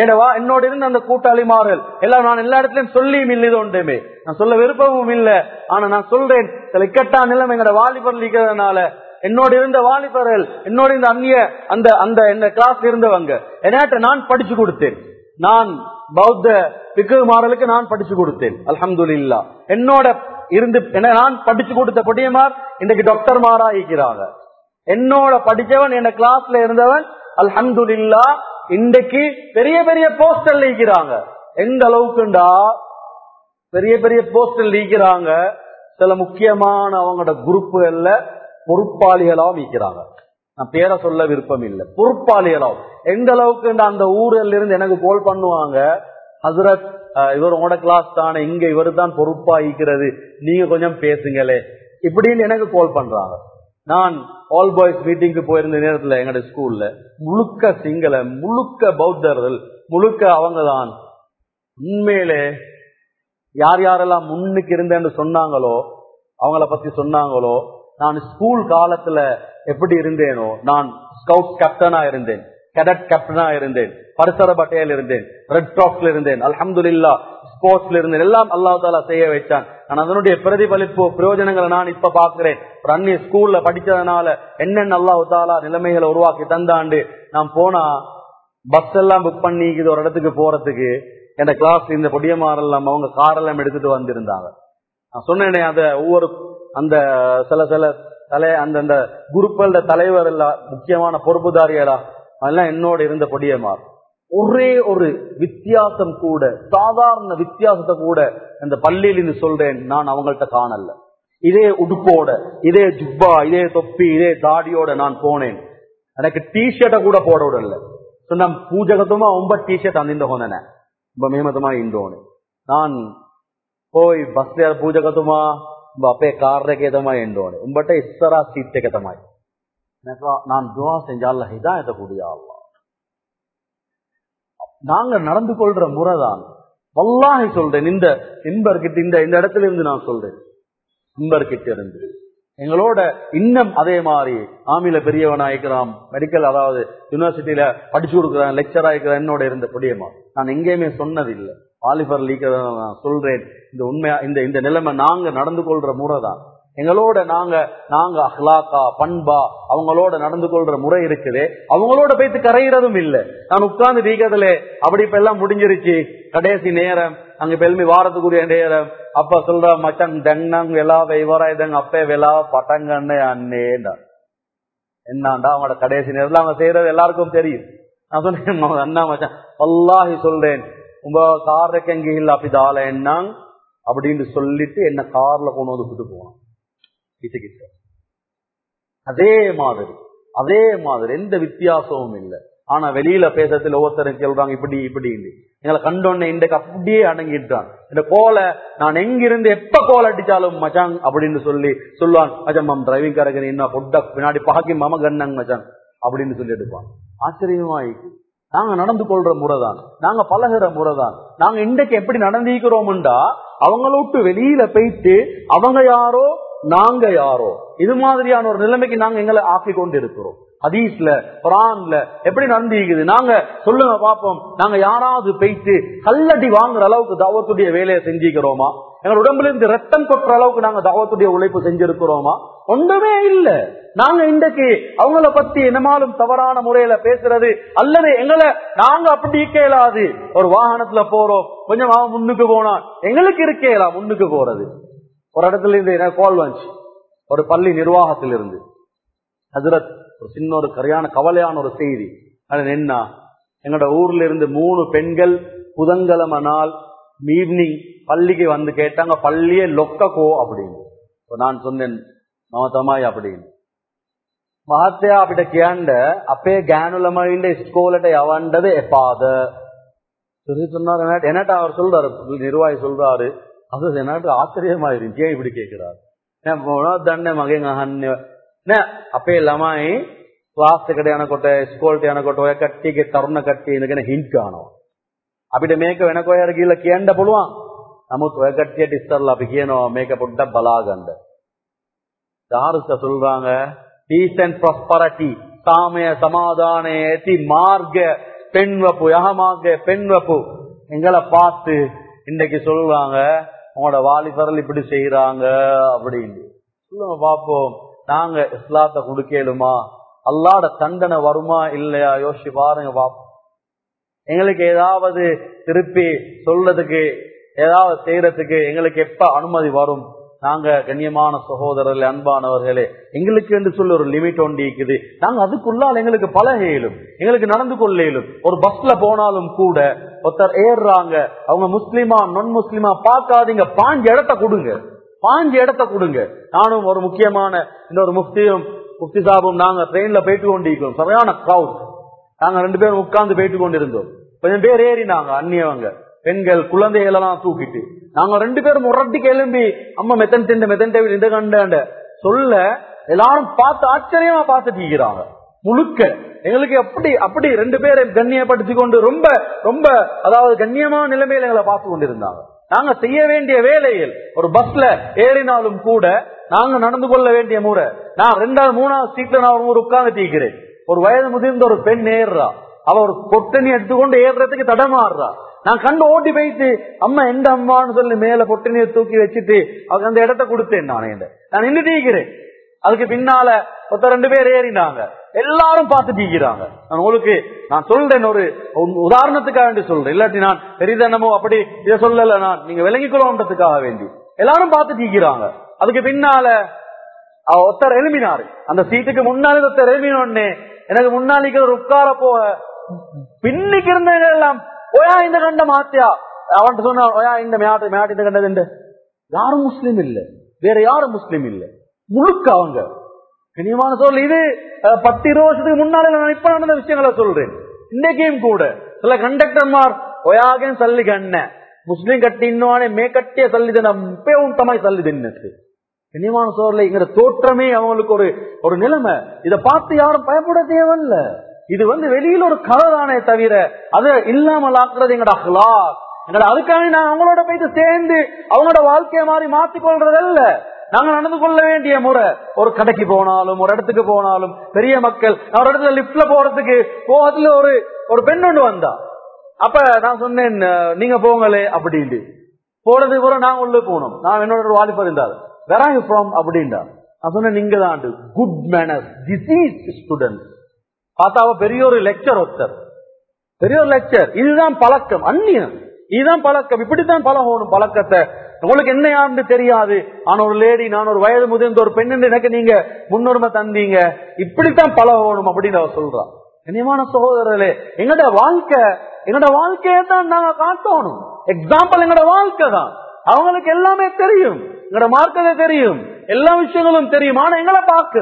S1: அந்த கூட்டாளிமார்கள் எல்லாம் நான் எல்லா இடத்துலயும் சொல்லியும் இல்லை. இது ஒன்றுமே நான் சொல்ல விருப்பமும் இல்லை. ஆனா நான் சொல்றேன், சில இக்கட்டான நிலைமை எங்கட வாலிபர் இருக்கிறதுனால என்னோட இருந்த வாலிபர்கள், என்னோட இந்த அந்நிய அந்த கிளாஸ்ல இருந்தவங்க என்னாட்ட நான் படிச்சு கொடுத்தேன். நான் பௌத்த பிக்குமார்களுக்கு நான் படிச்சு கொடுத்தேன். அல்ஹம்துலில்லாஹ். என்னோட இருந்து நான் படிச்சு கொடுத்த பொடியமார் இன்றைக்கு டாக்டர் மாரா இருக்கிறாங்க. என்னோட படிச்சவன் என்ன கிளாஸ்ல இருந்தவன் அல்ஹம்துலில்லாஹ் இன்றைக்கு பெரிய பெரிய போஸ்டர் இருக்கிறாங்க. எந்த அளவுக்குண்டா பெரிய பெரிய போஸ்டர் இருக்கிறாங்க. சில முக்கியமான அவங்களோட குரூப்புகள்ல பொறுப்பாளிகளாவும் இருக்கிறாங்க. நான் பேரை சொல்ல விருப்பம் இல்லை. பொறுப்பாளிகளாவும் எந்த அளவுக்கு அந்த ஊரில் இருந்து எனக்கு கால் பண்ணுவாங்க, ஹஸ்ரத் இவர் உங்களோட கிளாஸ் தானே, இங்க இவர் தான் பொறுப்பாகிறது, நீங்க கொஞ்சம் பேசுங்களே இப்படின்னு எனக்கு கால் பண்றாங்க. நான் ஆல் பாய்ஸ் மீட்டிங்க்கு போயிருந்த நேரத்துல எங்களோட ஸ்கூல்ல முழுக்க சிங்கள, முழுக்க பௌத்தர்கள், முழுக்க அவங்க தான். உண்மையிலே யார் யாரெல்லாம் முன்னுக்கு இருந்தேன்னு சொன்னாங்களோ, அவங்கள பத்தி சொன்னாங்களோ, நான் ஸ்கூல் காலத்துல எப்படி இருந்தேனோ, நான் ஸ்கவுட் கேப்டனா இருந்தேன், கேடட் கேப்டனா இருந்தேன், பரிசர பட்டையில் இருந்தேன், ரெட் கிராஸ்ல இருந்தேன், அல்ஹம்துலில்லாஹ் ஸ்போர்ட்ஸ்ல இருந்தேன். எல்லாம் அல்லாஹ் தாலா செய்ய வச்சான். நான் அதனுடைய பிரதிபலிப்பு பிரயோஜனங்களை நான் இப்ப பாக்குறேன். ஒரு அந்நிய ஸ்கூல்ல படிச்சதுனால என்னென்ன அல்லாஹ் தாலா நிலைமைகளை உருவாக்கி தந்தாண்டு. நான் போனா பஸ் எல்லாம் புக் பண்ணி இது ஒரு இடத்துக்கு போறதுக்கு என் கிளாஸ் இந்த பொடியமாரெல்லாம் அவங்க காரெல்லாம் எடுத்துட்டு வந்திருந்தாங்க. நான் சொன்னேனே, அந்த ஒவ்வொரு அந்த சில அந்த குரூப்கள தலைவர் எல்லாம் முக்கியமான பொறுப்புதாரிகளா அதெல்லாம் என்னோட இருந்த பொடியமார். ஒரே ஒரு வித்தியாசம் கூட, சாதாரண வித்தியாசத்தை கூட அந்த பள்ளியில் சொல்றேன், நான் அவங்கள்ட்ட காணல. இதே உடுப்போட, இதே ஜுப்பா, இதே தொப்பி, இதே தாடியோட நான் போனேன். எனக்கு டீஷர்ட்டை கூட போட விடல. சொன்ன பூஜகத்துமா ஒம்ப டீஷர்ட் அந்த ಹೋದನೆ ಮೇಮತಮ ಇಂಡೋನೆ ನಾನು ಹೋಯ್ ಬಸ್ ಯಾರ ಪೂಜಕತುಮಾ අපේ කාර් එකේ තමයි එන්න ඕනේ. උඹට ඉස්සරහා සීට් එක තමයි. நான் துஆ செஞ்ச அல்லாஹ் ஹிதாயத்தை கொடு யா அல்லாஹ். நாங்க நடந்து கொள்ற முறைதான். வல்லாஹி சொல்றேன், இந்த இன்பர் கிட்ட இந்த இடத்துல இருந்து நான் சொல்றேன், இன்பர் கிட்ட இருந்து எங்களோட இன்னும் அதே மாதிரி ஆமில பெரியவனா இருக்கிறான், மெடிக்கல் அதாவது யூனிவர்சிட்டியில படிச்சு கொடுக்குறேன், லெக்சரா இருக்கிறேன், என்னோட இருந்த பொடியமா. நான் எங்கேயுமே சொன்னதில்லை, வாலிபர் லீக்கிறத நான் சொல்றேன். இந்த உண்மையா இந்த நிலைமை நாங்க நடந்து கொள்ற முறைதான். எங்களோட நாங்க அஹ்லாக்கா பண்பா அவங்களோட நடந்து கொள்ற முறை இருக்குது. அவங்களோட போய்த்து கரையிறதும் இல்லை. நான் உட்கார்ந்து வீக்கத்துல அப்படி இப்ப எல்லாம் முடிஞ்சிருச்சு, கடைசி நேரம் அங்க பெல்மி வாரத்துக்குரிய நேரம். அப்ப சொல்ற மச்சான் தென்னாங் வெலா வெய்வரா இதங்க அப்பே வெலா பட்டங்கன்னு அண்ணேண்டா என்னாண்டா அவங்களோட கடைசி நேரத்துல அவங்க செய்யறது எல்லாருக்கும் தெரியும். நான் சொன்னேன், அண்ணா மச்சான் வல்லாஹி சொல்றேன், உங்க காருக்கு எங்க இல்ல அப்படி தால என்னாங் அப்படின்னு சொல்லிட்டு என்ன கார்ல கொண்டு வந்து கூட்டு போவான் கிட்ட. அதே மாதிரி எந்த வித்தியாசமும் இல்லை. ஆனா வெளியில பேசத்துல ஒவ்வொருத்தரும் சொல்றாங்க இப்படி இப்படி. எங்களை கண்டோன்ன இன்றைக்கு அப்படியே அடங்கிட்டான். இந்த கோலை நான் எங்கிருந்து எப்ப கோல் அடிச்சாலும் மச்சாங் அப்படின்னு சொல்லுவான். மச்சான் மம் டிரைவிங் காரங்க என்ன பொட்ட பின்னாடி பாக்கி மம கண்ணாங்க மச்சான் அப்படின்னு சொல்லி எடுப்பான். ஆச்சரியமா இருக்கு. நாங்க நடந்து கொள்ற முறைதான், நாங்க பழகிற முறைதான். நாங்க இன்றைக்கு எப்படி நடந்திருக்கிறோம்டா, அவங்கள விட்டு வெளியில போயிட்டு அவங்க யாரோ நாங்க யாரோ இது மாதிரியான ஒரு நிலைமைக்கு நாங்க எங்களை ஆக்கி கொண்டு இருக்கிறோம். ஹதீஸ்ல குர்ஆன்ல எப்படி நடந்திருக்குது நாங்க சொல்லுங்க பாப்போம். நாங்க யாராவது போயிட்டு கல்லடி வாங்குற அளவுக்கு தாவத்துடைய வேலையை செஞ்சுக்கிறோமா? எங்க உடம்புல இருந்து ரத்தம் கொட்டுற அளவுக்கு நாங்க தாவத்துடைய உழைப்பு செஞ்சிருக்கிறோமா? ஒன்றுமே இல்ல. நாங்க இன்றைக்கு அவங்கள பத்தி என்னமாலும் தவறான முறையில பேசுறது, அல்லது எங்களை நாங்க அப்படி இருக்கலாது. ஒரு வாகனத்துல போறோம், கொஞ்சம் முன்னுக்கு போனா எங்களுக்கு இருக்கலாம் முன்னுக்கு போறது. ஒரு இடத்துல இருந்து எனக்கு கால் வந்துச்சு, ஒரு பள்ளி நிர்வாகத்திலிருந்து. ஹஜ்ரத் ஒரு சின்ன ஒரு கவலையான ஒரு செய்தி. அது என்ன, எங்களோட ஊர்ல இருந்து 3 பெண்கள் புதன்கிழமை நாள் ஈவினிங் பள்ளிக்கு வந்து கேட்டாங்க, பள்ளியே லொக்கோ அப்படின்னு. நான் சொன்னேன் மமதமாய் அப்படின்னு. මහත්තයා අපිට කියන්න අපේ ගෑනු ළමයින්ට ඉස්කෝලේට යවන්නද එපාද? சொன்னாரு. என்னட்ட அவர் சொல்றாரு, நிர்வாகி சொல்றாரு, அது எனக்கு ஆச்சரியமா இருந்துச்சு, இப்படி கேட்கிறாரு. தண்டை மகன் அஹන්නේ නෑ අපේ ළමයි ක්ලාස් එකට යනකොට ඉස්කෝලේට යනකොට ඔය කට්ටියගේ තරුණ කට්ටිය ඉඳගෙන හින්ට් ගන්නවා. අපිට මේක වෙන කොහේ හරි ගිහලා කියන්න පුළුවන්. නමුත් ඔය කට්ටියට ඉස්සරලා අපි කියනවා මේක පොඩ්ඩක් බලාගන්න. දාර්ශ சொல்றாங்க peace and prosperity சாமய சமாதான ஏத்தி மார்க்க பெண்வப்பு யஹமார்க்க பெண்வப்பு எங்களை பார்த்து இன்னைக்கு சொல்றாங்க உங்களோட வாலிபர்கள் இப்படி செய்யறாங்க அப்படின்னு சொல்லுங்க பாப்போம். நாங்க இஸ்லாத்தை கொடுக்கலுமா? அல்லாஹ்வோட தண்டனை வருமா இல்லையா? யோசிச்சு பாருங்க பாப்போம். எங்களுக்கு ஏதாவது திருப்பி சொல்றதுக்கு ஏதாவது செய்யறதுக்கு எங்களுக்கு எப்ப அனுமதி வரும்? நாங்க கண்ணியமான சகோதரர்களே, அன்பானவர்களே, எங்களுக்கு என்று சொல்ல ஒரு லிமிட் ஒன்று இருக்குது. நாங்க அதுக்குள்ளால் எங்களுக்கு பழகையிலும் எங்களுக்கு நடந்து கொள்ளையிலும். ஒரு பஸ்ல போனாலும் கூட ஒருத்தர் ஏறுறாங்க, அவங்க முஸ்லிமா நான் முஸ்லிமா பார்க்காதீங்க, 5 இடத்த கொடுங்க, 5 இடத்த கொடுங்க. நானும் ஒரு முக்கியமான இன்னொரு முஃப்தி சாபும் நாங்க ட்ரெயின்ல போயிட்டு கொண்டிருக்கிறோம். சரியான கிரௌட். நாங்க 2 பேரும் உட்கார்ந்து போயிட்டு கொண்டிருந்தோம். கொஞ்சம் பேர் ஏறினாங்க, அந்நியவங்க பெண்கள் குழந்தைகள் எல்லாம் தூக்கிட்டு. நாங்க 2 பேரும் முரட்டி கிளம்பி அம்மா மெத்தன் இந்த கண்ட சொல்ல எல்லாரும் பார்த்து ஆச்சரியமா பார்த்துட்டு இருக்கிறாங்க. முழுக்க எங்களுக்கு அப்படி 2 பேரை கண்ணியப்படுத்தி கொண்டு ரொம்ப ரொம்ப அதாவது கண்ணியமான நிலைமையில எங்களை பார்த்து கொண்டிருந்தாங்க. நாங்க செய்ய வேண்டிய வேலையில் ஒரு பஸ்ல ஏறினாலும் கூட நாங்க நடந்து கொள்ள வேண்டிய முறை. நான் 2வது 3வது சீட்ல நான் ஒரு உட்கார்ந்து தீக்கிறேன். ஒரு வயது முதிர்ந்த ஒரு பெண் ஏறுறா, அவ ஒரு பொட்டணி எடுத்துக்கொண்டு ஏறுறதுக்கு தடமாறுறா. நான் கண்டு ஓட்டி போயிட்டு அம்மா எந்த அம்மான்னு சொல்லி மேல பொட்டணியை தூக்கி வச்சுட்டு அவங்க அந்த இடத்த கொடுத்தேன். நான் நின்று தீக்கிறேன். அதுக்கு பின்னால 2 பேர் ஏறினாங்க, எல்லாரும் பார்த்து தீக்கிறாங்க. நான் உங்களுக்கு நான் சொல்றேன், ஒரு உதாரணத்துக்காக வேண்டி சொல்றேன், இல்லாட்டி நான் பெரிதனமோ அப்படி இதை சொல்லல, நான் நீங்க விளங்கிக்கொள்ளன்றதுக்காக வேண்டி எல்லாரும் பார்த்து தீக்கிறாங்க. அதுக்கு பின்னால ஒருத்தர் எழுப்பினாரு, அந்த சீட்டுக்கு முன்னாலே ஒருத்தர் எழுப்பினோடனே எனக்கு முன்னாளிக்கு ஒரு உட்கார போக பின்னிக்கு இருந்தவங்க எல்லாம் ஒயா இந்த கண்ட மாத்தியா அவன் சொன்னா ஒயா இந்த மேட்டு இந்த கண்டது யாரும் முஸ்லீம் இல்ல, வேற யாரும் முஸ்லீம் இல்ல, முழுக்க அவங்க கனியமான சொல். இது 10-20 வருஷத்துக்கு முன்னால நான் இப்ப நடந்த விஷயங்களை சொல்றேன். இன்னைக்கும் கூட சில கண்டக்டர்மார் ஒயாக சல்லி கண்ண முஸ்லீம் கட்டி இன்னும் மே கட்டிய சல்லிதன் அப்பவும் தமாய் சல்லிதன்னு கனியமான சோர்ல இங்கிற தோற்றமே அவங்களுக்கு ஒரு நிலைமை. இதை பார்த்து யாரும் பயப்பட தேவையில்ல. இது வெளியில ஒரு கலை தானே தவிர அது இல்லாமல் ஆக்குறது எங்கட அஹ்லாக். அதுக்காக நான் அவங்களோட போயிட்டு சேர்ந்து அவங்களோட வாழ்க்கையை மாதிரி மாத்திக்கொள்றதல்ல. நாங்க நடந்து கொள்ள வேண்டிய முறை, ஒரு கடைக்கு போனாலும் ஒரு இடத்துக்கு போனாலும் பெரிய மக்கள் ஒரு இடத்துல லிப்ட்ல போறதுக்கு போகத்துல ஒரு பெண் ஒன்று வந்தா, அப்ப நான் சொன்னேன் நீங்க போங்களே அப்படின்னு. போனதுக்கு பிறகு நாங்க உள்ள போனோம். நான் என்னோட ஒரு வாலிபர் இருந்தாரு, where are you from அப்படின்டா. நான் சொன்னேன் நீங்க தான் குட் மேனர்ஸ் டிசீஸ் ஸ்டூடெண்ட். பார்த்தா பெரிய ஒரு லெக்சர், ஒருத்தர் பெரிய ஒரு லெக்சர். இதுதான் பழக்கம், அந்நியம் இதுதான் பழக்கம், இப்படித்தான் பழகணும் பழக்கத்தை. உங்களுக்கு என்ன யாருன்னு தெரியாது, ஆனா ஒரு லேடி, நான் ஒரு வயது முதிர்ந்த ஒரு பெண் எனக்கு நீங்க முன்னுரிமை தந்தீங்க, இப்படித்தான் பழகணும் அப்படின்னு அவர் சொல்றான். கண்ணியமான சகோதரர்களே, எங்கட வாழ்க்கையை தான் நாங்க காட்டணும். எக்ஸாம்பிள் எங்கட வாழ்க்கை தான். அவங்களுக்கு எல்லாமே தெரியும், எங்கட மார்க்கத்தை தெரியும், எல்லா விஷயங்களும் தெரியும். ஆனா எங்களை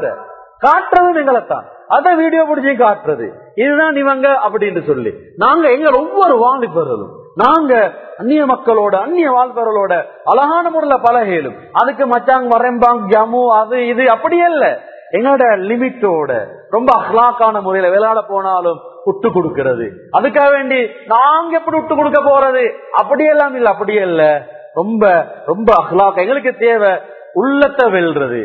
S1: காட்டுறது எங்களைத்தான், அதை வீடியோ பிடிச்சி காட்டுறது, இதுதான் இவங்க அப்படின்னு சொல்லி நாங்க எங்க ஒவ்வொரு வாலிபர்களும் நாங்க அந்நிய மக்களோட அந்நிய வாழ்பவர்களோட அழகான முறையில பழகலும். அதுக்கு மச்சாங்க வரம்பாங்க ஜமு அது இது அப்படியே இல்ல, எங்களோட லிமிட்டோட ரொம்ப அஹ்லாக்கான முறையில விளையாட போனாலும் விட்டு கொடுக்கிறது. அதுக்காக வேண்டி நாங்க எப்படி விட்டு கொடுக்க போறது அப்படியெல்லாம் இல்ல, அப்படியே இல்ல. ரொம்ப ரொம்ப அஹ்லாக் எங்களுக்கு தேவை. உள்ளத்தை வெல்றது,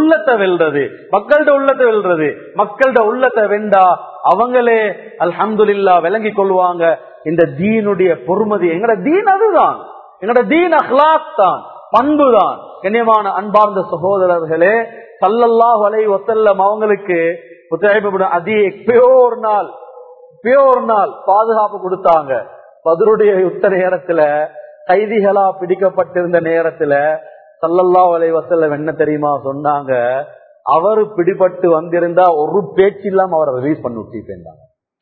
S1: மக்கள்கிட்ட உள்ளத்தை வெல்றது. மக்கள்கிட்ட உள்ளத்தை வெண்டா அவங்களே அல்ஹம்துலில்லாஹ் விளங்கி கொள்வாங்க இந்த தீனுடைய பொறுமதி. எங்கட தீன் அதுதான், எங்கட தீன் அஹ்லாக் தான், பண்பு தான். கண்ணியமான அன்பார்ந்த சகோதரர்களே, ஸல்லல்லாஹு அலைஹி வஸல்லம் அவங்களுக்கு ஒரு நாள் பாதுகாப்பு கொடுத்தாங்க. பத்ருடைய யுத்த நேரத்துல கைதிகளா பிடிக்கப்பட்டிருந்த நேரத்துல ஸல்லல்லாஹு அலைஹி வஸல்லம் என்ன தெரியுமா சொன்னாங்க, அவரு பிடிபட்டு வந்திருந்தா ஒரு பேச்சு இல்லாம அவரை ரிலீஸ் பண்ணி விட்டுட்டாங்க.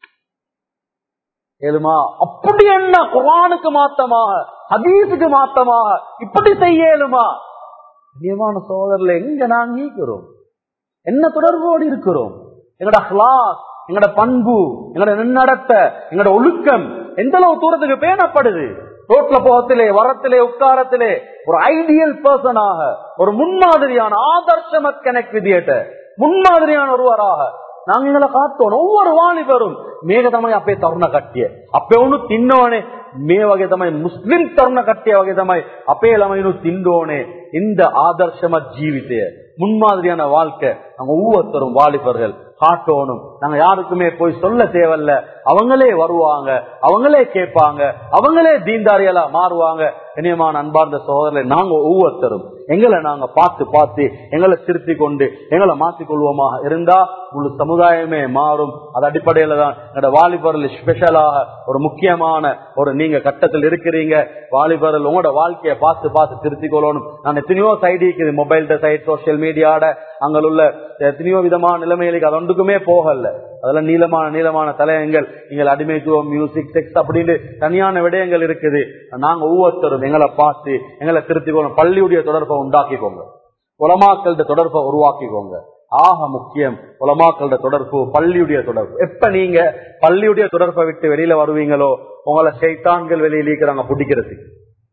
S1: ஏழுமா அப்படி என்ன குர்ஆனுக்கு மாத்தமாக ஹதீஸுக்கு மாத்தமாக இப்படி செய்யலுமா? நியமான சோதரில் எங்க நாங்க இருக்கிறோம், என்ன தொடர்போடு இருக்கிறோம்? எங்கட அஹ்லாக், எங்கட பண்பு, எங்கட நன்னடத்தை, எங்கட ஒழுக்கம் எந்த அளவு தூரத்துக்கு பேணப்படுது? ரோட்ல போகத்திலே வரத்திலே உட்காரத்திலே ஒரு ஐடியல் பர்சனாக, ஒரு முன்மாதிரியான ஆதர்ஷமத் கனெக்ட் விதியட்ட முன்மாதிரியான ஒருவராக நாங்க எங்களை காத்தோம். ஒவ்வொரு வாலிபரும் මේක තමයි අපේ තරුණ කට්ටිය. අපේ උණු තින්නෝනේ මේ වගේ තමයි මුස්ලිම් තරුණ කට්ටිය වගේ තමයි අපේ ළමයිනු තින්නෝනේ. இந்த ஆதர்ஷமத் ஜீவிதය முன்மாதிரியான வாழ்க்கை நாங்க ஒவ்வொருத்தரும் வாலிபர்கள் காட்டணும். நாங்க யாருக்குமே போய் சொல்ல தேவையில்ல. அவங்களே வருவாங்க, அவங்களே கேட்பாங்க, அவங்களே தீன்தாரிகளா மாறுவாங்க. இனியமான அன்பார்ந்த சகோதரர்களை, நாங்க ஒவ்வொருத்தரும் எங்களை நாங்க பார்த்து பார்த்து எங்களை திருத்தி கொண்டு எங்களை மாற்றிக்கொள்வோமாக இருந்தா முழு சமுதாயமே மாறும். அது அடிப்படையில தான் என்னோட வாலிபர்கள் ஸ்பெஷலாக ஒரு முக்கியமான ஒரு நீங்க கட்டத்தில் இருக்கிறீங்க. வாலிபர்கள் உங்களோட வாழ்க்கையை பார்த்து பார்த்து திருத்திக் கொள்ளணும். நான் எத்தனையோ சைடு இருக்குது, மொபைல் சைட், சோசியல் மீடியாட அங்குள்ள எத்தனையோ விதமான நிலைமைகளுக்கு அது ஒன்றுக்குமே போகல. அதெல்லாம் நீளமான தலையங்கள், நீங்கள் அடிமைத்துவம், மியூசிக், செக்ஸ் அப்படின்னு தனியான விடயங்கள் இருக்குது. நாங்க ஒவ்வொருத்தரும் எங்களை பார்த்து எங்களை திருத்திக்கொள்ளும். பள்ளியுடைய தொடர்பை உண்டாக்கிக்கோங்க, உலமாக்களோட தொடர்பை உருவாக்கிக்கோங்க. ஆக முக்கியம் உலமாக்களோட தொடர்பு, பள்ளியுடைய தொடர்பு. எப்ப நீங்க பள்ளியுடைய தொடர்பை விட்டு வெளியில வருவீங்களோ உங்களை ஷைத்தான்கள் வெளியில இருக்கிறாங்க பிடிக்கிறதுக்கு.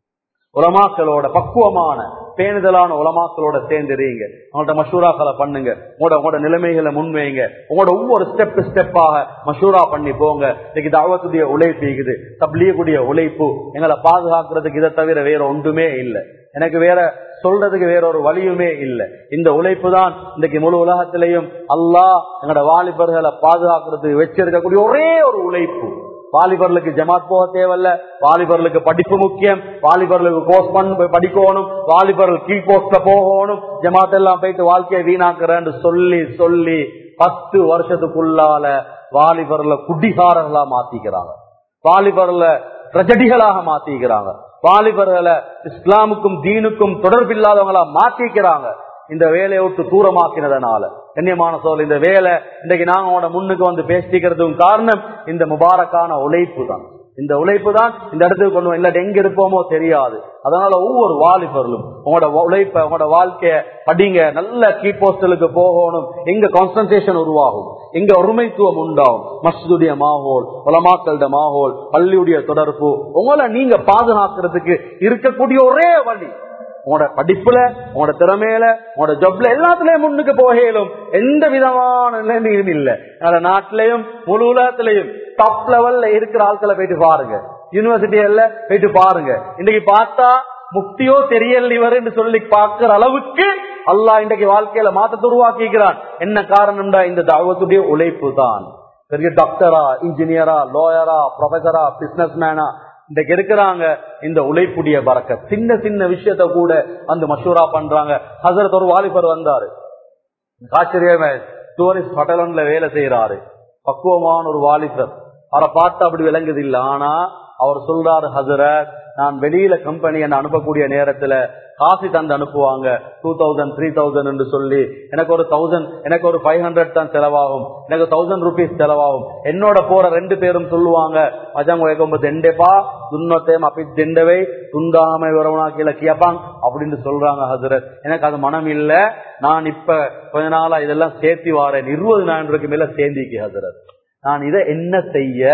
S1: உலமாக்களோட பக்குவமான பேணுதலான உலமாக்களோட சேர்ந்துறீங்க, உங்கள்ட்ட மஷூராக்களை பண்ணுங்க, உங்களோட நிலைமைகளை முன்வைங்க, உங்களோட ஒவ்வொரு ஸ்டெப்பாக மஷூரா பண்ணி போங்க. இன்னைக்கு தாவத்துடைய உழைப்பு இருக்குது, தப்லீகுடைய உழைப்பு எங்களை பாதுகாக்கிறதுக்கு இதை தவிர வேற ஒன்றுமே இல்லை. எனக்கு வேற சொல்றதுக்கு வேற ஒரு வழியுமே இல்லை. இந்த உழைப்பு தான் இன்றைக்கு முழு உலகத்திலையும் அல்லாஹ் எங்களோட வாலிபர்களை பாதுகாக்கிறதுக்கு வச்சிருக்கக்கூடிய ஒரே ஒரு உழைப்பு. வாலிபர்களுக்கு ஜமாத் போக தேவையில்ல, வாலிபர்களுக்கு படிப்பு முக்கியம், வாலிபர்களுக்கு கோர்ஸ் பண்ண படிக்கணும், வாலிபர்கள் கீழ் போஸ்ட்ல போகணும், ஜமாத் எல்லாம் போயிட்டு வாழ்க்கையை வீணாக்குறேன்னு சொல்லி சொல்லி 10 வருஷத்துக்குள்ளால வாலிபர்களை குடிகாரர்களா மாத்திக்கிறாங்க, வாலிபர்களை ட்ரெஜடிகளாக மாத்திக்கிறாங்க, வாலிபர்களை இஸ்லாமுக்கும் தீனுக்கும் தொடர்பில்லாதவங்களா மாத்திக்கிறாங்க. இந்த வேலையை விட்டு தூரமாக்கினதுனால கண்ணியமான சோழ இந்த வேலை இன்றைக்கு நாங்க உங்களோட முன்னுக்கு வந்து பேசிக்கிறதுக்கும் காரணம் இந்த முபாரக்கான உழைப்பு தான். இந்த உழைப்பு தான் இந்த இடத்துக்கு கொண்டு இல்லாட்டி எங்க இருப்போமோ தெரியாது. அதனால ஒவ்வொரு வாலிபர்களும் உங்களோட உழைப்ப, உங்களோட வாழ்க்கைய படிங்க. நல்ல கீ போஸ்டலுக்கு போகணும், எங்க கான்சன்ட்ரேஷன் உருவாகும், எங்க ஒருமைத்துவம் உண்டாகும். மஸ்ஜிதுடைய மாஹோல், உலமாக்களோட மாஹோல், பள்ளியுடைய தொடர்பு உங்களை நீங்க பாதுகாக்கிறதுக்கு இருக்கக்கூடிய ஒரே வழி. உங்களோட படிப்புல, உங்களோட திறமையில, உங்களோட ஜப்ல எல்லாத்துலயும் முன்னுக்கு போகலும் எந்த விதமான நிலைமையும் இல்லை. நாட்டிலையும் முழு உலகத்திலையும் டாப் லெவல்ல இருக்கிற ஆட்களை போயிட்டு பாருங்க, யூனிவர்சிட்டியில போயிட்டு பாருங்க. இன்னைக்கு பார்த்தா முக்தியோ தெரியல என்று சொல்லி பார்க்கிற அளவுக்கு அல்லாஹ் இன்றைக்கு வாழ்க்கையில மாற்றத்தை உருவாக்கிக்கிறான். என்ன காரணம்டா? இந்த தாவத்துடைய உழைப்பு தான். பெரிய டாக்டரா, இன்ஜினியரா, லாயரா, ப்ரொஃபஸரா, பிசினஸ் மேனா இன்றைக்கு இருக்கிறாங்க. இந்த உழைப்புடைய பறக்க சின்ன சின்ன விஷயத்த கூட அந்த மஷூரா பண்றாங்க. ஹசரத் ஒரு வாலிபர் வந்தாரு, ஆச்சரியமே, டூரிஸ்ட் ஹோட்டல்ல வேலை செய்யறாரு, பக்குவமான ஒரு வாலிபர். அவரை பார்த்து அப்படி விளங்குது இல்ல. ஆனா அவர் சொல்றாரு, ஹசரத் நான் வெளியில கம்பெனி என்ன அனுப்பக்கூடிய நேரத்துல காசு தந்து அனுப்புவாங்க, 2000 3000 என்று சொல்லி எனக்கு ஒரு 1000, எனக்கு ஒரு 500 தான் செலவாகும், எனக்கு 1000 ரூபீஸ் செலவாகும். என்னோட போற 2 பேரும் சொல்லுவாங்க, மஜாங்க தெண்டேப்பா துன்னோத்தேம் அப்படி தெண்டவை துண்டாமை வரவனா கீழே கியப்பாங் அப்படின்னு சொல்றாங்க. ஹசரத் எனக்கு அது மனம் இல்ல, நான் இப்ப கொஞ்ச நாளா இதெல்லாம் சேர்த்தி வாரேன், 20,000 மேல சேர்ந்திக்கு ஹசரத், நான் இதை என்ன செய்ய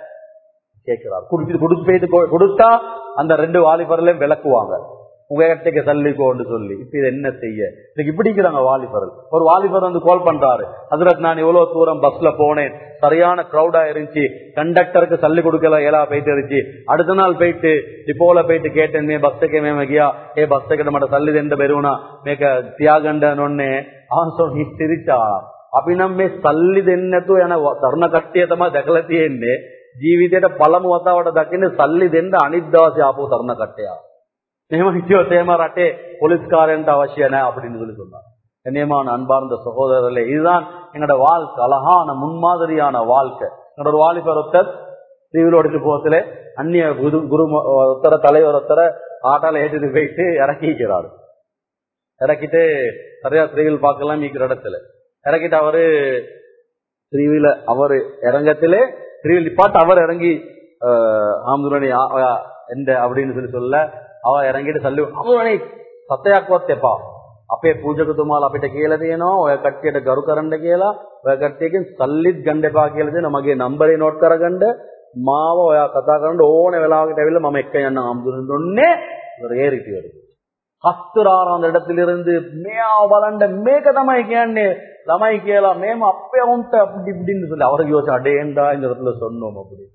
S1: கேட்கிறார். கொடுத்தா அந்த 2 வாலிபர்களையும் விளக்குவாங்க, உங்ககிட்ட தள்ளிக்கோன்னு சொல்லி. இப்ப இதை என்ன செய்ய இப்படிங்கிறாங்க வாலிபர்கள். ஒரு வாலிபர் வந்து கால் பண்றாரு, ஹசரத் நான் இவ்வளவு தூரம் பஸ்ல போனேன், சரியான கிரௌடா இருந்துச்சு, கண்டக்டருக்கு தள்ளி கொடுக்கல ஏலா போயிட்டு இருந்துச்சு. அடுத்த நாள் போயிட்டு டிப்போல போயிட்டு கேட்டேன், மே பஸ்ஸுக்கு மேமகியா ஏ பஸ்ஸுக்கிட்ட மட்டும் தள்ளி தெண்ட பெருவனா மேக்க தியாகண்டனொன்னே அவன் சொல்லி சிரிச்சா. අපිනම් සල්ලි දෙන්නේ නැතුව යන තරුණ කට්ටිය තමයි දැකලා තියෙන්නේ. ජීවිතේට පළමු වතාවට දකින්නේ සල්ලි දෙන්න අනිත් දවසේ ආපහු තරුණ කට්ටිය. එහෙම හිතියොත් එහෙම රටේ පොලිස් කාර්යයන්ට අවශ්‍ය නැහැ அப்படின்னு சொல்லி சொன்னார். கண்ணியமான அன்பார்ந்த சகோதரர்களே, இதுதான் எங்களோட வாழ்க்கை, அழகான முன்மாதிரியான வாழ்க்கை. எங்களோட ஒரு வாலிபர் ஒருத்தர் தீவிரோடு போகத்திலே அந்நிய குரு ஒருத்தர தலைவர் ஒருத்தர ஆட்டால ஏற்றிட்டு போயிட்டு இறக்கிக்கிறாரு. இறக்கிட்டு சரியா ஸ்ரீவில் பார்க்கலாம் இருக்கிற இடத்துல இறக்கிட்டு அவரு ஸ்ரீவில அவரு இறங்கத்திலே ஸ்ரீவில் நிப்பாட்டு அவர் இறங்கி ஆம்புரணி எந்த அப்படின்னு சொல்லி சொல்ல அவ இறங்கிட்டு சல்லி ஆம்புரணி சத்தையாக்குவத்தேப்பா අපේ පූජකතුමාලා අපිට කියලා තියෙනවා ඔය කට්ටියට ගරු කරන්න කියලා ඔය කට්ටියකින් සල්ලිත් ගන්න එපා කියලා දෙනවා මගේ නම්බරේ නෝට් කරගන්න මාව ඔයා කතා කරන්න ඕනේ වෙලාවකට ඇවිල්ලා මම එක්ක යන්න ආම්දුරන්නේ රේරිටිවල கத்துறார் அந்த இடத்திலிருந்து மேயா வளண்ட மேக தமைக்கேன்னு தமைக்கேலாம் மேம அப்பே உண்ட அப்படி இப்படின்னு சொல்லி அவருக்கு யோசிச்சு அடேண்டா இந்த இடத்துல சொன்னோம் அப்படி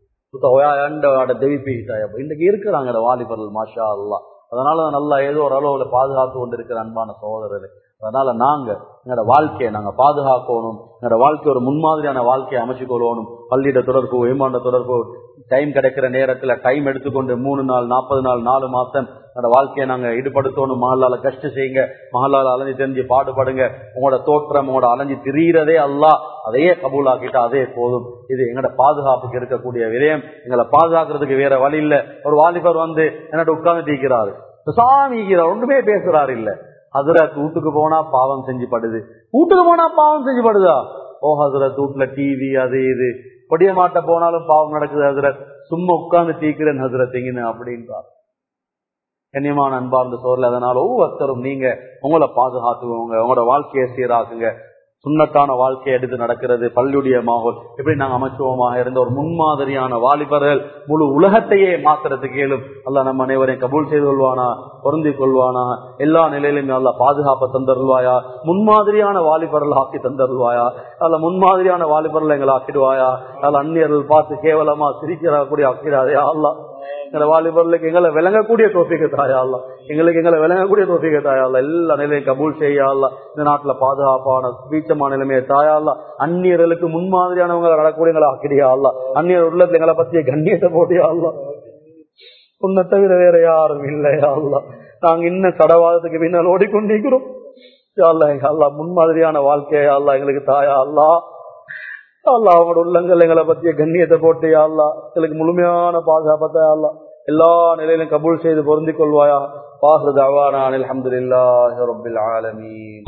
S1: இன்னைக்கு இருக்கிறாங்க வாலிபர்கள் மாஷா அல்லாஹ். அதனால நல்லா ஏதோ ஒரு அளவுல பாதுகாத்து கொண்டு இருக்கிற அன்பான சகோதரர்களே, அதனால நாங்க எங்களோட வாழ்க்கையை நாங்க பாதுகாக்கணும். எங்களோட வாழ்க்கை ஒரு முன்மாதிரியான வாழ்க்கையை அமைச்சுக்கொள்ளணும். பள்ளியிட தொடர்பு, ஏமாண்ட தொடர்பு, டைம் கிடைக்கிற நேரத்துல டைம் எடுத்துக்கொண்டு 3 நாள் 40 நாள் 4 மாசம் அந்த வாழ்க்கையை நாங்க ஈடுபடுத்தணும். மஹல்லால கஷ்டம் செய்யுங்க, மஹல்லால அலைஞ்சு தெரிஞ்சு பாடுபடுங்க. உங்களோட தோற்றம் உங்களோட அலைஞ்சு திரியிறதே அல்லாஹ் அதையே கபூலாக்கிட்டா அதே போதும். இது எங்களோட பாதுகாப்புக்கு இருக்கக்கூடிய விடயம். எங்களை பாதுகாக்கிறதுக்கு வேற வழி இல்ல. ஒரு வாலிபர் வந்து என்னோட உட்கார்ந்து தீக்கிறாரு, சாமி ஒன்றுமே பேசுறாரு இல்ல. ஹசரத் வீட்டுக்கு போனா பாவம் செஞ்சு படுது, வீட்டுக்கு போனா பாவம் செஞ்சு படுதா? ஓ ஹசரத் வீட்டுல டிவி அது இது பொடிய மாட்ட போனாலும் பாவம் நடக்குது ஹசரத், சும்மா உட்கார்ந்து தீக்கிறேன் ஹசரத் எங்கன்னு அப்படின்றார். கண்ணியமான அன்பார்ந்த சோர்ல, அதனால ஒவ்வொருத்தரும் நீங்க உங்களை பாதுகாத்துக்கோங்க, உங்களோட வாழ்க்கையை சீராக்குங்க. சுண்ணத்தான வாழ்க்கையை எடுத்து நடக்கிறது பள்ளியுடைய மாகோல் எப்படி நாங்க அமைச்சுவோமாக இருந்த ஒரு முன்மாதிரியான வாலிபர்கள் முழு உலகத்தையே மாத்துறதுக்கு இயலும். அல்லாஹ் நம்ம அனைவரையும் கபூல் செய்து கொள்வானா, பொருந்தி கொள்வானா. எல்லா நிலையிலுமே அல்லாஹ் பாதுகாப்பை தந்தருள்வாயா, முன்மாதிரியான வாலிபர்கள் ஆக்கி தந்தருள்வாயா. அல்ல முன்மாதிரியான வாலிபர்கள் எங்களை ஆக்கிடுவாயா. அதில் அந்நியர்கள் பார்த்து கேவலமா சிரிக்கிறக்கூடிய ஆக்கிடாதே அல்லாஹ். எங்களை வாலிபர்களுக்கு எங்களை விளங்கக்கூடிய தோஃபிக்கு தாயா அல்லாஹ், எங்களுக்கு எங்களை விளங்கக்கூடிய தோஃபிக்கு தாயா அல்லாஹ். எல்லா நிலையும் கபூல் செய்யா அல்லாஹ். இந்த நாட்டுல பாதுகாப்பான வீச்சமான நிலைமையை தாயா அல்லாஹ். அந்நியர்களுக்கு முன்மாதிரியானவங்களை நடக்கூடியவங்களை ஆக்கிடியா அல்லாஹ். அந்நியர் உள்ளத்துல எங்களை பத்திய கண்ணியத்தை போட்டியா அல்லாஹ். உன்னை தவிர வேற யாரும் இல்லையா அல்லாஹ். நாங்க இன்னும் கடவாதத்துக்கு பின்னால் ஓடிக்கொண்டிருக்கிறோம் அல்லாஹ். முன்மாதிரியான வாழ்க்கையா அல்லாஹ் எங்களுக்கு தாயா அல்லாஹ். அல்லாஹ் அவங்களோட உள்ளங்கள் எங்களை பத்திய கண்ணியத்தை போட்டு அல்லாஹ் எங்களுக்கு முழுமையான பாதுகாப்பத்தை அல்லாஹ் எல்லா நிலையிலும் கபூல் செய்து பொருந்திக் கொள்வாயா. பாஹ்ரு தஅவானா அல்ஹம்துலில்லாஹி ரப்பில் ஆலமீன்.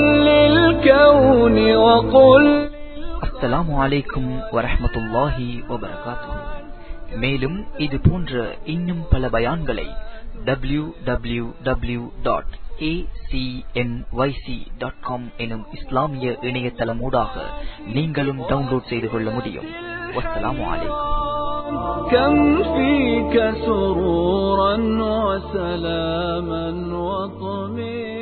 S2: அஸ்ஸலாமு அலைக்கும் வரஹ்மத்துல்லாஹி வபரகாத்துஹு. மேலும் இது போன்ற இன்னும் பல பயான்களை www.acmyc.com எனும் இஸ்லாமிய இணையதளமூடாக நீங்களும் டவுன்லோட் செய்து கொள்ள முடியும். வஸ்ஸலாமு அலைக்கும்.
S3: كم فيك سرورا وسلاما وطمئنا